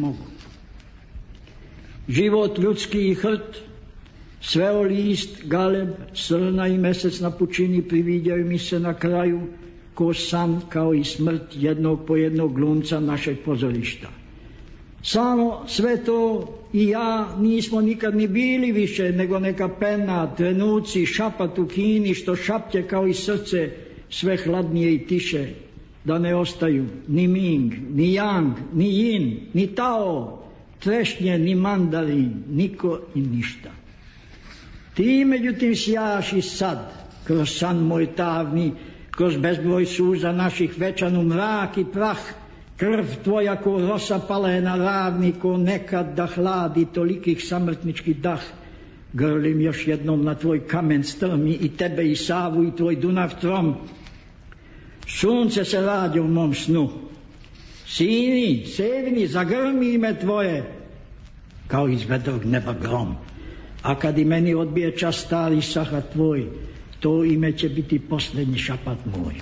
Život ljudski i hrt, sveo list, galeb, srna i mesec na pučini priviđaju mi se na kraju, ko san, kao i smrt jednog po jednog glumca našeg pozorišta. Samo sve to i ja nismo nikad ni bili više nego neka pena, trenuci, šapat u kini što šapće kao i srce sve hladnije i tiše, da ne ostaju ni Ming, ni Yang, ni Yin, ni Tao, trešnje, ni mandarin, niko i ništa. Ti međutim sjaš i sad, kroz san moj tavni, kroz bezbroj suza naših večan u mrak i prah, krv tvoja ko rosa pala je na ravni, ko nekad da hladi tolikih samrtnički dah. Grlim još jednom na tvoj kamen strmi i tebe i Savu i tvoj Dunav trom. Sunce se rađa u mom snu. Sini, sevini, zagrmi ime tvoje, kao iz vedrog neba grom. A kad i meni odbije čas stari sahat tvoj, to ime će biti posljednji šapat moj.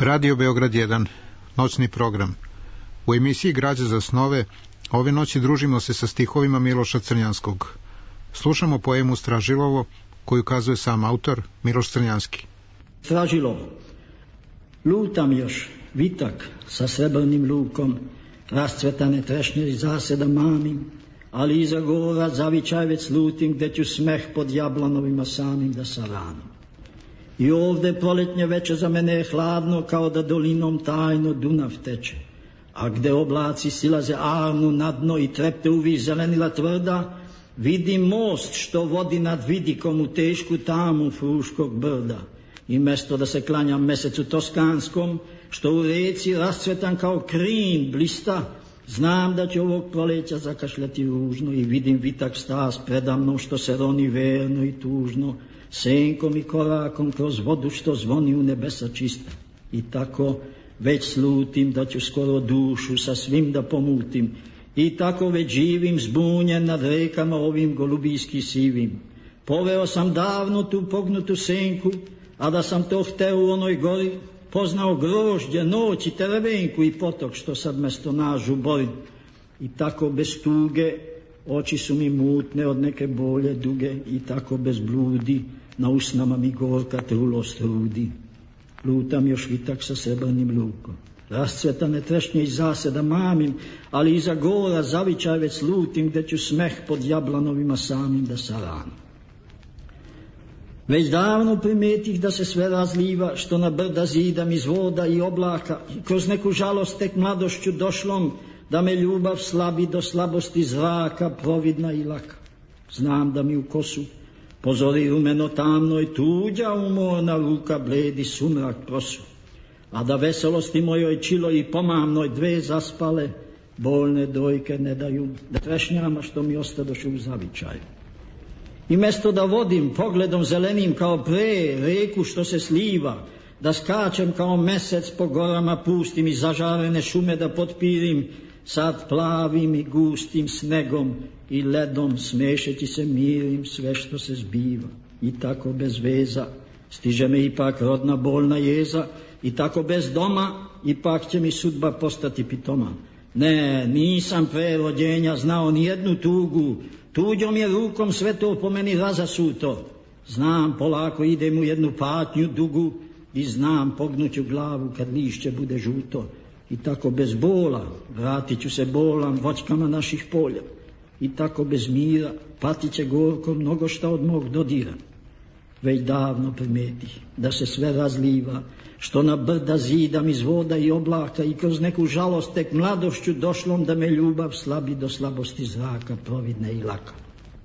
Radio Beograd 1, noćni program. U emisiji Građa za snove ove noći družimo se sa stihovima Miloša Crnjanskog. Slušamo poemu Stražilovo, koju kazuje sam autor Miloš Crnjanski. Stražilovo. Lutam još, vitak sa srebrnim lukom, rascvetane trešnje i zaseda mamim, ali iza gora zavičaj već slutim, gde ću smeh pod jablanovima samim da saranim. I ovde proletnje veče za mene je hladno, kao da dolinom tajno Dunav teče, a gde oblaci silaze arnu na dno i trepte uvih zelenila tvrda, vidim most što vodi nad vidikom u tešku tamu Fruškog brda. I mesto da se klanjam mesecu toskanskom, što u reci rascvetan kao krin blista, znam da će ovog proleća zakašljati ružno i vidim vitak stas predamnom što se roni verno i tužno, senkom i korakom kroz vodu što zvoni u nebesa čista. I tako već slutim da ću skoro dušu sa svim da pomutim, i tako već živim zbunjen nad rekama ovim golubijski sivim. Poveo sam davno tu pognutu senku, a da sam to hteo u onoj gori, poznao grožđe, noć i terebenku i potok što sad mesto nažu bori. I tako bez tuge oči su mi mutne od neke bolje duge, i tako bez bludi na usnama mi gorka trulost rudi. Lutam još vitak sa srebrnim lukom, rascvetane trešnje iz zaseda mamim, ali iza gora zavičaj već slutim, gde ću smeh pod jablanovima samim da saranim. Već davno primetih da se sve razliva, što na brda zidam iz voda i oblaka, i kroz neku žalost tek mladošću došlom, da me ljubav slabi do slabosti zraka, providna i laka. Znam da mi u kosu pozori rumeno tamno i tuđa umorna ruka bledi sumrak prosu, a da veselosti mojoj čilo i pomamnoj dve zaspale, bolne dojke ne daju da trešnjama što mi ostadoše u zavičaju. I mesto da vodim pogledom zelenim kao pre reku što se sliva, da skačem kao mesec po gorama pustim i zažarene šume da potpirim, sad plavim i gustim snegom i ledom smešeći se mirim sve što se zbiva. I tako bez veza stiže me ipak rodna bolna jeza, i tako bez doma ipak će mi sudba postati pitoma. Ne, nisam pre rođenja znao ni jednu tugu, tuđom je rukom sve to po meni razasuto. Znam, polako idem u jednu patnju dugu i znam, pognuću glavu kad lišće bude žuto. I tako bez bola vratit ću se bolam voćkama naših polja. I tako bez mira patit će gorko mnogo šta od mog dodira. Već davno primetih da se sve razliva, što na brda zidam iz voda i oblaka, i kroz neku žalost tek mladošću došlom, da me ljubav slabi do slabosti zraka, providne i laka.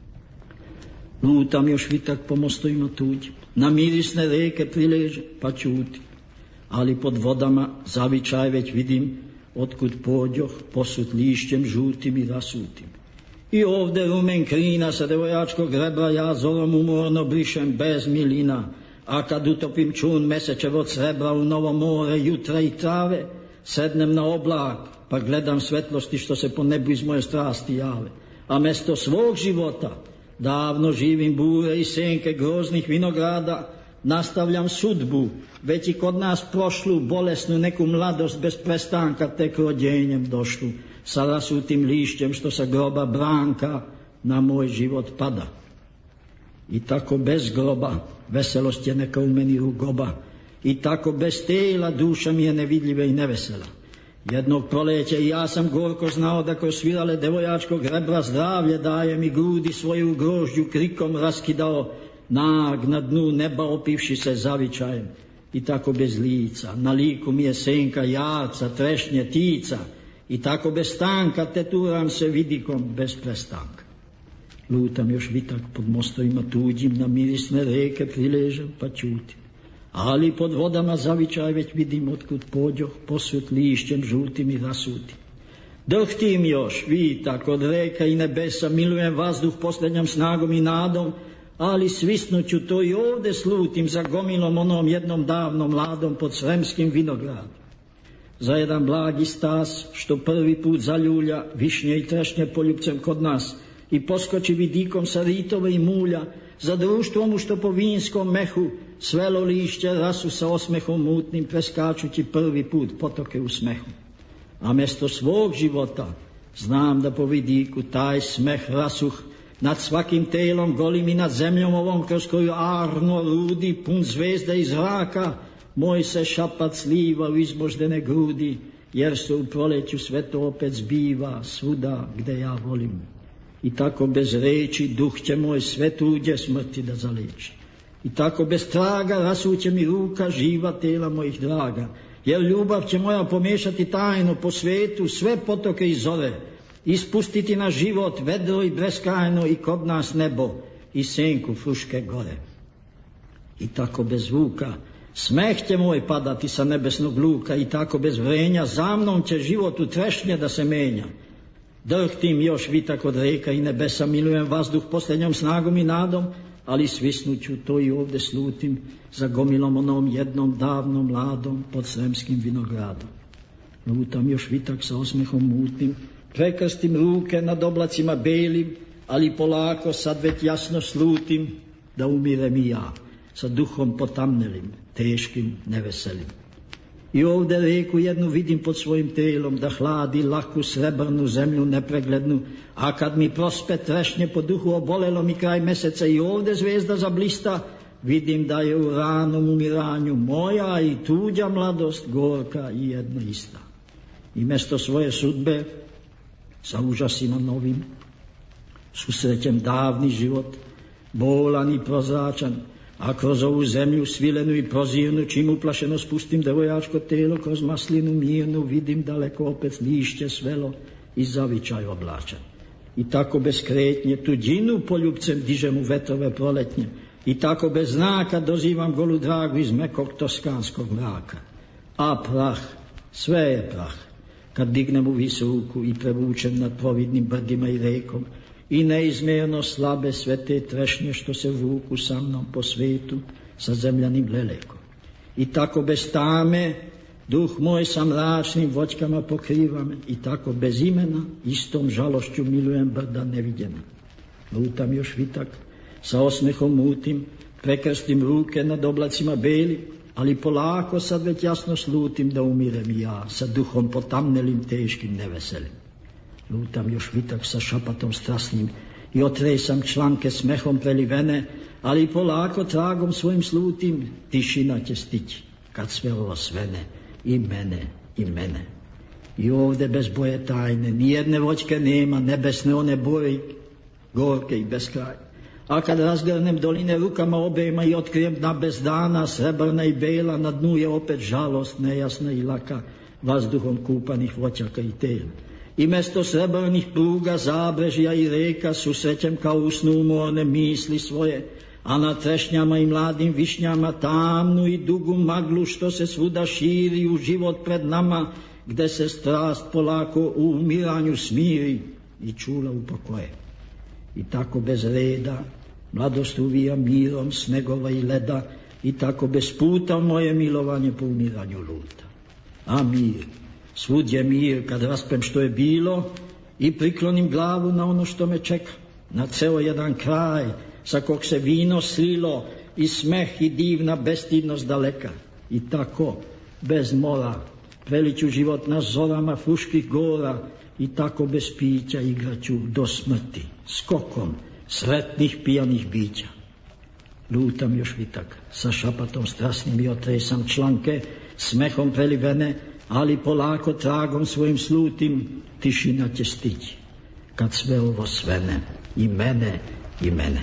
Lutam još vitak po mostovima tuđim, na mirisne reke priležem pa ćutim, ali pod vodama zavičaj već vidim, otkud pođoh posut lišćem žutim i rasutim. I ovde rumen krina sa devojačkog rebra ja zorom umorno brišem bez milina, a kad utopim čun mesečev od srebra u novo more jutra i trave, sednem na oblak pa gledam svetlosti što se po nebu iz moje strasti jave. A mesto svog života davno živim bure i senke groznih vinograda, nastavljam sudbu, već i kod nas prošlu bolesnu neku mladost bez prestanka tek rođenjem došlu, sa rasutim lišćem što sa groba Branka na moj život pada. I tako bez groba veselost je neka u meni rugoba, i tako bez tela duša mi je nevidljiva i nevesela. Jednog proleća i ja sam gorko znao da kroz svirale devojačkog rebra zdravlje daje mi, grudi svoju grožđu krikom raskidao, nag na dnu neba opivši se zavičajem. I tako bez lica, na liku mi je senka jarca, trešnje, tica, i tako bez stanka teturam se vidikom bez prestanka. Lutam još vitak pod mostovima tuđim, na mirisne reke priležem pa ćutim, ali pod vodama zavičaj već vidim otkud pođoh posut lišćem žutim i rasutim. Drhtim još vitak od reka i nebesa, milujem vazduh posljednjom snagom i nadom, ali svisnuću to i ovde slutim za gomilom onom jednom davnom mladom pod sremskim vinogradom. Za jedan blagi stas što prvi put zaljulja višnje i trešnje poljupcem kod nas, i poskoči vidikom sa ritova i mulja, za društvom u što po vinskom mehu svelo lišće rasu sa osmehom mutnim, preskačući prvi put potoke u smehu. A mesto svog života znam da po vidiku taj smeh rasuh nad svakim telom golim i nad zemljom ovom kroz koju arno rudi pun zvezda iz zraka, moj se šapat sliva u izboždene grudi, jer se u proleću sve to opet zbiva svuda gde ja volim. I tako bez reči duh će moj sve tuđe smrti da zaleči. I tako bez traga rasuće mi ruka živa tela mojih draga, jer ljubav će moja pomiješati tajno po svetu sve potoke i zore, ispustiti na život vedro i beskrajno i kod nas nebo i senku Fruške gore. I tako bez zvuka smeh će moj padati sa nebesnog luka, i tako bez vrenja za mnom će život u trešnje da se menja. Drhtim još vitak od reka i nebesa, milujem vazduh posljednjom snagom i nadom, ali svisnuću to i ovde slutim za gomilom onom jednom davnom mladom pod sremskim vinogradom. Lutam još vitak sa osmehom mutnim, prekrstim ruke nad oblacima belim, ali polako sad već jasno slutim da umirem i ja sa duhom potamnelim, teškim, neveselim. I ovde reku jednu vidim pod svojim telom, da hladi laku srebrnu zemlju nepreglednu, a kad mi prospe trešnje po duhu obolelo mi kraj meseca i ovde zvezda zablista, vidim da je u ranom umiranju moja i tuđa mladost gorka i jedna ista. I mesto svoje sudbe sa užasima novim susrećem davni život, bolan i prozračan, a kroz ovu zemlju svilenu i prozirnu, čim uplašeno spustim devojačko telo, kroz maslinu mirnu vidim daleko opet lišće svelo i zavičaj oblačan. I tako bez kretnje tuđinu poljubcem dižem u vetrove proletnje, i tako bez znaka dozivam golu dragu iz mekog toskanskog mraka. A prah, sve je prah, kad dignem u vis ruku i prevučem nad providnim brdima i rekom, i neizmjerno slabe sve te trešnje što se vuku sa mnom po svetu sa zemljanim lelekom. I tako bez tame duh moj sa mračnim voćkama pokriva me, i tako bez imena istom žalošću milujem brda neviđena. Lutam još vitak sa osmehom mutim, prekrstim ruke nad oblacima beli, ali polako sad već jasno slutim da umirem i ja sa duhom potamnelim, teškim, neveselim. Lutam još vitak sa šapatom strasnim i otresam članke smehom prelivene, ali polako tragom svojim slutim tišina će stići kad sve ovo svene i mene i mene. I ovde bez boje tajne nijedne voćke nema, nebesne one boje gorke i beskrajne. A kad razgrnem doline rukama obema i otkrijem dna bez dana, srebrna i bela, na dnu je opet žalost nejasna i laka, vazduhom kupanih voćaka i tela. I mesto srebrnih pruga, zabrežja i reka susrećem kao u snu umorne misli svoje, a na trešnjama i mladim višnjama tamnu i dugu maglu što se svuda širi u život pred nama, gde se strast polako u umiranju smiri i čula upokoje. I tako bez reda mladost uvija mirom snegova i leda, i tako bez puta moje milovanje po umiranju luta. A mir, svud je mir kad raspem što je bilo i priklonim glavu na ono što me čeka, na ceo jedan kraj sa kog se vino slilo i smeh i divna bestidnost daleka. I tako bez mora preliću život na zorama Fruških gora, i tako bez pića igraću do smrti skokom sretnih pijanih bića. Lutam još vitak sa šapatom strasnim i otresam članke smehom prelivene, ali polako tragom svojim slutim tišina će stići kad sve ovo svene i mene i mene.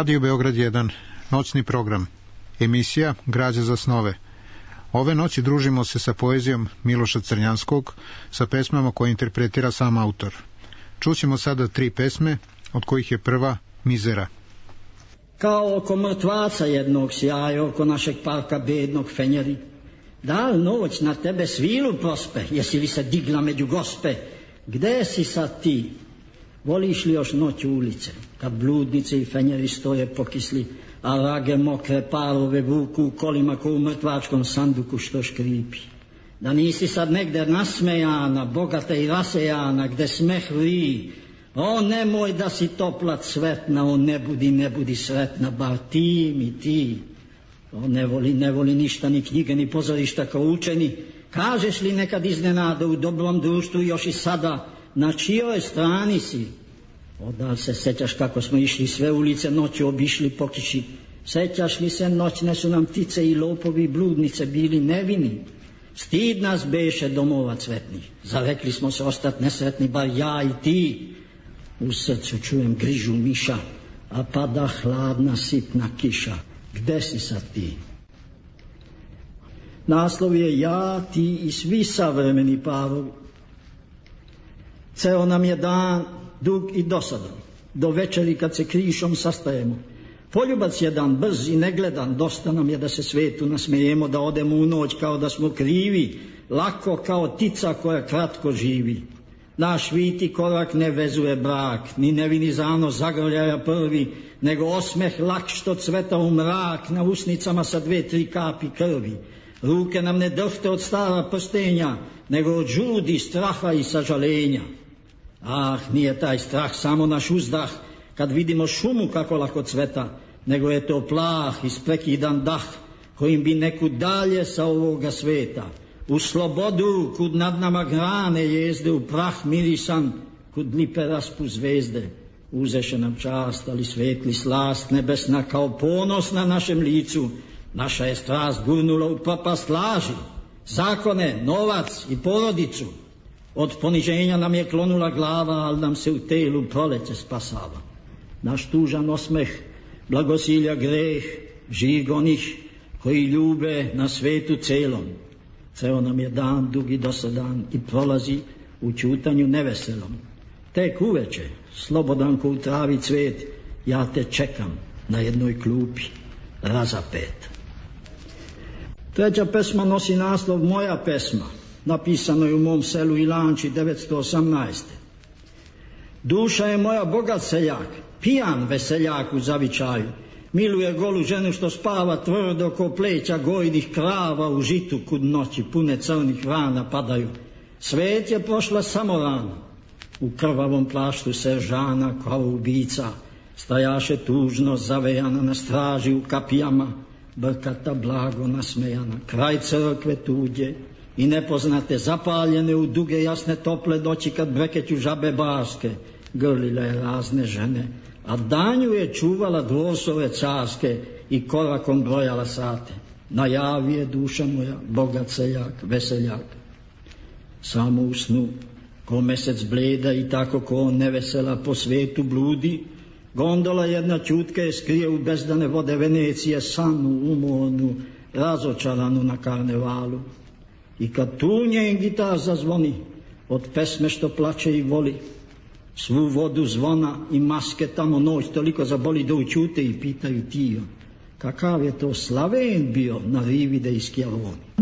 Radio Beograd 1, noćni program, emisija Građa za snove. Ove noći družimo se sa poezijom Miloša Crnjanskog, sa pesmama koje interpretira sam autor. Čućemo sada 3 pesme, od kojih je prva Mizera. Kao oko mrtvaca jednog sjaja, oko našeg parka bednog fenjeri. Da li noć na tebe svilu prospe, jesi li se digla među gospe? Gde si sad ti? Voliš li još noć u ulice, kad bludnice i fenjeri stoje pokisli, a rage mokre parove vuku u kolima ko u mrtvačkom sanduku što škripi? Da nisi sad negde nasmejana, bogata i rasejana, gde smeh vri? O, nemoj da si topla cvetna, o, ne budi sretna, bar ti mi ti. O, ne voli ništa, ni knjige, ni pozorišta kao učeni. Kažeš li nekad iznenada u dobrom društvu još i sada, na čijoj strani si? O, da li se sećaš kako smo išli sve ulice noću obišli po kiši? Sećaš li se noćne su nam ptice i lopovi i bludnice bili nevini? Stid nas beše domova cvetnih. Zarekli smo se ostat nesretni, bar ja i ti. U srcu čujem grižu miša, a pada hladna sitna kiša. Gde si sad ti? Naslov je Ja, ti i svi savremeni parovi. Ceo nam je dan dug i dosadan, do večeri kad se krišom sastajemo. Poljubac jedan brz i negledan, dosta nam je da se svetu nasmejemo, da odemo u noć kao da smo krivi, lako kao tica koja kratko živi. Naš viti korak ne vezuje brak, ni nevini zanos zagrljaja prvi, nego osmeh lak što cveta u mrak, na usnicama sa 2-3 kapi krvi. Ruke nam ne drhte od stara prstenja, nego od žudi, straha i sažalenja. Ah, nije taj strah samo naš uzdah, kad vidimo šumu kako lako cveta, nego je to plah, isprekidan dah, kojim bi nekud dalje sa ovoga sveta. U slobodu, kud nad nama grane jezde, u prah mirisan, kud lipe raspu zvezde. Uzeše nam čast, ali svetli slast nebesna kao ponos na našem licu. Naša je strast gurnula u propast laži, zakone, novac i porodicu. Od poniženja nam je klonula glava, ali nam se u telu proleće spasava. Naš tužan osmeh blagosilja greh, žig onih koji ljube na svetu celom. Ceo nam je dan dug i dosadan i prolazi u ćutanju neveselom. Tek uveče, slobodan ko u travi cvet, ja te čekam na jednoj klupi, razapet. Treća pesma nosi naslov Moja pesma, napisano je u mom selu Ilanči 918. Duša je moja bogat seljak, pijan veseljak u zavičaju, miluje golu ženu što spava tvrdo ko pleća gojnih krava u žitu kud noći pune crnih rana padaju. Svet je prošla samo rano, u krvavom plaštu seržana kao ubica, stajaše tužno zavejana na straži u kapijama, brkata blago nasmejana, kraj crkve tuđe i nepoznate zapaljene u duge jasne tople noći kad brekeću žabe barske, grlile je razne žene, a danju je čuvala dvorsove carske i korakom brojala sate. Najavi je duša moja, bogat seljak, veseljak. Samo u snu, ko mesec bleda i tako ko nevesela po svetu bludi, gondola jedna ćutke je skrije u bezdane vode Venecije, sanu, umornu, razočaranu na karnevalu. I kad tu njen gitar zazvoni, od pesme što plače i voli, svu vodu zvona i maske tamo noć toliko zaboli da učute i pitaju tio, kakav je to Slaven bio na rivi da iskjeloni.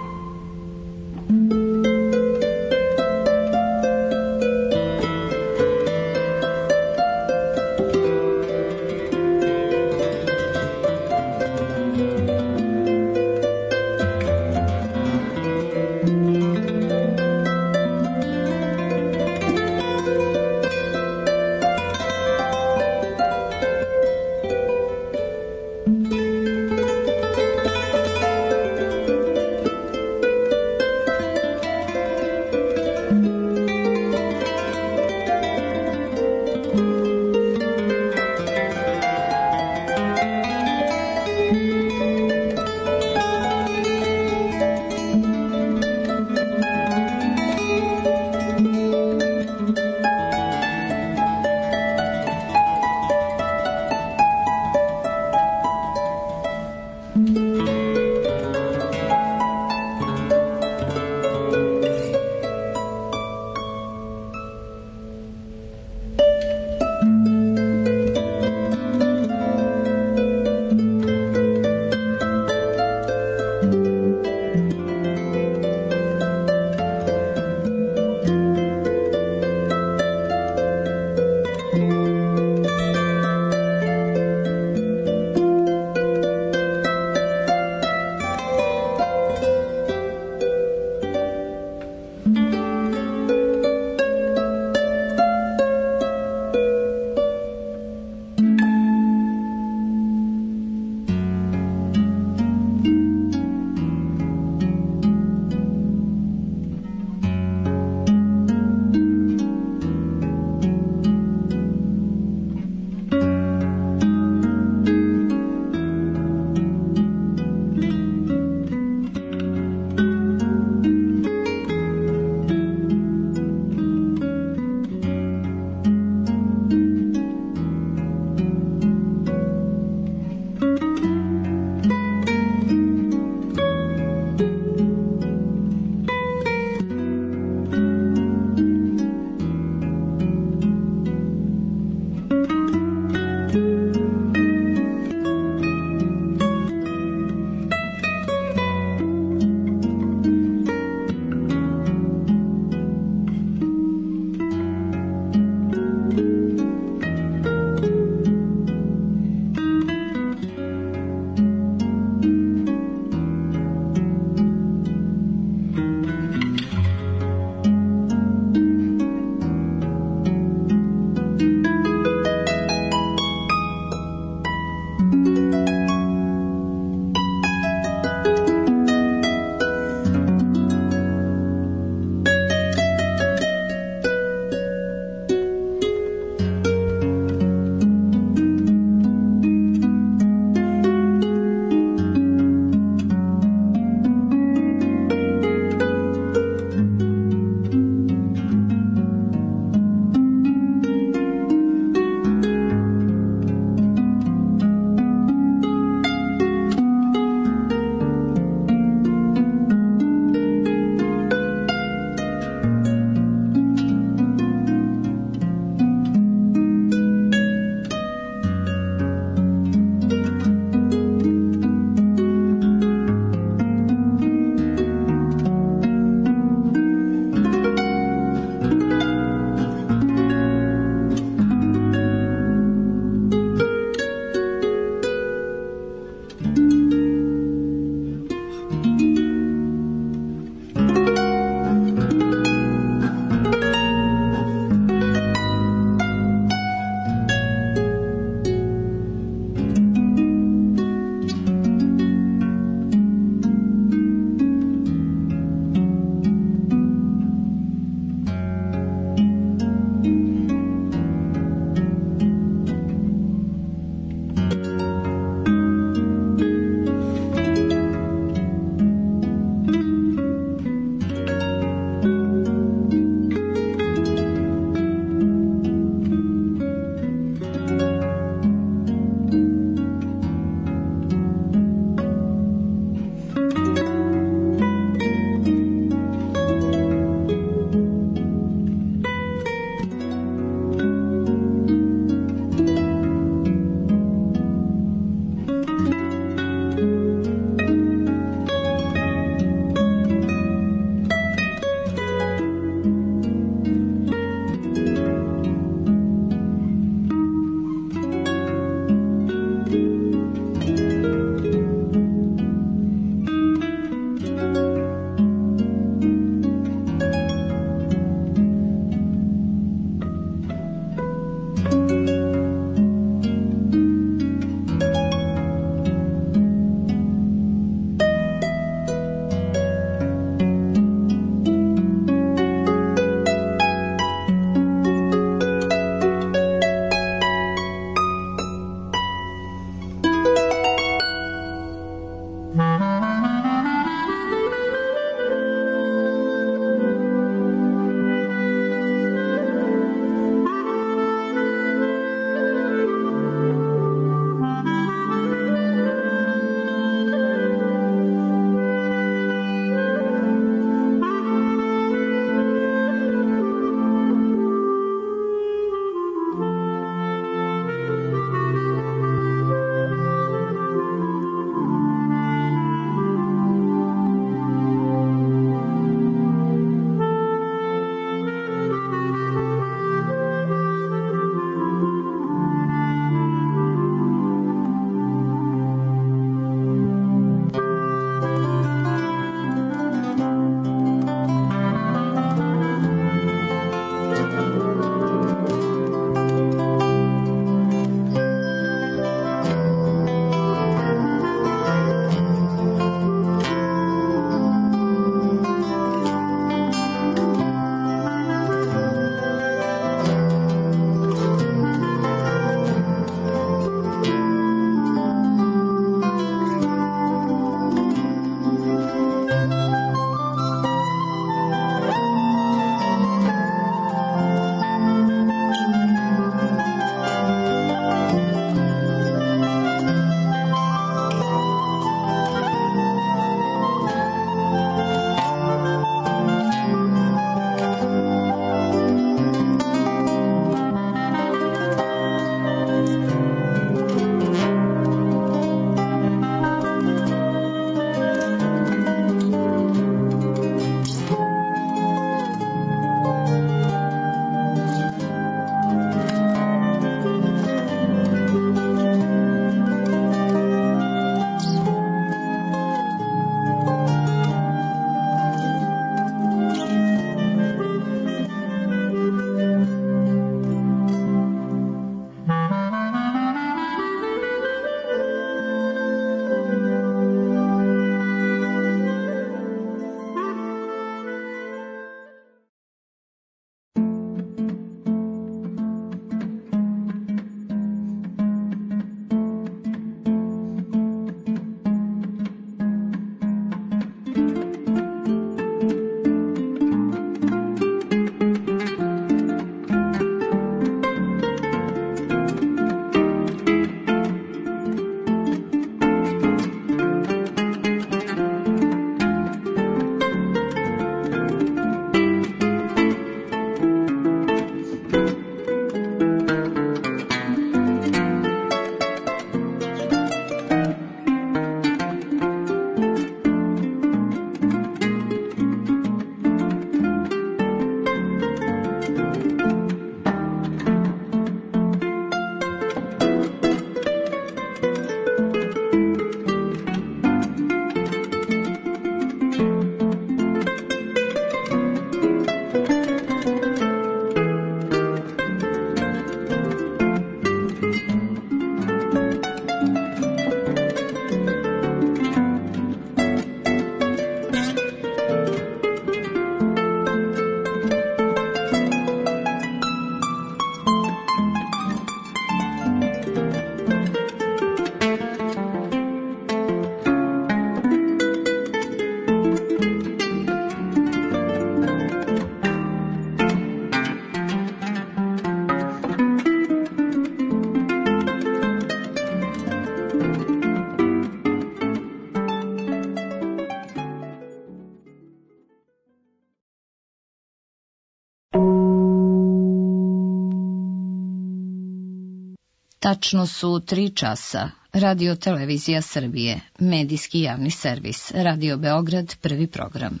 Tačno su 3 časa. Radio Televizija Srbije, medijski javni servis, Radio Beograd, prvi program.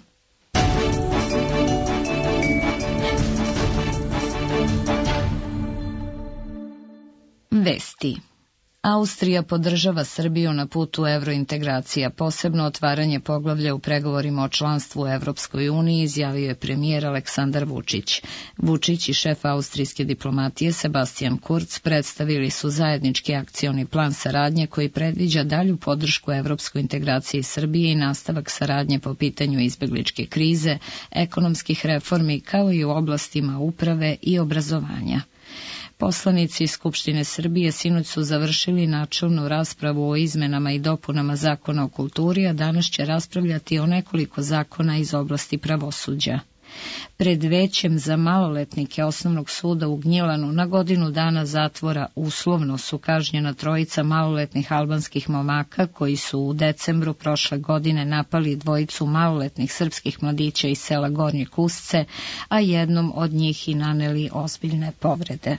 Vesti. Austrija podržava Srbiju na putu evrointegracija, posebno otvaranje poglavlja u pregovorima o članstvu u Evropskoj uniji, izjavio je premijer Aleksandar Vučić. Vučić i šef austrijske diplomatije Sebastian Kurz predstavili su zajednički akcioni plan saradnje koji predviđa dalju podršku evropskoj integraciji Srbije i nastavak saradnje po pitanju izbegličke krize, ekonomskih reformi kao i u oblastima uprave i obrazovanja. Poslanici iz Skupštine Srbije sinoć su završili načelnu raspravu o izmenama i dopunama Zakona o kulturi, a danas će raspravljati o nekoliko zakona iz oblasti pravosuđa. Pred većem za maloletnike Osnovnog suda u Gnjilanu na godinu dana zatvora uslovno su kažnjena 3 maloletnih albanskih momaka koji su u decembru prošle godine napali 2 maloletnih srpskih mladića iz sela Gornje Kusce, a jednom od njih i naneli ozbiljne povrede.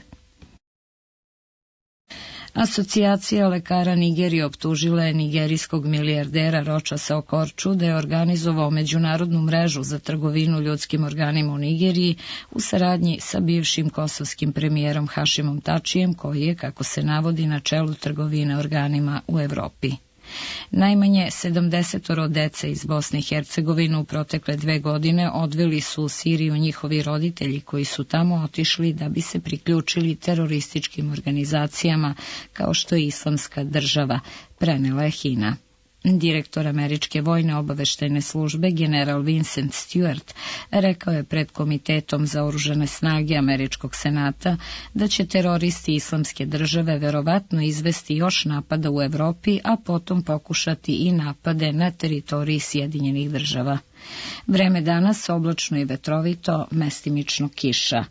Asocijacija lekara Nigerije optužila je nigerijskog milijardera Rochasa Okorču da je organizovao međunarodnu mrežu za trgovinu ljudskim organima u Nigeriji u saradnji sa bivšim kosovskim premijerom Hašimom Tačijem, koji je, kako se navodi, na čelu trgovine organima u Evropi. Najmanje 70 dece iz Bosne i Hercegovine u protekle 2 godine odveli su u Siriju njihovi roditelji koji su tamo otišli da bi se priključili terorističkim organizacijama kao što je Islamska država, prenela je HINA. Direktor Američke vojne obaveštajne službe, general Vincent Stewart, rekao je pred Komitetom za oružane snage Američkog senata da će teroristi Islamske države verovatno izvesti još napada u Evropi, a potom pokušati i napade na teritoriji Sjedinjenih država. Vreme danas oblačno i vetrovito, mestimično kiša.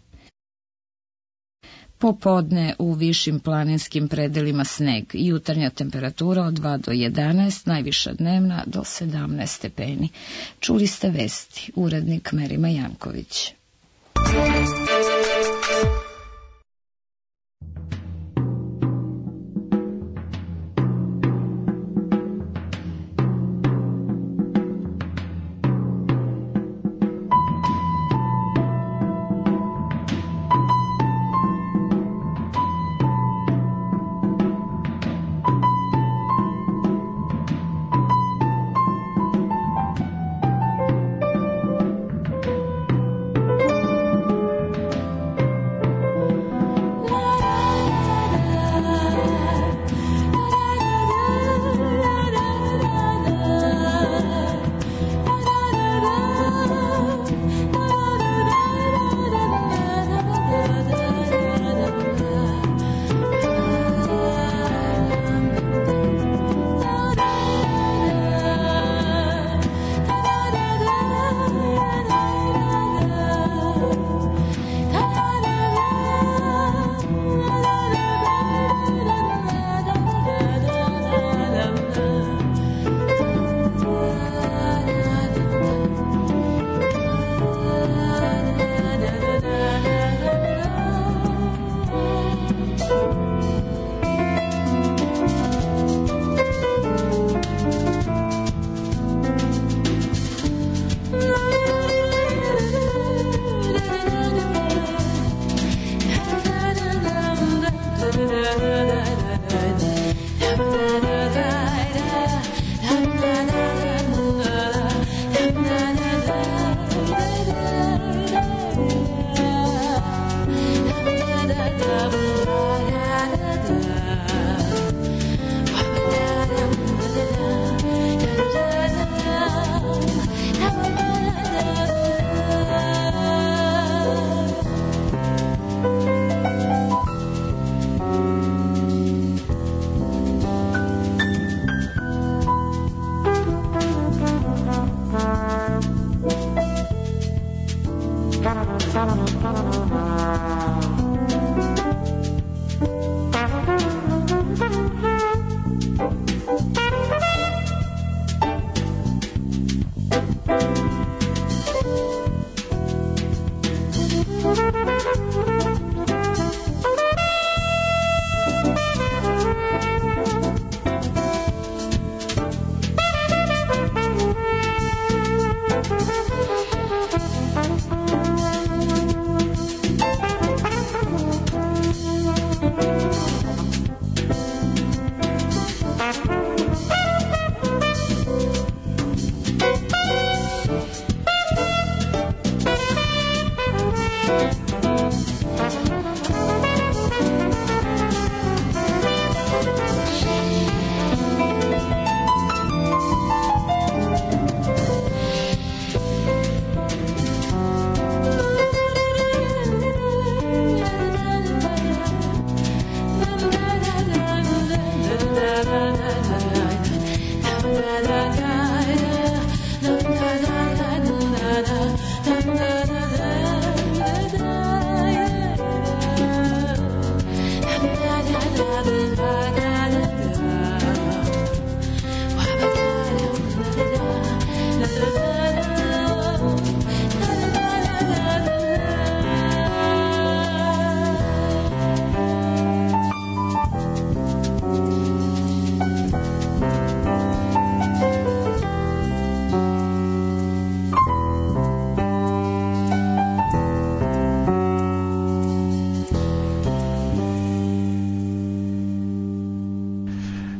Popodne u višim planinskim predelima sneg, jutarnja temperatura od 2 do 11, najviša dnevna do 17 stepeni. Čuli ste vesti, urednik Merima Janković.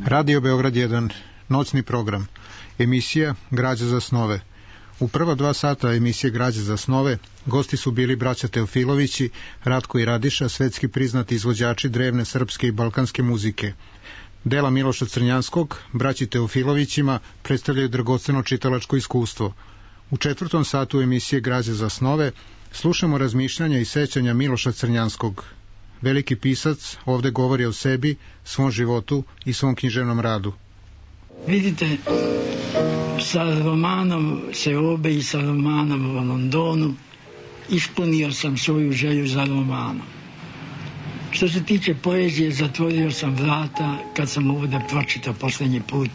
Radio Beograd 1, noćni program, emisija Građa za snove. U prva 2 sata emisije Građa za snove gosti su bili braća Teofilovići, Ratko i Radiša, svetski priznati izvođači drevne srpske i balkanske muzike. Dela Miloša Crnjanskog, braći Teofilovićima, predstavljaju dragoceno čitalačko iskustvo. U 4. satu emisije Građa za snove slušamo razmišljanja i sećanja Miloša Crnjanskog. Veliki pisac ovde govori o sebi, svom životu i svom književnom radu. Vidite, sa romanom Seobe i sa romanom o Londonu ispunio sam svoju želju za romanom. Što se tiče poezije, zatvorio sam vrata kad sam ovdje pročitao posljednji put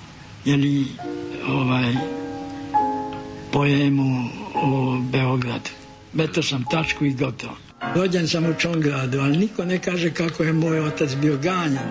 poemu o Beogradu. Meto sam tačku i gotovo. Rođen sam u Čongradu, ali niko ne kaže kako je moj otac bio ganjan.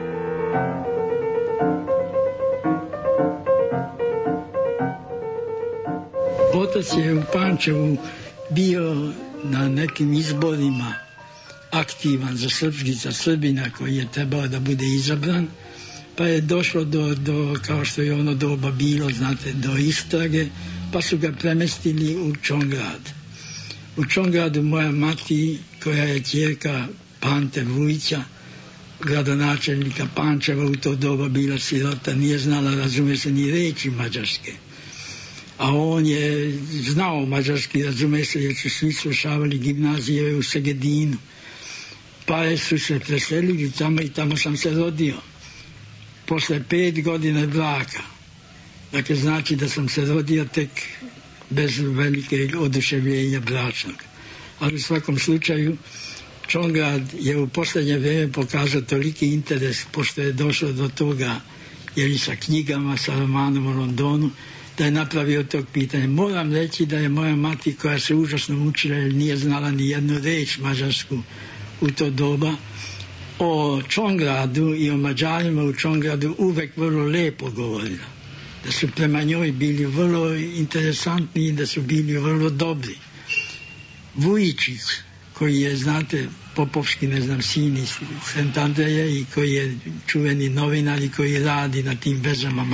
Otac je u Pančevu bio na nekim izborima aktivan za Srbina koji je trebao da bude izabran, pa je došlo do kao što je ono doba bilo, znate, do istrage, pa su ga premestili u Čongrad. U Čongradu moja mati, koja je ćerka Pante Vujića, gradonačelnika Pančeva, u to doba bila sirota, nije znala, razume se, ni reči mađarske. A on je znao mađarski, razume se, jer su svi slušavali gimnazije u Segedinu. Pa su se preselili tamo i tamo sam se rodio. Posle 5 godina braka. Dakle, znači da sam se rodio tek bez velike oduševljenja bračnog. Ali u svakom slučaju, Čongrad je u posljednje vrijeme pokazao toliki interes, pošto je došlo do toga, jer i sa knjigama, sa romanom o Londonu, da je napravio tog pitanja. Moram reći da je moja mati, koja se užasno mučila jer nije znala ni jednu reč mađarsku u to doba, o Čongradu i o Mađarima u Čongradu uvek vrlo lepo govorila. Da su prema njoj bili vrlo interesantni i da su bili vrlo dobri. Vujičić, koji je, znate, popovski, ne znam, sin iz St. Andreja i koji je čuveni novinar i koji radi na tim vezama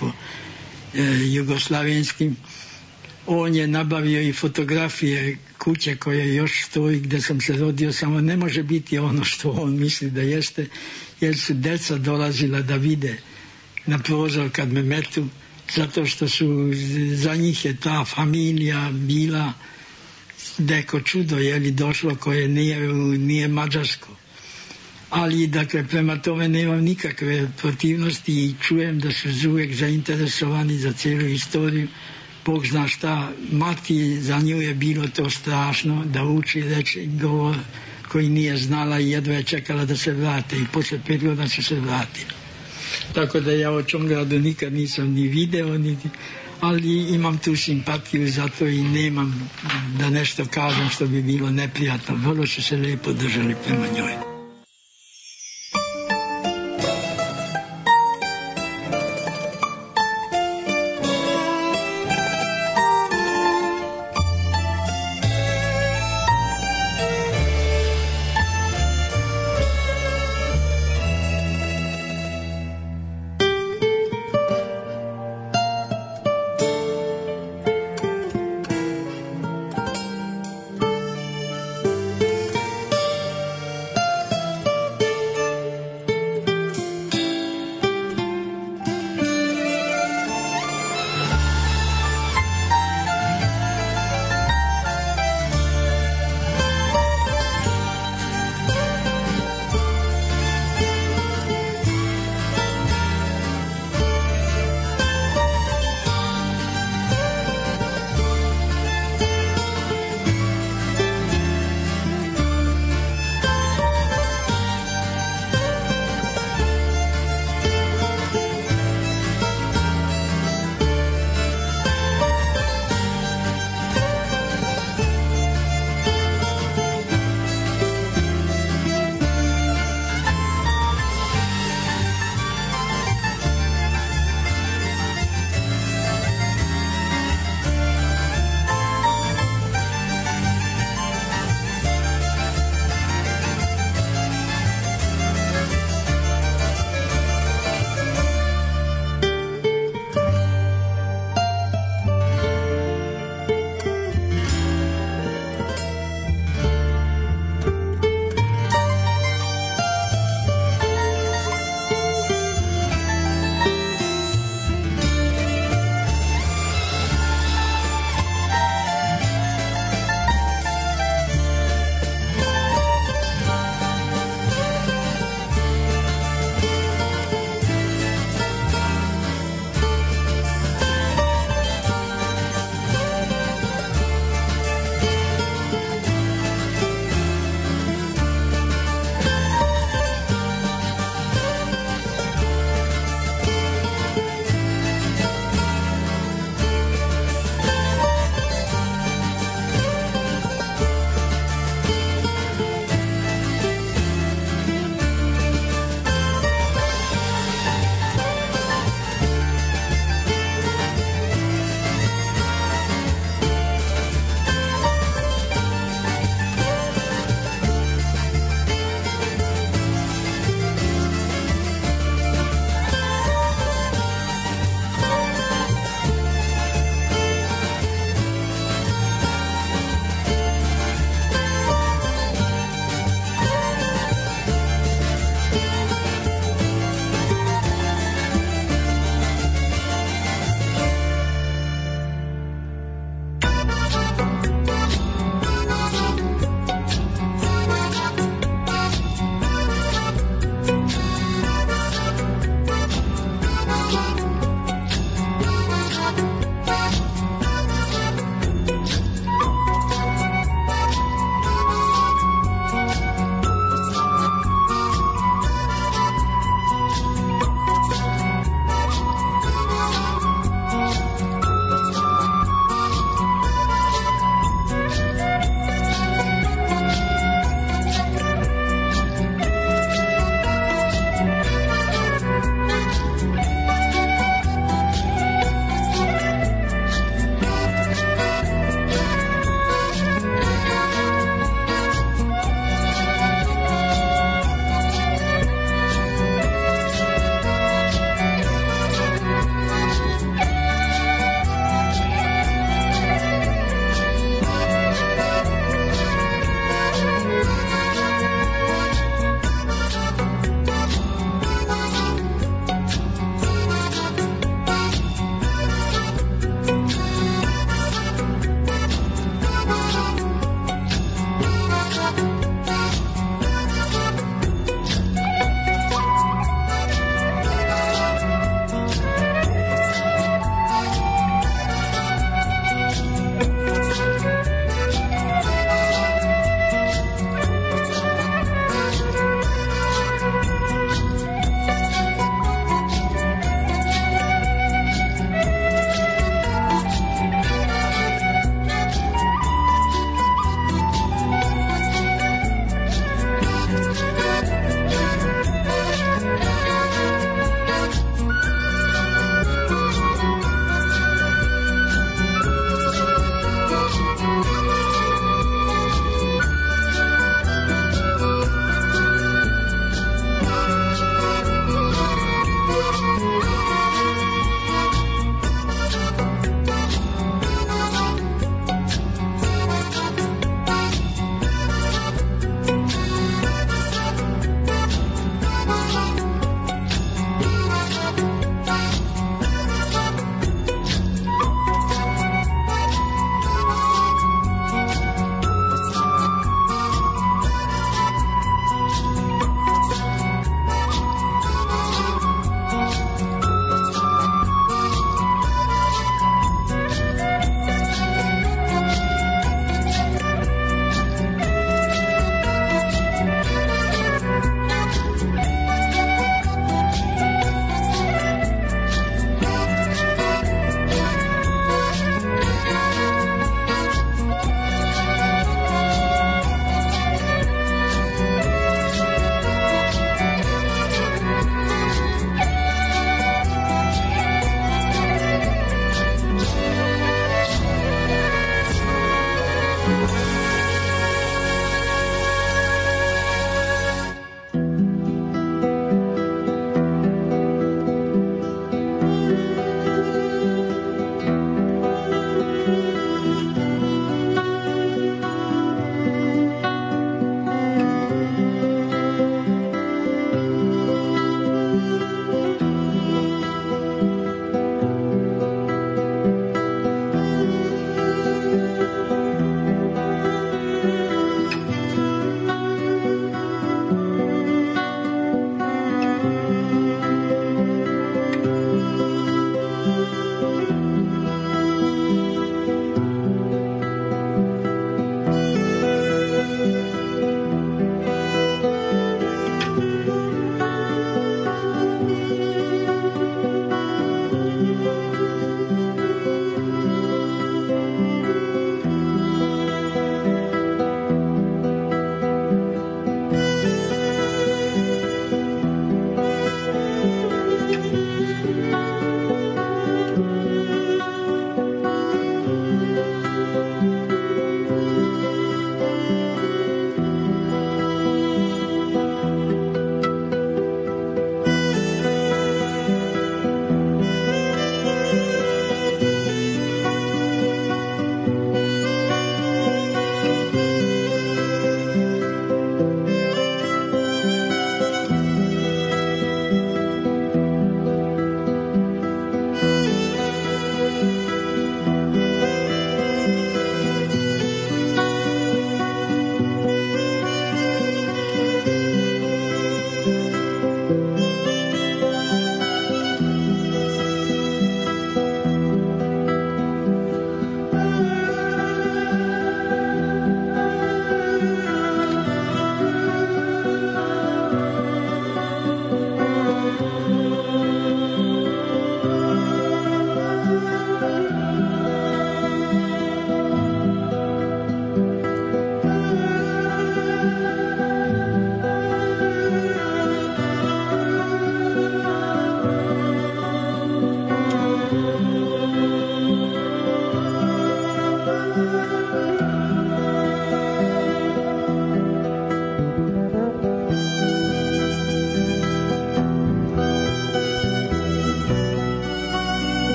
mađarsko-jugoslavenskim, on je nabavio i fotografije kuće koje još stoji gde sam se rodio, samo ne može biti ono što on misli da jeste, jer su deca dolazila da vide na prozor kad me metu, zato što su za njih je ta familija bila neko čudo, došlo koje nije mađarsko. Ali, dakle, prema tome nemam nikakve protivnosti i čujem da su uvijek zainteresovani za cijelu istoriju. Bog zna šta, mati, za nju je bilo to strašno da uči reći govor koji nije znala i jedva je čekala da se vrate i posle 5 godina su se vratili. Tako da ja o Čongradu nikad nisam ni video, ali imam tu simpatiju za to i nemam da nešto kažem što bi bilo neprijatno. Vrlo su se lijepo držali prema njoj.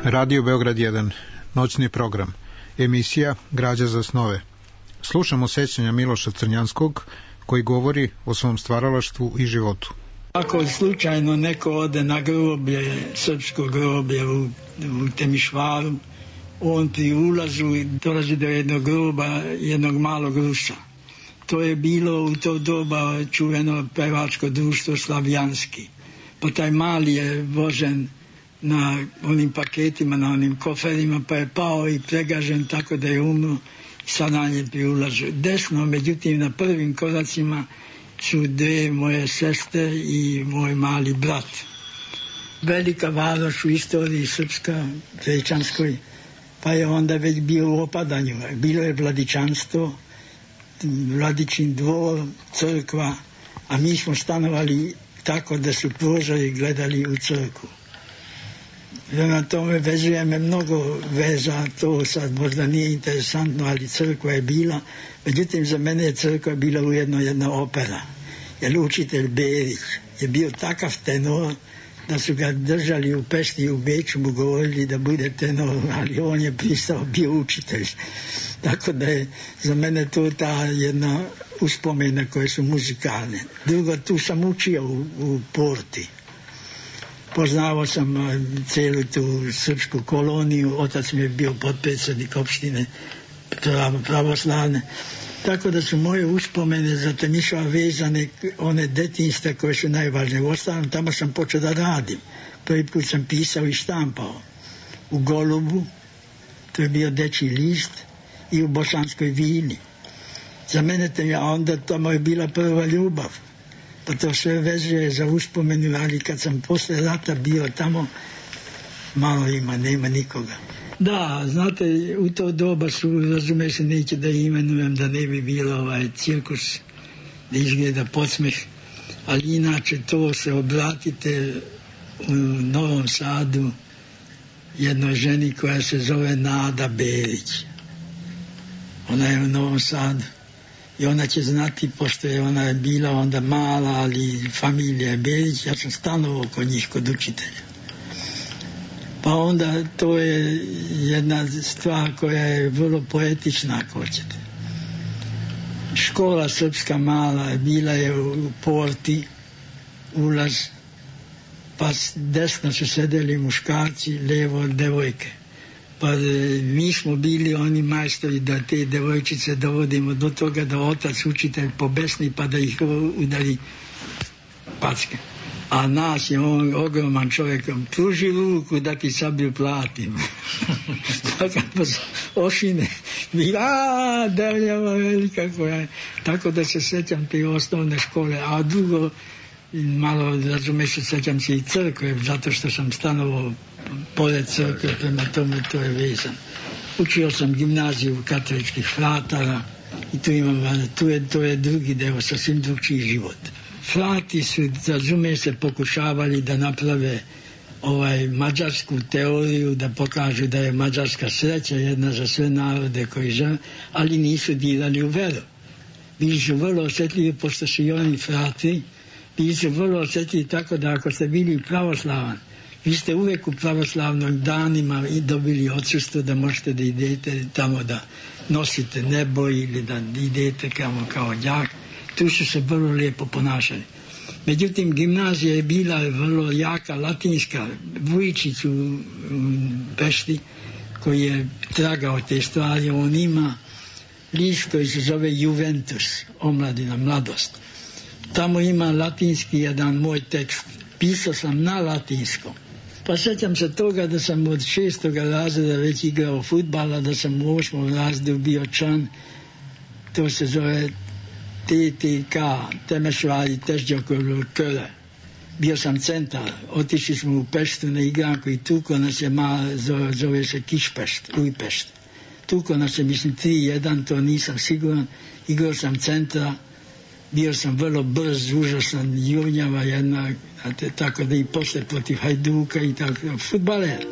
Radio Beograd 1, noćni program, emisija Građa za snove. Slušamo sećanja Miloša Crnjanskog, koji govori o svom stvaralaštvu i životu. Ako slučajno neko ode na groblje, srpsko groblje u Temišvaru, on pri ulazu dolazi do jednog groba, jednog malog Rusa. To je bilo u to doba čuveno pevačko društvo Slavjanski. Pa taj mali je vožen na onim paketima, na onim koferima, pa je pao i pregažen tako da je umro. Sada je pri ulazu desno, međutim na prvim koracima su dve moje sestre i moj mali brat. Velika varoš u istoriji srpska, Zvečanskoj, pa je onda već bio u opadanju. Bilo je vladičanstvo, Vladičin dvor, crkva, a mi smo stanovali tako da su prozori gledali u crkvu. Na tome vezuje me mnogo veza, to sad možda nije interesantno, ali crkva je bila. Međutim, za mene je crkva bila ujedno jedna opera. Jer učitelj Berić je bio takav tenor da su ga držali u Pešti i u Beču, mu govorili da bude tenor, ali on je pristao, bio učitelj. Tako da je za mene to ta jedna uspomena koje su muzikalne. Drugo, tu sam učio u Porti. Poznavao sam celu tu srpsku koloniju, otac mi je bio potpredsjednik opštine pravoslavne. Tako da su moje uspomene za Temišvar vezane one detinjstva koje su najvažnije. U ostalom, tamo sam počeo da radim. Prvi put sam pisao i štampao. U Golubu, to je bio dečji list, i u Bosanskoj Vini. Za mene onda tamo je bila prva ljubav. Pa to sve vezuje za uspomenu, ali kad sam posle rata bio tamo, malo ima, nema nikoga. Da, znate, u to doba su, razume se, neće da imenujem, da ne bi bilo cirkus, da izgleda podsmeh, ali inače to se obratite u Novom Sadu jednoj ženi koja se zove Nada Berić. Ona je u Novom Sadu i ona će znati, pošto je ona bila onda mala, ali familija je Berić, ja sam stanovao kod njih, kod učitelja. Pa onda to je jedna stvar koja je vrlo poetična, ako hoćete. Škola srpska mala bila je u Porti, ulaz, pa desno su sedeli muškarci, levo devojke. Pa mi smo bili oni majstori da te devojčice dovodimo do toga da otac učitelj pobesni pa da ih udari packe. A nas je on ogroman čovjek, pruži ruku da ti sablju platim. Tako ošine, devljava velika koja je. Tako da se sjećam te osnovne škole, a drugo, malo razumeš, sjećam se i crkve, zato što sam stanovao pored crkve, prema tomu to je vezan. Učio sam gimnaziju katoličkih fratara i to je drugi deo, sasvim drugčiji život. Frati su, razume se, pokušavali da naprave mađarsku teoriju, da pokažu da je mađarska sreća jedna za sve narode koji žele, ali nisu dirali u veru. Bili su vrlo osjetljivi, pošto su i oni frati, bili su vrlo osjetljivi tako da ako ste bili pravoslavan, vi ste uvijek u pravoslavnom danima i dobili odsustvo da možete da idete tamo da nosite nebo ili da idete kao đak. Tu su se vrlo lijepo ponašali. Međutim, gimnazija je bila vrlo jaka, latinska. Vujičić u Pešti, koji je tragao te stvari, on ima list koji se zove Juventus, omladina, mladost. Tamo ima latinski jedan moj tekst. Pisao sam na latinskom. Pa sjećam se toga da sam od 6. razreda već igrao fudbala, da sam u 8. razredu bio član, to se zove TTK, Temešvari Tešđakovlju Köle. Bio sam centar, otišli smo u Peštu na igranku i tuko nas je zove se Kišpešt, Ujpešt. Tuko nas je, mislim, 3-1, to nisam siguran, igrao sam centra, bio sam vrlo brz, užasan, junjava jedna, tako da i posle protiv Hajduka i tako, fudbaler.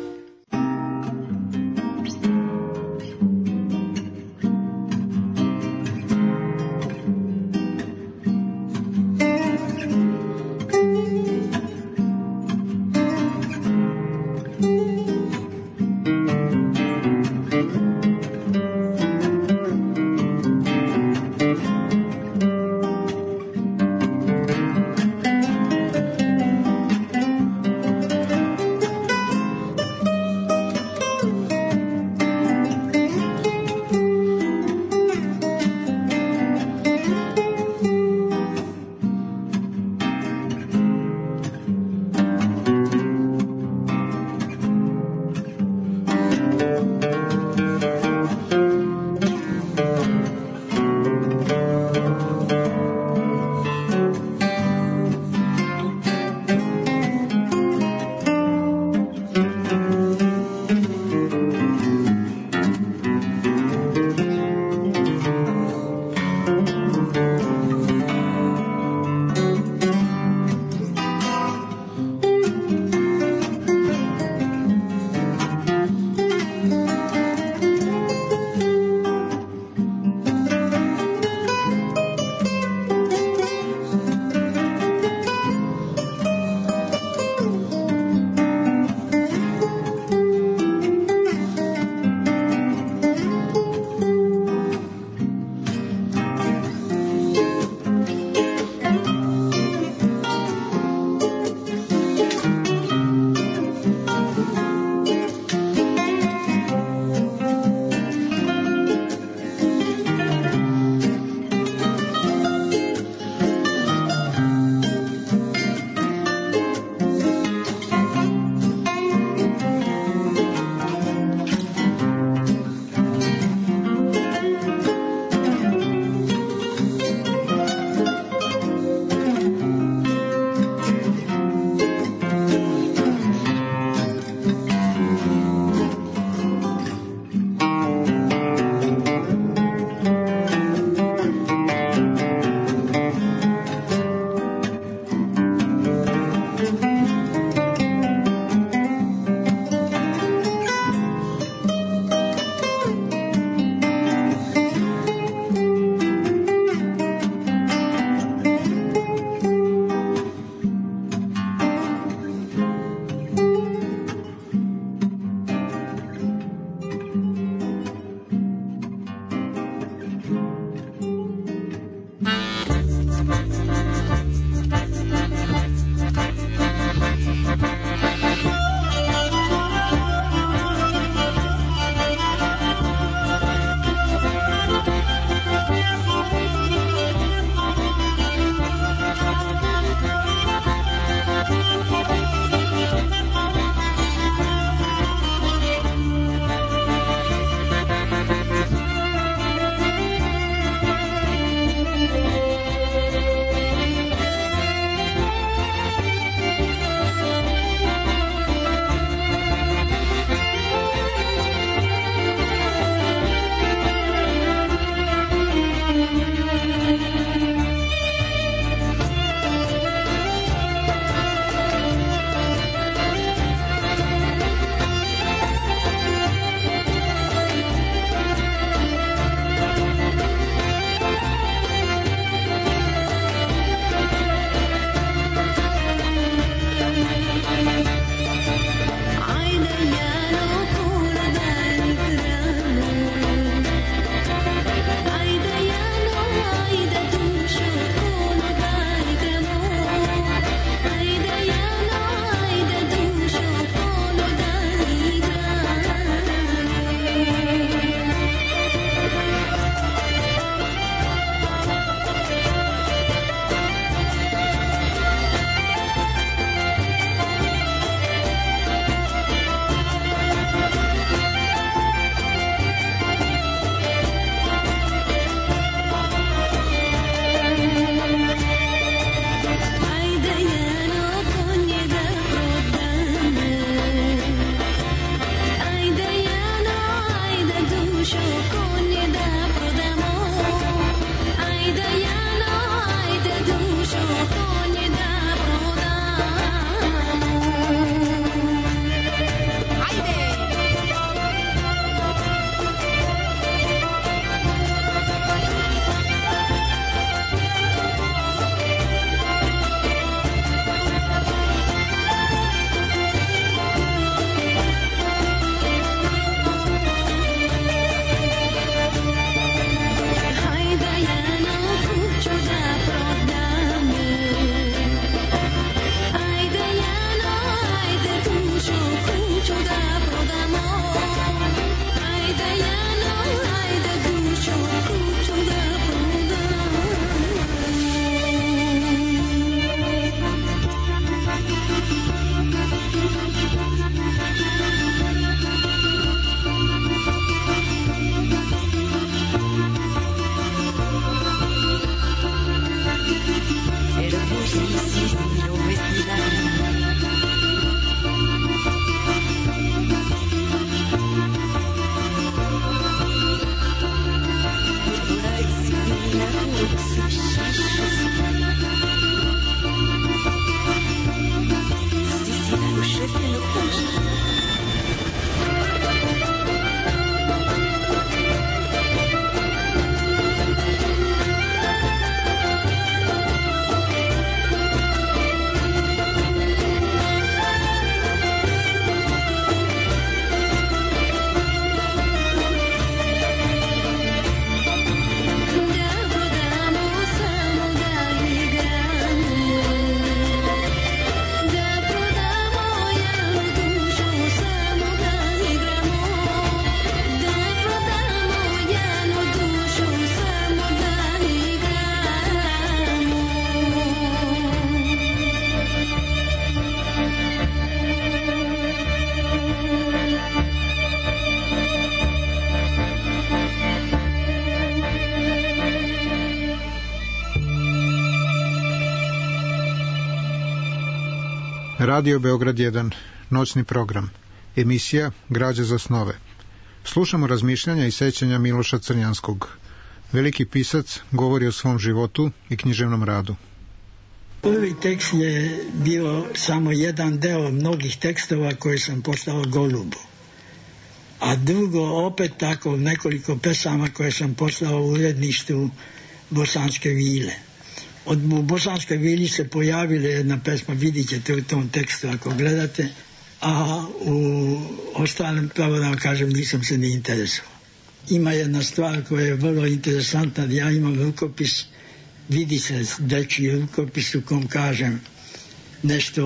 Radio Beograd 1, noćni program, emisija Građa za snove. Slušamo razmišljanja i sećanja Miloša Crnjanskog. Veliki pisac govori o svom životu i književnom radu. Prvi tekst je bio samo jedan deo mnogih tekstova koje sam poslao Golubu. A drugo, opet tako, nekoliko pesama koje sam poslao u uredništvu Bosanske vile. U Bosanskoj vili se pojavila jedna pesma, vidit ćete u tom tekstu ako gledate, a u ostalim, pravo da vam kažem, nisam se ni interesovao. Ima jedna stvar koja je vrlo interesantna, ja imam rukopis, vidi se dečji rukopis u kom kažem nešto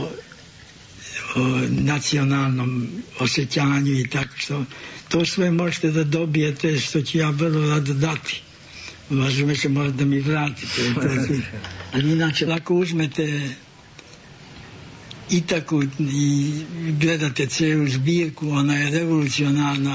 o nacionalnom osjećanju i tako što. To sve možete da dobijete, što ću ja vrlo rado dati. Važno se možda da mi vratite. Ali inače, ako uzmete i tako i gledate celu zbirku, ona je revolucionarna,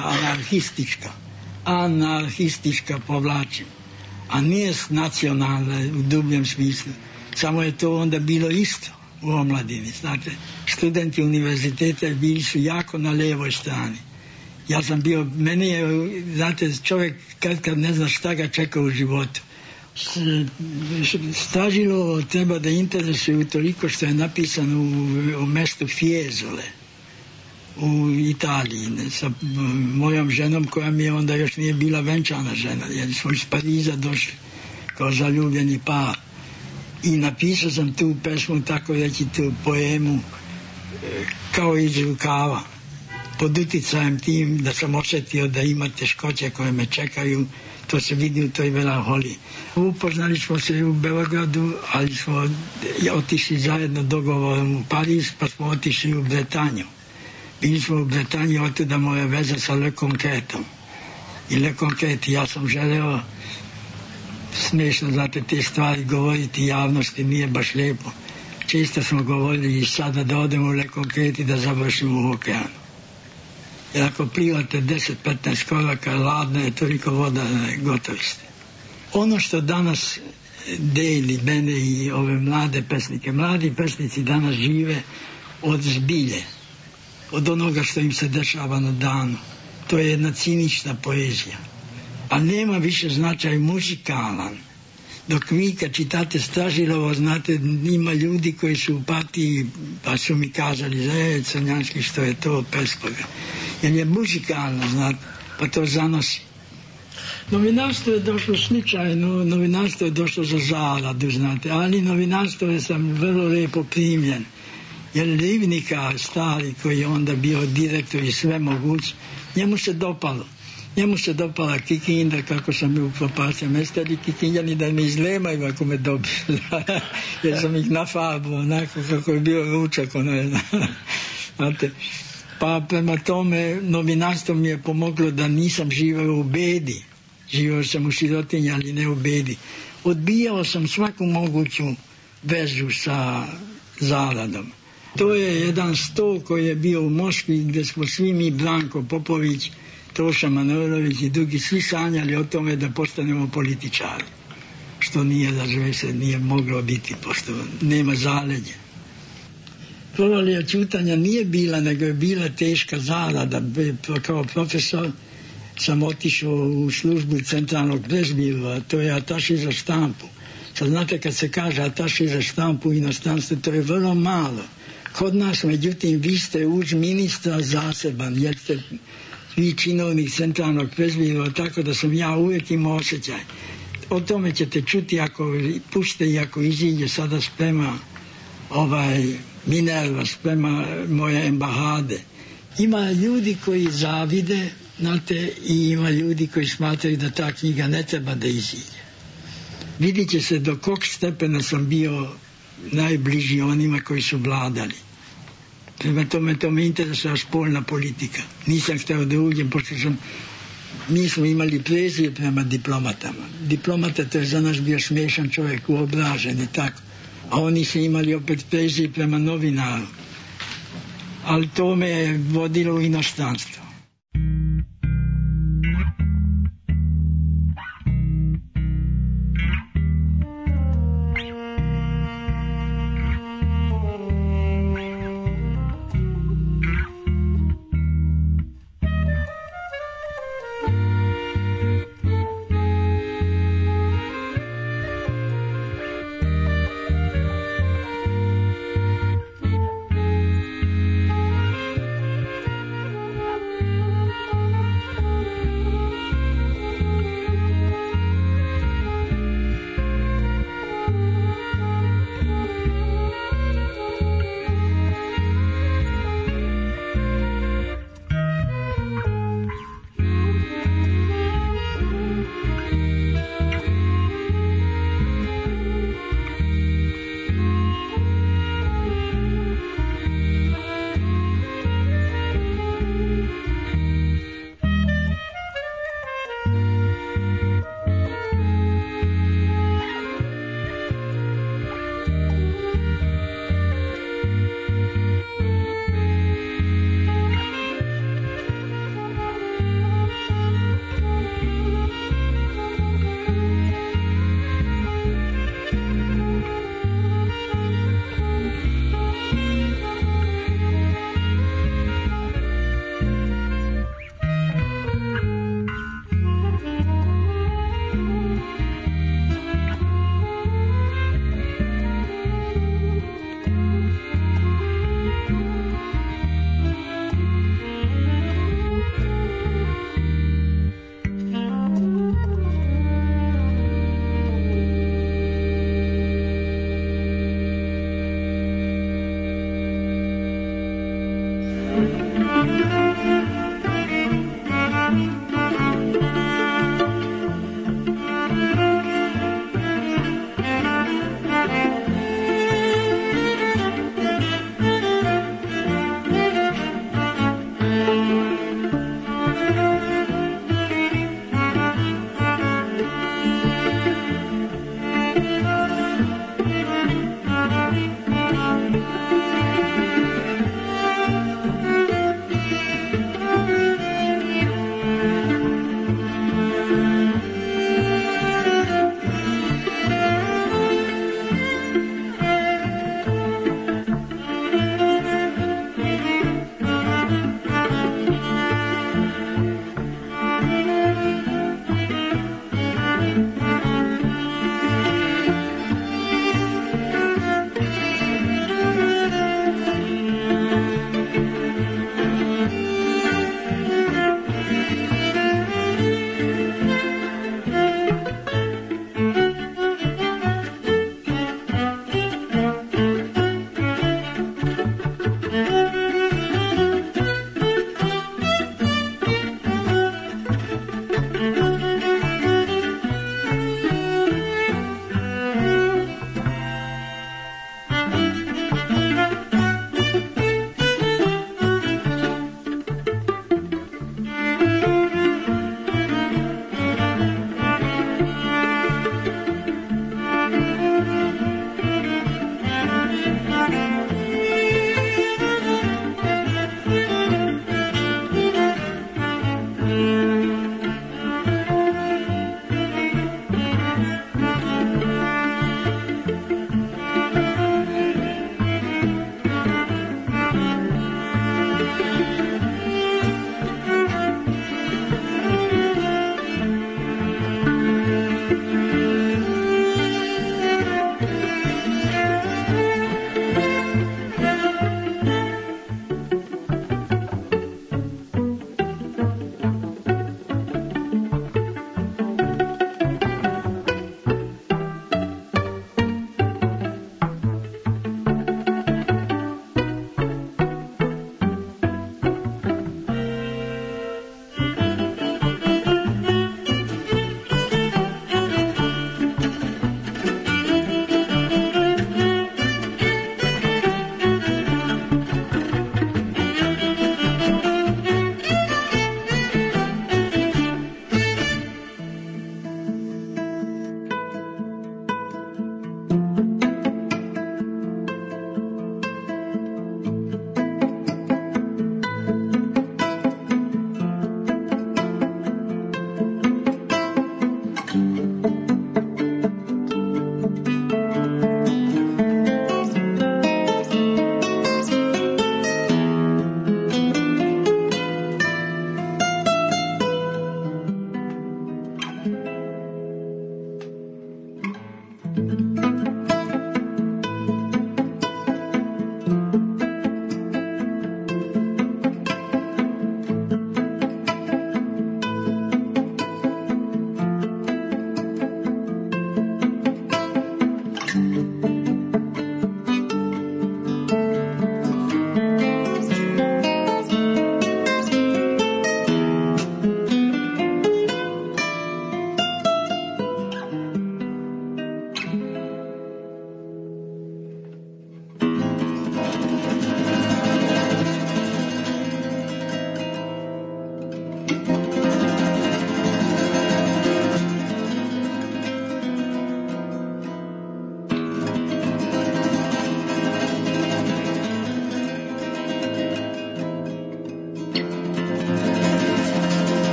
anarhistička povlačim. A nije nacionalna u dubljem smislu. Samo je to onda bilo isto u omladini. Znate, studenti univerziteta bili su jako na levoj strani. Ja sam bio, meni je, znate, čovjek kad ne zna šta ga čeka u životu. Stražilo treba da interesuje toliko što je napisano u mestu Fiesole u Italiji sa mojom ženom koja mi je onda još nije bila venčana žena, jer smo iz Pariza došli kao zaljubljeni par. I napisao sam tu pesmu, tako reći, tu poemu kao iz rukava, pod uticajem tim da sam osjetio da ima teškoće koje me čekaju. To se vidi u toj melanholiji. Upoznali smo se u Beogradu, ali smo otišli zajedno dogovorom u Pariz, pa smo otišli u Bretanju. Bili smo u Bretanji, otuda moja veza sa Le Conquetom. I Le Conquet, ja sam želeo, smiješno, znate, te stvari govoriti javnosti, nije baš lijepo. Često smo govorili i sada da odemo u Le Conquet i da završimo u okeanu. Jer ako plivate 10-15 koraka, ladno je, toliko voda, gotovi ste. Ono što danas deli mene i ove mlade pesnike, mladi pesnici danas žive od zbilje, od onoga što im se dešava na danu. To je jedna cinična poezija. A nema više značaj muzikalan. Dok vi kad čitate Stražilovo, znate, ima ljudi koji su u partiji, pa su mi kazali, Crnjanski, što je to od Peskoga. Jer je muzikalno, znate, pa to zanosi. Novinarstvo je došlo slučajno, novinarstvo je došlo za zaradu, znate, ali novinarstvo je sam vrlo lijepo primljen. Jer Livnika, stari, koji je onda bio direktor i sve moguće, njemu se dopalo. Njemu se dopala Kikinda, kako sam ju upropastio. Mestari Kikinjani da me izlemaju ako me dobiju. Jer sam ih nafarbao, onako kako je bio ručak. Znate, pa prema tome novinarstvo mi je pomoglo da nisam živeo u bedi. Živeo sam u sirotinji, ali ne u bedi. Odbijao sam svaku moguću vezu sa zaradom. To je jedan stol koji je bio u Moskvi gdje smo svi mi, Branko Popović, Toša Manojlović i drugi, svi sanjali o tome da postanemo političari. Što nije, da se nije moglo biti, pošto nema zaleđa. Provalija ćutanja nije bila, nego je bila teška zarada. Kao profesor sam otišao u službu centralnog presbila, to je ataši za štampu. Sad znate, kad se kaže ataši za štampu u inostranstvu, to je vrlo malo. Kod nas, međutim, vi ste uz ministra zaseban, jer ste vi činovnik centralnog prezbira, tako da sam ja uvijek imao osjećaj. O tome ćete čuti ako pušte i ako iziđe sada sprema Minerva, sprema moje embahade. Ima ljudi koji zavide, znate, i ima ljudi koji smatraju da ta knjiga ne treba da iziđe. Vidit će se do kog stepena sam bio najbliži onima koji su vladali. Prema tome, to me interesuje spoljna politika. Nisam htio da uđem, pošto mi smo imali prezir prema diplomatama. Diplomata, to je za nas bio smiješan čovjek, uobražen i tako. A oni su imali opet prezir prema novinaru. Ali to me je vodilo u inostranstvo.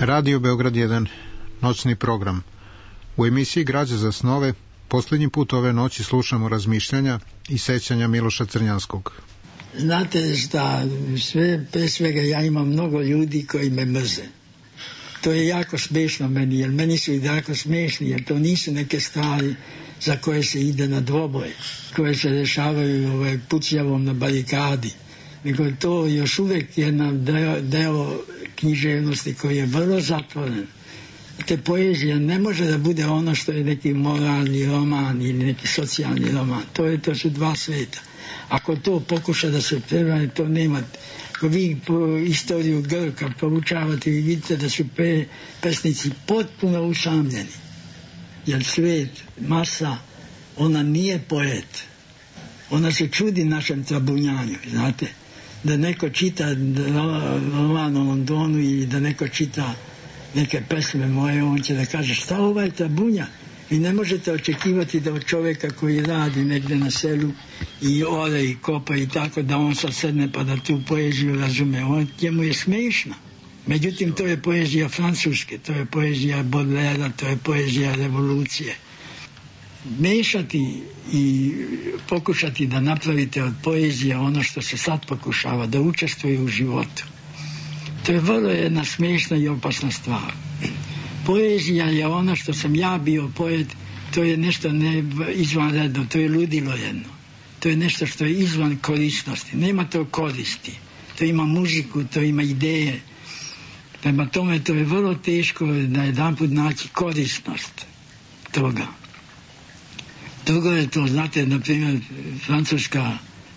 Radio Beograd 1, noćni program. U emisiji Građa za snove posljednji put ove noći slušamo razmišljanja i sećanja Miloša Crnjanskog. Znate šta, pre svega ja imam mnogo ljudi koji me mrze. To je jako smešno meni, jer meni su i jako smešni, jer to nisu neke stvari za koje se ide na dvoboj, koje se rešavaju pucjavom na barikadi. Nego to još uvek jedan deo književnosti koji je vrlo zatvoren. Te poezija ne može da bude ono što je neki moralni roman ili neki socijalni roman. To su dva sveta. Ako to pokuša da se prevane, to nema. Ako vi po istoriju Grka poučavate, vi vidite da su pesnici potpuno usamljeni. Jer svet, masa, ona nije poet. Ona se čudi našem trabunjanju, znate. Da neko čita roman o Londonu ili da neko čita neke pesme moje, on će da kaže šta ovaj trabunja? Vi ne možete očekivati da od čovjeka koji radi negde na selu i ore i kopa i tako, da on sad sedne pa da tu poeziju razume. Njemu je smiješno. Međutim, to je poezija francuske, to je poezija Baudelaire, to je poezija revolucije. Mešati i pokušati da napravite od poezije ono što se sad pokušava, da učestvuje u životu. To je vrlo jedna smiješna i opasna stvar. Poezija je ono što sam ja bio poet, to je nešto izvanredno, to je ludilo jedno. To je nešto što je izvan korisnosti. Nema to koristi. To ima muziku, to ima ideje. Prema tome to je vrlo teško da jedanput naći korisnost toga. Drugo je to, znate, na primjer, francuska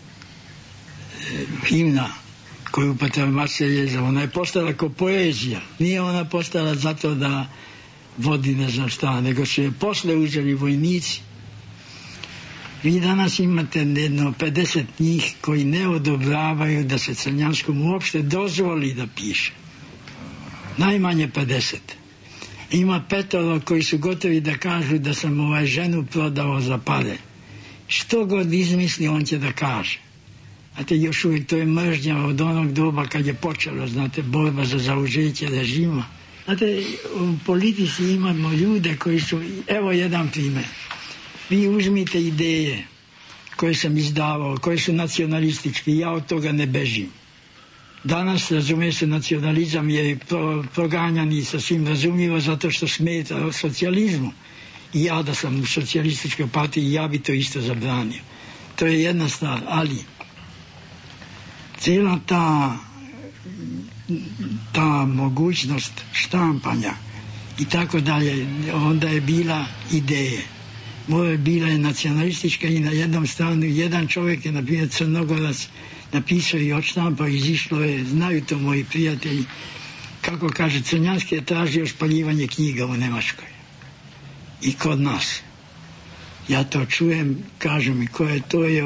himna koju upotrebljava Marseljeza, ona je postala kao poezija. Nije ona postala zato da vodi ne znam šta, nego su je posle uzeli vojnici. Vi danas imate jedno 50 njih koji ne odobravaju da se Crnjanskom uopšte dozvoli da piše. Najmanje 50. Ima 5 koji su gotovi da kažu da sam ženu prodao za pare. Što god izmisli, on će da kaže. Znate, još uvijek to je mržnja od onog doba kad je počelo, znate, borba za zauzeće režima. Znate, u politici imamo ljude koji su, evo jedan primjer. Vi uzmite ideje koje sam izdavao, koje su nacionalističke, ja od toga ne bežim. Danas, razume se, nacionalizam je proganjan i sasvim razumljivo zato što smeta socijalizmu. I ja da sam u socijalističkoj partiji, ja bi to isto zabranio. To je jedna stvar, ali cijela ta mogućnost štampanja i tako dalje, onda je bila ideje. Moja bila je nacionalistička i na jednom stranu jedan čovjek je, na primjer Crnogorac, napisao i odštampao, izišlo je, znaju to moji prijatelji, kako kaže, Crnjanski je tražio spaljivanje knjiga u Nemačkoj i kod nas. Ja to čujem, kažu mi ko je, to je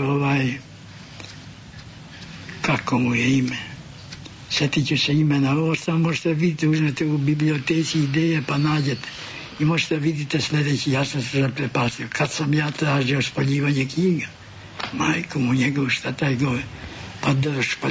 kako mu je ime, sjetit ću se imena, ovo samo možete vidjeti, uzmete u biblioteci ideje pa nađete i možete vidite sljedeći, ja sam se zaprepastio, kad sam ja tražio spaljivanje knjiga, majko mu njegov, šta taj govore, pa drž, pa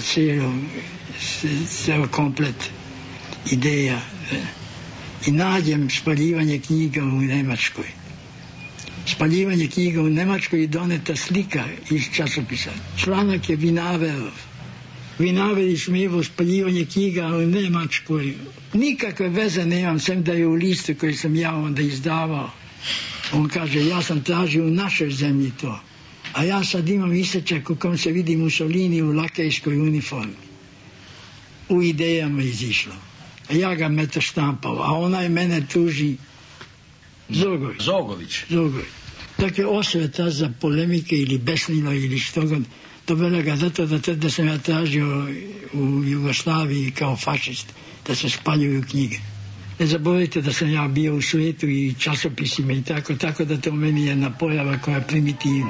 ceo komplet ideja i nađem spaljivanje knjiga u Nemačkoj. Spaljivanje knjiga u Nemačkoj i doneta slika iz časopisa. Članak je Vinaverov. Vinaver ismijevao spaljivanje knjiga u Nemačkoj. Nikakve veze nemam, sem da je u listu koji sam ja onda izdavao. On kaže, ja sam tražio u našoj zemlji to. A ja sad imam isečak u kom se vidi Mussolini u lakejskoj uniformi. U idejama izišlo. A ja ga meto štampao, a onaj mene tuži Zogović. Dakle, osveta za polemike ili besnilo ili što god, dobila ga zato da sam ja tražio u Jugoslaviji kao fašist da se spaljuju knjige. Ne zaboravite da sam ja bio u svijetu i časopisima i tako da to meni je jedna pojava koja je primitivna.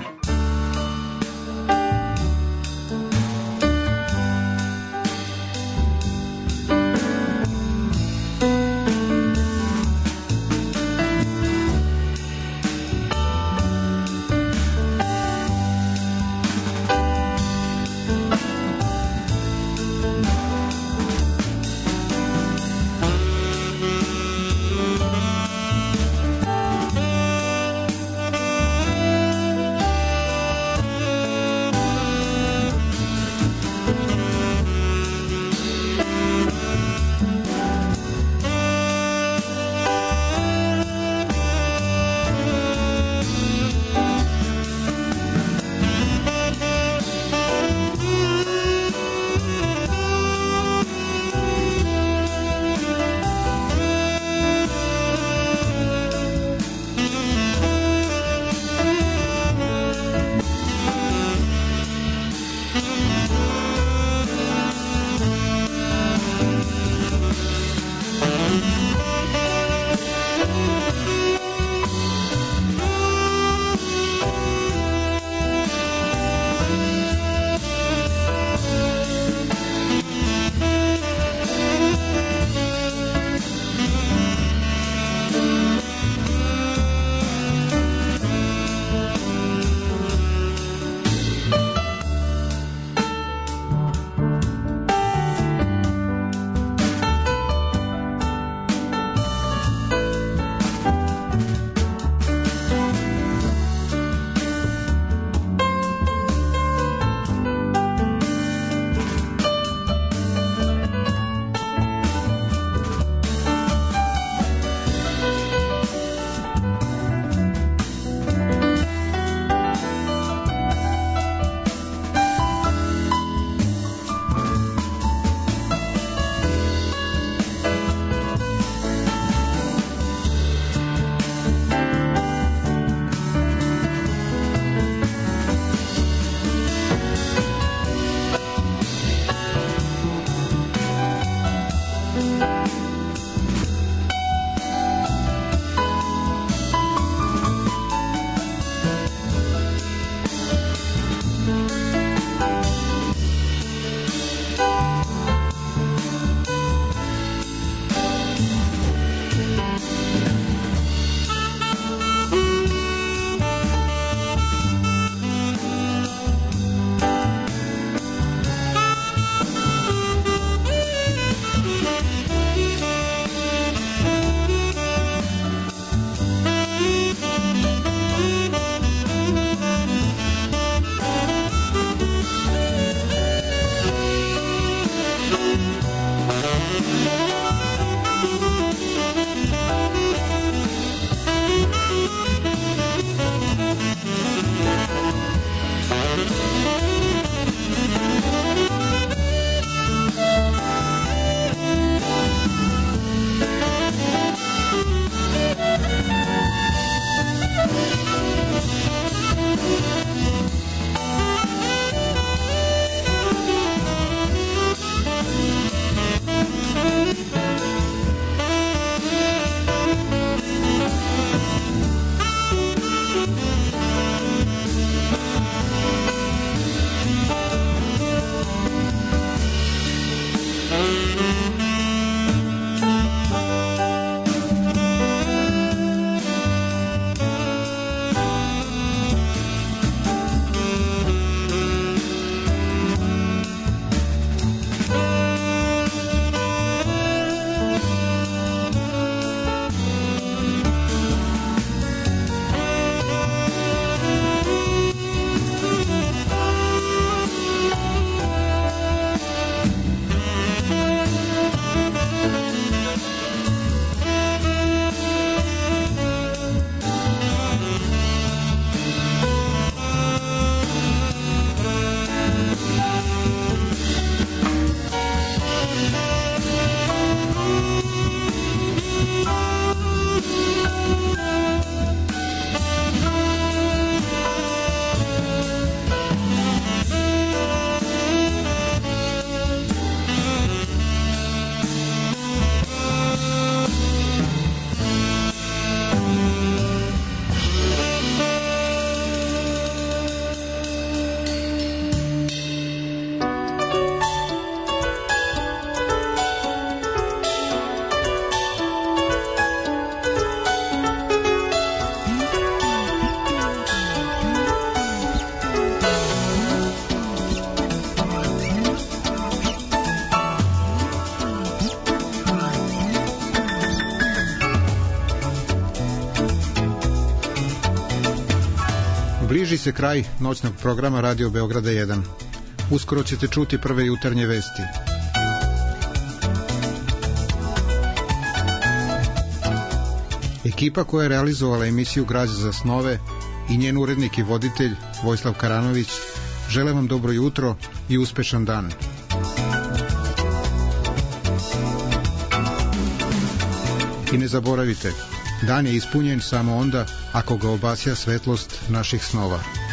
se kraj noćnog programa Radio Beograda 1. Uskoro ćete čuti prve jutarnje vesti. Ekipa koja je realizovala emisiju Građa za snove i njen urednik i voditelj Vojislav Karanović žele vam dobro jutro i uspešan dan. I ne zaboravite, dan je ispunjen samo onda ako ga obasja svetlost naših snova.